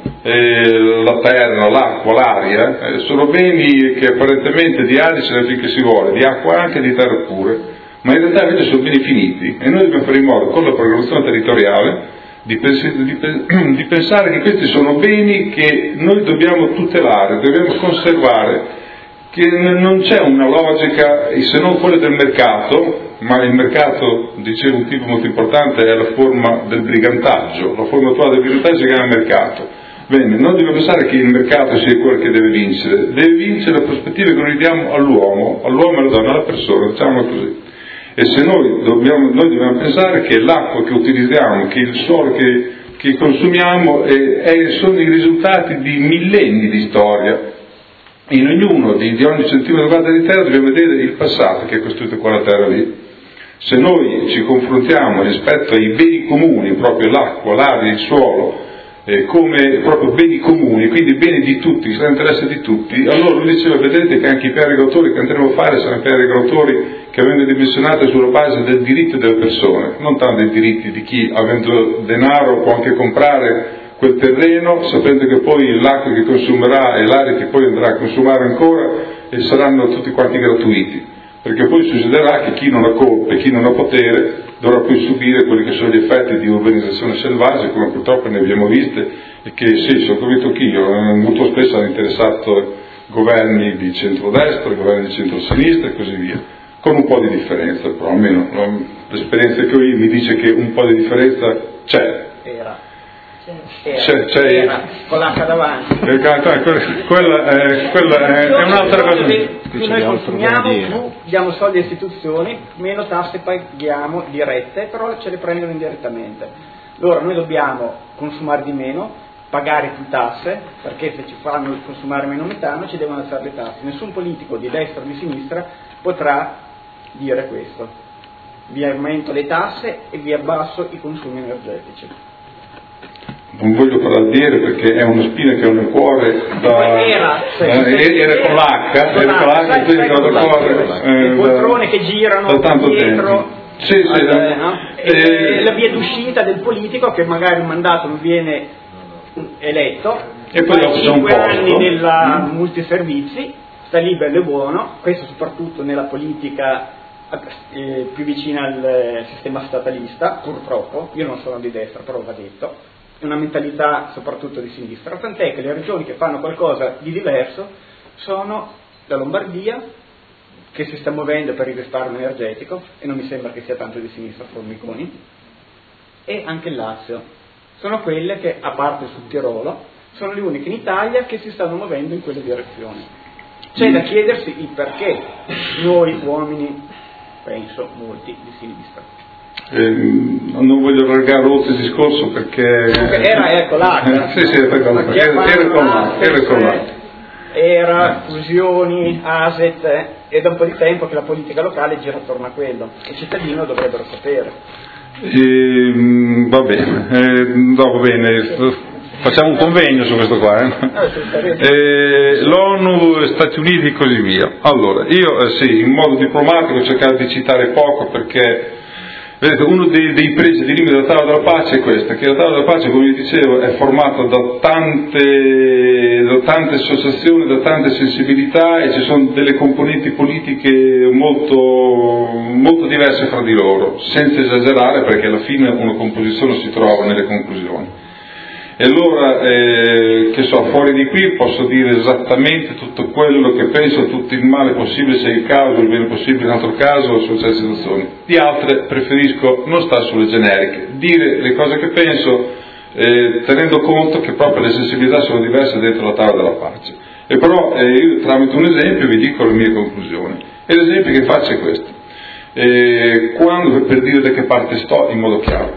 eh, la terra, l'acqua, l'aria, eh, sono beni che apparentemente di aria ce ne finché si vuole, di acqua anche, di terra pure, ma in realtà invece sono beni finiti e noi dobbiamo fare in modo con la programmazione territoriale Di, pens- di, di pensare che questi sono beni che noi dobbiamo tutelare, dobbiamo conservare, che n- non c'è una logica se non quella del mercato, ma il mercato, dicevo, un tipo molto importante è la forma del brigantaggio, la forma attuale del brigantaggio si chiama mercato. Bene, non dobbiamo pensare che il mercato sia quello che deve vincere, deve vincere la prospettiva che noi diamo all'uomo, all'uomo e alla donna, alla persona, diciamo così. E se noi dobbiamo, noi dobbiamo pensare che l'acqua che utilizziamo, che il suolo che, che consumiamo è, è, sono i risultati di millenni di storia. In ognuno di, di ogni centimetro quadrato di terra dobbiamo vedere il passato che ha costruito quella terra lì. Se noi ci confrontiamo rispetto ai beni comuni, proprio l'acqua, l'aria, il suolo, eh, come proprio beni comuni, quindi beni di tutti, che sono interesse di tutti, allora lui diceva, vedete che anche i piani regolatori che andremo a fare saranno piani regolatori che vengono dimensionati sulla base del diritto delle persone, non tanto dei diritti di chi, avendo denaro, può anche comprare quel terreno, sapendo che poi l'acqua che consumerà e l'aria che poi andrà a consumare ancora e saranno tutti quanti gratuiti. perché poi succederà che chi non ha colpe, chi non ha potere, dovrà poi subire quelli che sono gli effetti di urbanizzazione selvaggia, come purtroppo ne abbiamo viste, e che sì, sono convinto anch'io, molto spesso hanno interessato governi di centrodestra, governi di centrosinistra e così via, con un po' di differenza, però almeno l'esperienza che ho io mi dice che un po' di differenza c'è. Era. C'è, c'è, c'è, era con l'H davanti. Quella, è, quella è, è un'altra cosa. Più noi consumiamo, più diamo soldi alle istituzioni, meno tasse paghiamo dirette, però ce le prendono indirettamente. Allora noi dobbiamo consumare di meno, pagare più tasse, perché se ci fanno consumare meno metano ci devono alzare le tasse. Nessun politico di destra o di sinistra potrà dire questo. Vi aumento le tasse e vi abbasso i consumi energetici. Non voglio paradiere perché è una spina che ho nel cuore da, era, sì, da, sì, era con l'H, era con l'H, quindi vado a cuore le poltrone che girano da tanto dietro tempo. Sì, sì, al, no. no? e, e la via d'uscita del politico che magari un mandato non viene eletto e poi dopo cinque anni posto. nella mm. multiservizi, sta lì bello e buono, questo soprattutto nella politica eh, più vicina al sistema statalista, purtroppo, io non sono di destra però va detto, è una mentalità soprattutto di sinistra, tant'è che le regioni che fanno qualcosa di diverso sono la Lombardia, che si sta muovendo per il risparmio energetico, e non mi sembra che sia tanto di sinistra Formigoni, e anche il Lazio. Sono quelle che, a parte sul Tirolo, sono le uniche in Italia che si stanno muovendo in quelle direzioni. C'è da chiedersi il perché noi uomini, penso molti di sinistra. Eh, non voglio allargare oltre il discorso perché era ecco l'H sì, sì, era con l'H era con l'H era fusioni, asset eh, e da un po' di tempo che la politica locale gira attorno a quello e i cittadini lo dovrebbero sapere. E, va bene, eh, no, va bene, facciamo un convegno su questo qua. Eh? Eh, L'ONU, Stati Uniti e così via. Allora, io eh, sì, in modo diplomatico ho cercato di citare poco perché vedete, uno dei, dei pregi di limite del Trattato della Pace è questo, che il Trattato della Pace, come vi dicevo, è formato da tante, da tante associazioni, da tante sensibilità e ci sono delle componenti politiche molto, molto diverse fra di loro, senza esagerare perché alla fine una composizione si trova nelle conclusioni. E allora, eh, che so, fuori di qui posso dire esattamente tutto quello che penso, tutto il male possibile, se è il caso, il bene possibile in altro caso, su certe situazioni. Di altre preferisco non stare sulle generiche, dire le cose che penso, eh, tenendo conto che proprio le sensibilità sono diverse dentro la tavola della pace. E però eh, io tramite un esempio vi dico le mie conclusioni. E l'esempio che faccio è questo. Eh, quando, per dire da che parte sto in modo chiaro.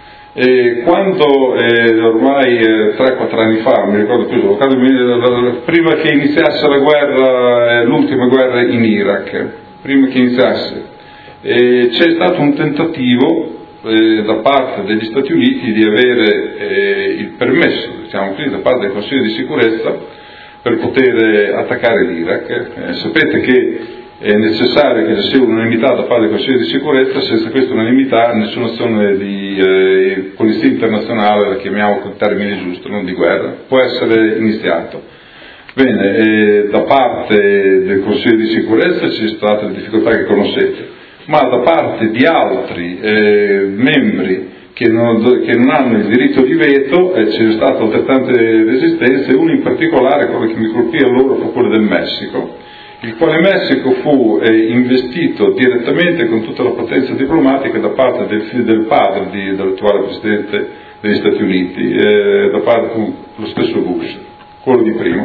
E quando eh, ormai eh, tre quattro anni fa, mi ricordo più, quando, prima che iniziasse la guerra, eh, l'ultima guerra in Iraq, prima che iniziasse, eh, c'è stato un tentativo eh, da parte degli Stati Uniti di avere eh, il permesso, diciamo così, da parte del Consiglio di sicurezza per poter attaccare l'Iraq. Eh, sapete che è necessario che ci sia unanimità da parte del Consiglio di sicurezza, senza questa unanimità nessuna azione di eh, polizia internazionale, la chiamiamo con termini giusti, non di guerra, può essere iniziato. Bene, eh, da parte del Consiglio di sicurezza ci sono state le difficoltà che conoscete, ma da parte di altri eh, membri che non, che non hanno il diritto di veto eh, ci sono state altrettante resistenze, uno in particolare, quello che mi colpì a loro, fu quello del Messico, il quale Messico fu eh, investito direttamente con tutta la potenza diplomatica da parte del figlio del padre di, dell'attuale Presidente degli Stati Uniti, eh, da parte uh, lo stesso Bush, quello di prima.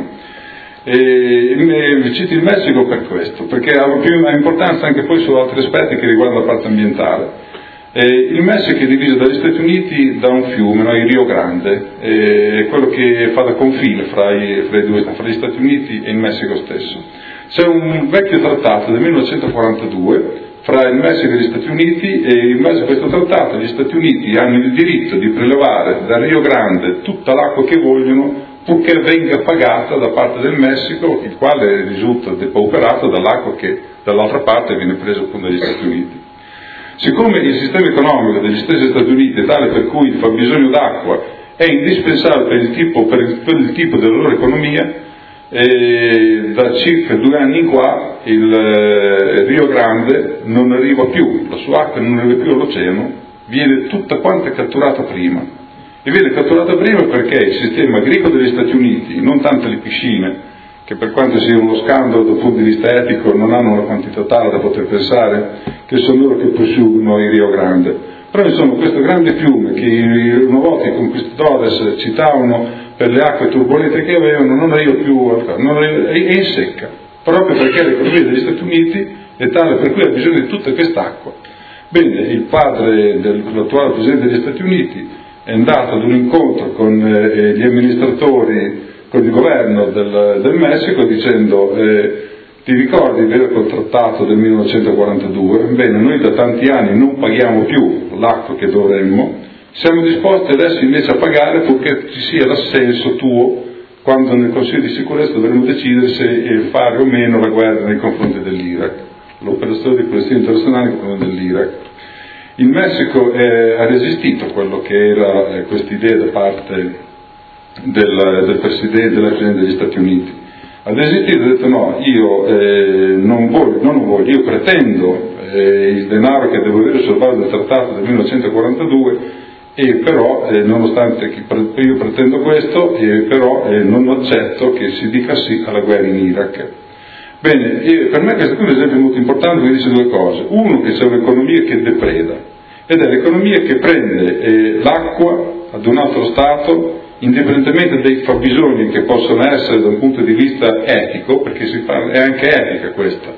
E cito il Messico per questo, perché ha più importanza anche poi su altri aspetti che riguardano la parte ambientale. Eh, il Messico è diviso dagli Stati Uniti da un fiume, no? Il Rio Grande, è quello che fa da confine fra, i, fra, i due, fra gli Stati Uniti e il Messico stesso. C'è un vecchio trattato del millenovecentoquarantadue fra il Messico e gli Stati Uniti, e in base a questo trattato gli Stati Uniti hanno il diritto di prelevare dal Rio Grande tutta l'acqua che vogliono, purché venga pagata da parte del Messico, il quale risulta depauperato dall'acqua che dall'altra parte viene presa appunto dagli Stati Uniti. Siccome il sistema economico degli stessi Stati Uniti è tale per cui il fabbisogno d'acqua è indispensabile per il tipo, per il, per il tipo della loro economia, e da circa due anni in qua il eh, Rio Grande non arriva più, la sua acqua non arriva più all'oceano, viene tutta quanta catturata prima, e viene catturata prima perché il sistema agricolo degli Stati Uniti, non tanto le piscine, che per quanto sia uno scandalo dal punto di vista etico non hanno una quantità tale da poter pensare che sono loro che prosciugano il Rio Grande, però insomma questo grande fiume che una volta i conquistadores citavano per le acque turbolente che avevano non arriva più, non arriva, è in secca, proprio perché l'economia degli Stati Uniti è tale per cui ha bisogno di tutta quest'acqua. Bene, il padre dell'attuale Presidente degli Stati Uniti è andato ad un incontro con eh, gli amministratori, con il governo del, del Messico, dicendo eh, ti ricordi del contrattato del millenovecentoquarantadue? Bene, noi da tanti anni non paghiamo più l'acqua che dovremmo, siamo disposti adesso invece a pagare purché ci sia l'assenso tuo quando nel Consiglio di sicurezza dovremo decidere se fare o meno la guerra nei confronti dell'Iraq, l'operazione di protezione internazionale nei confronti dell'Iraq. Il Messico eh, ha resistito a quello che era eh, questa idea da parte del, del Presidente, della Presidente degli Stati Uniti. Ha resistito e ha detto no, io eh, non voglio, non voglio, io pretendo eh, il denaro che devo avere sul base del trattato del millenovecentoquarantadue, e però eh, nonostante che io pretendo questo, eh, però eh, non accetto che si dica sì alla guerra in Iraq. Bene, e per me questo è un esempio molto importante che dice due cose. Uno, che c'è un'economia che depreda, ed è l'economia che prende eh, l'acqua ad un altro Stato, indipendentemente dai fabbisogni che possono essere da un punto di vista etico, perché si fa, è anche etica questa,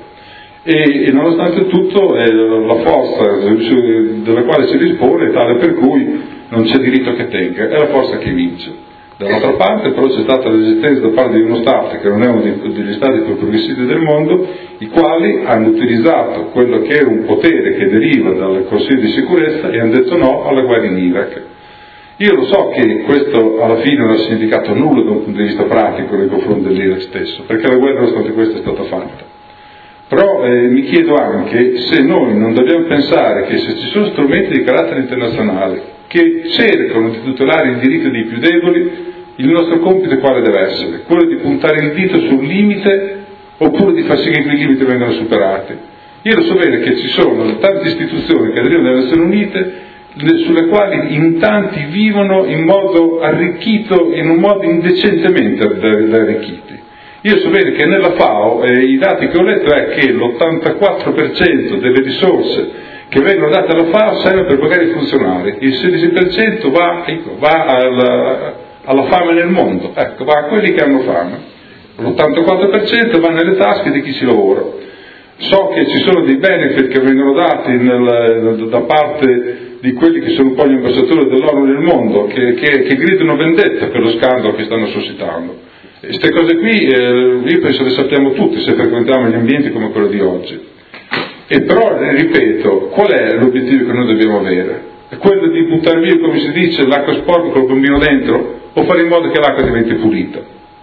e, e nonostante tutto eh, la forza della quale si dispone è tale per cui non c'è diritto che tenga, è la forza che vince. Dall'altra parte però c'è stata la resistenza da parte di uno Stato che non è uno degli Stati più progressisti del mondo, i quali hanno utilizzato quello che era un potere che deriva dal Consiglio di sicurezza e hanno detto no alla guerra in Iraq. Io lo so che questo alla fine non ha significato nulla da un punto di vista pratico nei confronti dell'Iraq stesso, perché la guerra nonostante questo è stata fatta. Però eh, mi chiedo anche se noi non dobbiamo pensare che se ci sono strumenti di carattere internazionale che cercano di tutelare i diritti dei più deboli, il nostro compito quale deve essere? Quello di puntare il dito sul limite oppure di far sì che quei limiti vengano superati? Io lo so bene che ci sono tante istituzioni che derivano dalle Nazioni Unite sulle quali in tanti vivono in modo arricchito, in un modo indecentemente arricchiti. Io so bene che nella FAO eh, i dati che ho letto è che l'ottantaquattro per cento delle risorse che vengono date alla FAO serve per pagare i funzionari, il sedici per cento va, ecco, va alla, alla fame nel mondo, ecco, va a quelli che hanno fame, l'ottantaquattro per cento va nelle tasche di chi ci lavora. So che ci sono dei benefit che vengono dati nel, da parte di quelli che sono un po' gli ambasciatori dell'ONU nel mondo, che, che, che gridano vendetta per lo scandalo che stanno suscitando. Queste cose qui eh, io penso le sappiamo tutti se frequentiamo gli ambienti come quello di oggi. E però, ripeto, qual è l'obiettivo che noi dobbiamo avere? È quello di buttare via, come si dice, l'acqua sporca col bambino dentro, o fare in modo che l'acqua diventi pulita?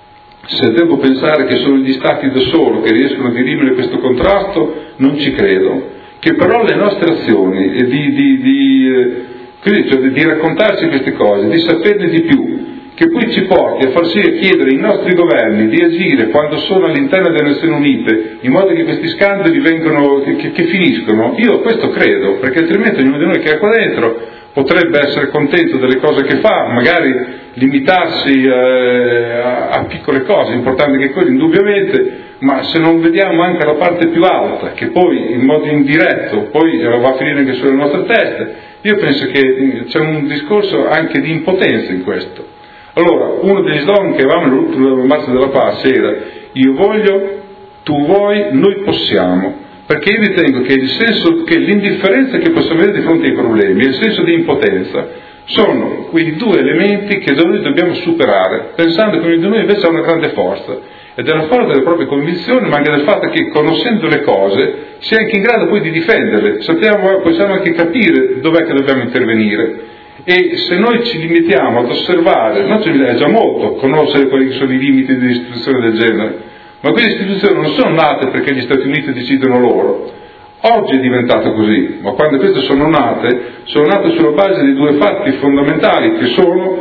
Se devo pensare che sono gli Stati da solo che riescono a dirimere questo contrasto, non ci credo. Che però le nostre azioni di, di, di, eh, cioè di raccontarci queste cose, di saperne di più, che poi ci porti a far sì a chiedere ai nostri governi di agire quando sono all'interno delle Nazioni Unite in modo che questi scandali vengano, che, che, che finiscono, io questo credo, perché altrimenti ognuno di noi che è qua dentro potrebbe essere contento delle cose che fa, magari limitarsi eh, a, a piccole cose, importanti che quelle indubbiamente, ma se non vediamo anche la parte più alta, che poi in modo indiretto poi va a finire anche sulle nostre teste, io penso che c'è un discorso anche di impotenza in questo. Allora, uno degli slogan che avevamo nell'ultima marcia della pace era io voglio, tu vuoi, noi possiamo, perché io ritengo che il senso, che l'indifferenza che possiamo avere di fronte ai problemi e il senso di impotenza sono quei due elementi che noi dobbiamo superare, pensando che ognuno di noi invece ha una grande forza, ed è la forza delle proprie convinzioni, ma anche del fatto che conoscendo le cose si è anche in grado poi di difenderle, sappiamo, possiamo anche capire dov'è che dobbiamo intervenire. E se noi ci limitiamo ad osservare, non è già molto conoscere quali sono i limiti di istituzioni del genere, ma quelle istituzioni non sono nate perché gli Stati Uniti decidono loro. Oggi è diventato così, ma quando queste sono nate, sono nate sulla base di due fatti fondamentali che sono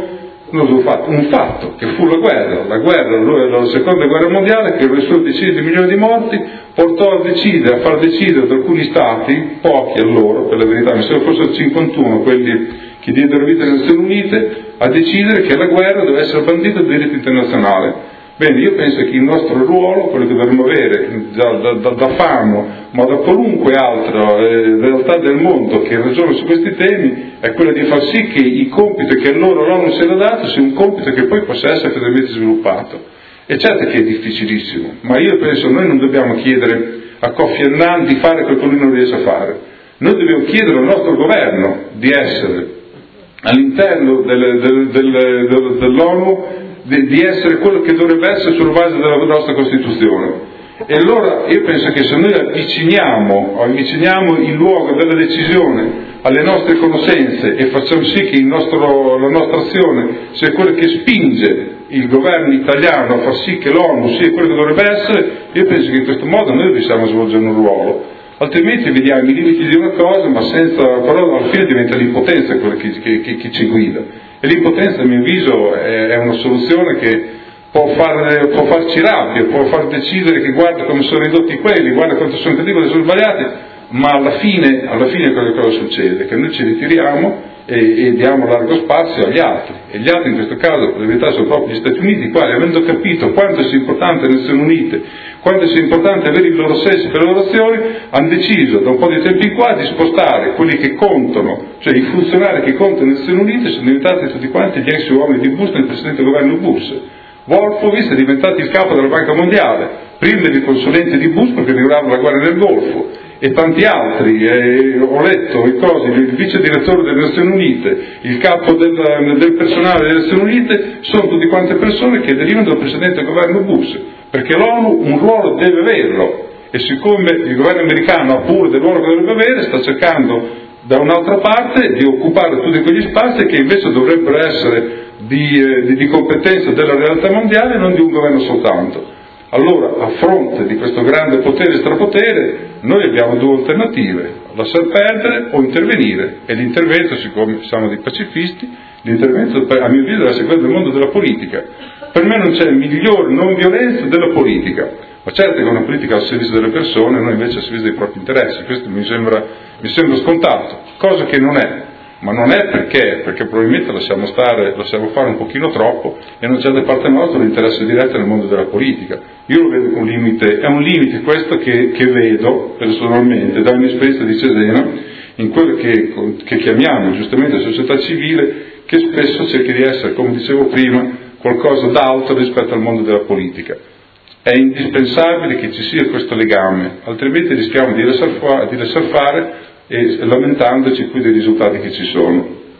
un fatto che fu la guerra, la guerra, la seconda guerra mondiale, che riuscì a decidere di milioni di morti, portò a decidere, a far decidere da alcuni stati, pochi allora per la verità, mi sembra fossero cinquantuno quelli che diedero vita alle Nazioni Unite, a decidere che la guerra deve essere bandita dal diritto internazionale. Bene, io penso che il nostro ruolo, quello che dovremmo avere da, da, da, da FAMO, ma da qualunque altra eh, realtà del mondo che ragiona su questi temi, è quello di far sì che il compito che loro l'ONU si era dato sia un compito che poi possa essere fedelmente sviluppato. E certo che è difficilissimo, ma io penso che noi non dobbiamo chiedere a Kofi Annan di fare quel che lui non riesce a fare. Noi dobbiamo chiedere al nostro governo di essere all'interno del, del, del, del, dell'ONU, di, di essere quello che dovrebbe essere sulla base della nostra Costituzione. E allora io penso che se noi avviciniamo, avviciniamo il luogo della decisione alle nostre conoscenze e facciamo sì che il nostro, la nostra azione sia quella che spinge il governo italiano a far sì che l'ONU sia quello che dovrebbe essere, io penso che in questo modo noi riusciamo a svolgere un ruolo. Altrimenti vediamo i limiti di una cosa, ma senza, però alla fine diventa l'impotenza quella che, che, che, che ci guida. E l'impotenza, a mio avviso, è, è una soluzione che può, far, può farci rabbia, può far decidere che guarda come sono ridotti quelli, guarda quanto sono cattivi, quanto sono sbagliati, ma alla fine, alla fine cosa, cosa succede? Che noi ci ritiriamo e, e diamo largo spazio agli altri. E gli altri in questo caso, per la verità, sono proprio gli Stati Uniti, i quali, avendo capito quanto sia importante le Nazioni Unite, quanto sia importante avere il loro senso per le loro azioni, hanno deciso da un po' di tempo in qua di spostare quelli che contano, cioè i funzionari che contano nelle Nazioni Unite sono diventati tutti quanti gli ex uomini di Bush nel precedente governo Bush. Wolfowitz è diventato il capo della Banca Mondiale, prima di consulente di Bush perché riguardava la guerra nel Golfo, e tanti altri, eh, ho letto i cosi, il vice direttore delle Nazioni Unite, il capo del, del personale delle Nazioni Unite, sono tutti quante persone che derivano dal precedente governo Bush, perché l'ONU un ruolo deve averlo, e siccome il governo americano ha pure del ruolo che dovrebbe avere, sta cercando da un'altra parte di occupare tutti quegli spazi che invece dovrebbero essere di, eh, di, di competenza della realtà mondiale e non di un governo soltanto. Allora, a fronte di questo grande potere e strapotere, noi abbiamo due alternative: lasciar perdere o intervenire. E l'intervento, siccome siamo dei pacifisti, l'intervento a mio avviso deve essere quello del mondo della politica. Per me non c'è migliore non violenza della politica, ma certo che una politica al servizio delle persone, noi invece al servizio dei propri interessi, questo mi sembra, mi sembra scontato, cosa che non è. Ma non è perché, perché probabilmente lasciamo stare, lasciamo fare un pochino troppo e non c'è da parte nostra l'interesse diretto nel mondo della politica. Io lo vedo come un limite, è un limite questo che, che vedo personalmente da un'esperienza di Cesena in quello che, che chiamiamo giustamente società civile, che spesso cerca di essere, come dicevo prima, qualcosa d'altro rispetto al mondo della politica. È indispensabile che ci sia questo legame, altrimenti rischiamo di lasciar fare, di lasciar fare e lamentandoci qui dei risultati che ci sono,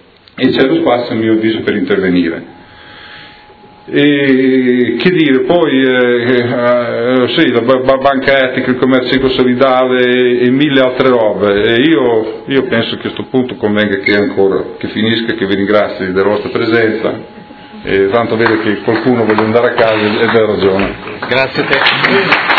e c'è lo spazio a mio avviso per intervenire. E che dire poi eh, eh, sì, la b- banca etica, il commercio ecosolidale e, e mille altre robe, e io, io penso che a questo punto convenga che ancora che finisca, che vi ringrazio della vostra presenza, e tanto vedo che qualcuno vuole andare a casa ed ha ragione. Grazie a te.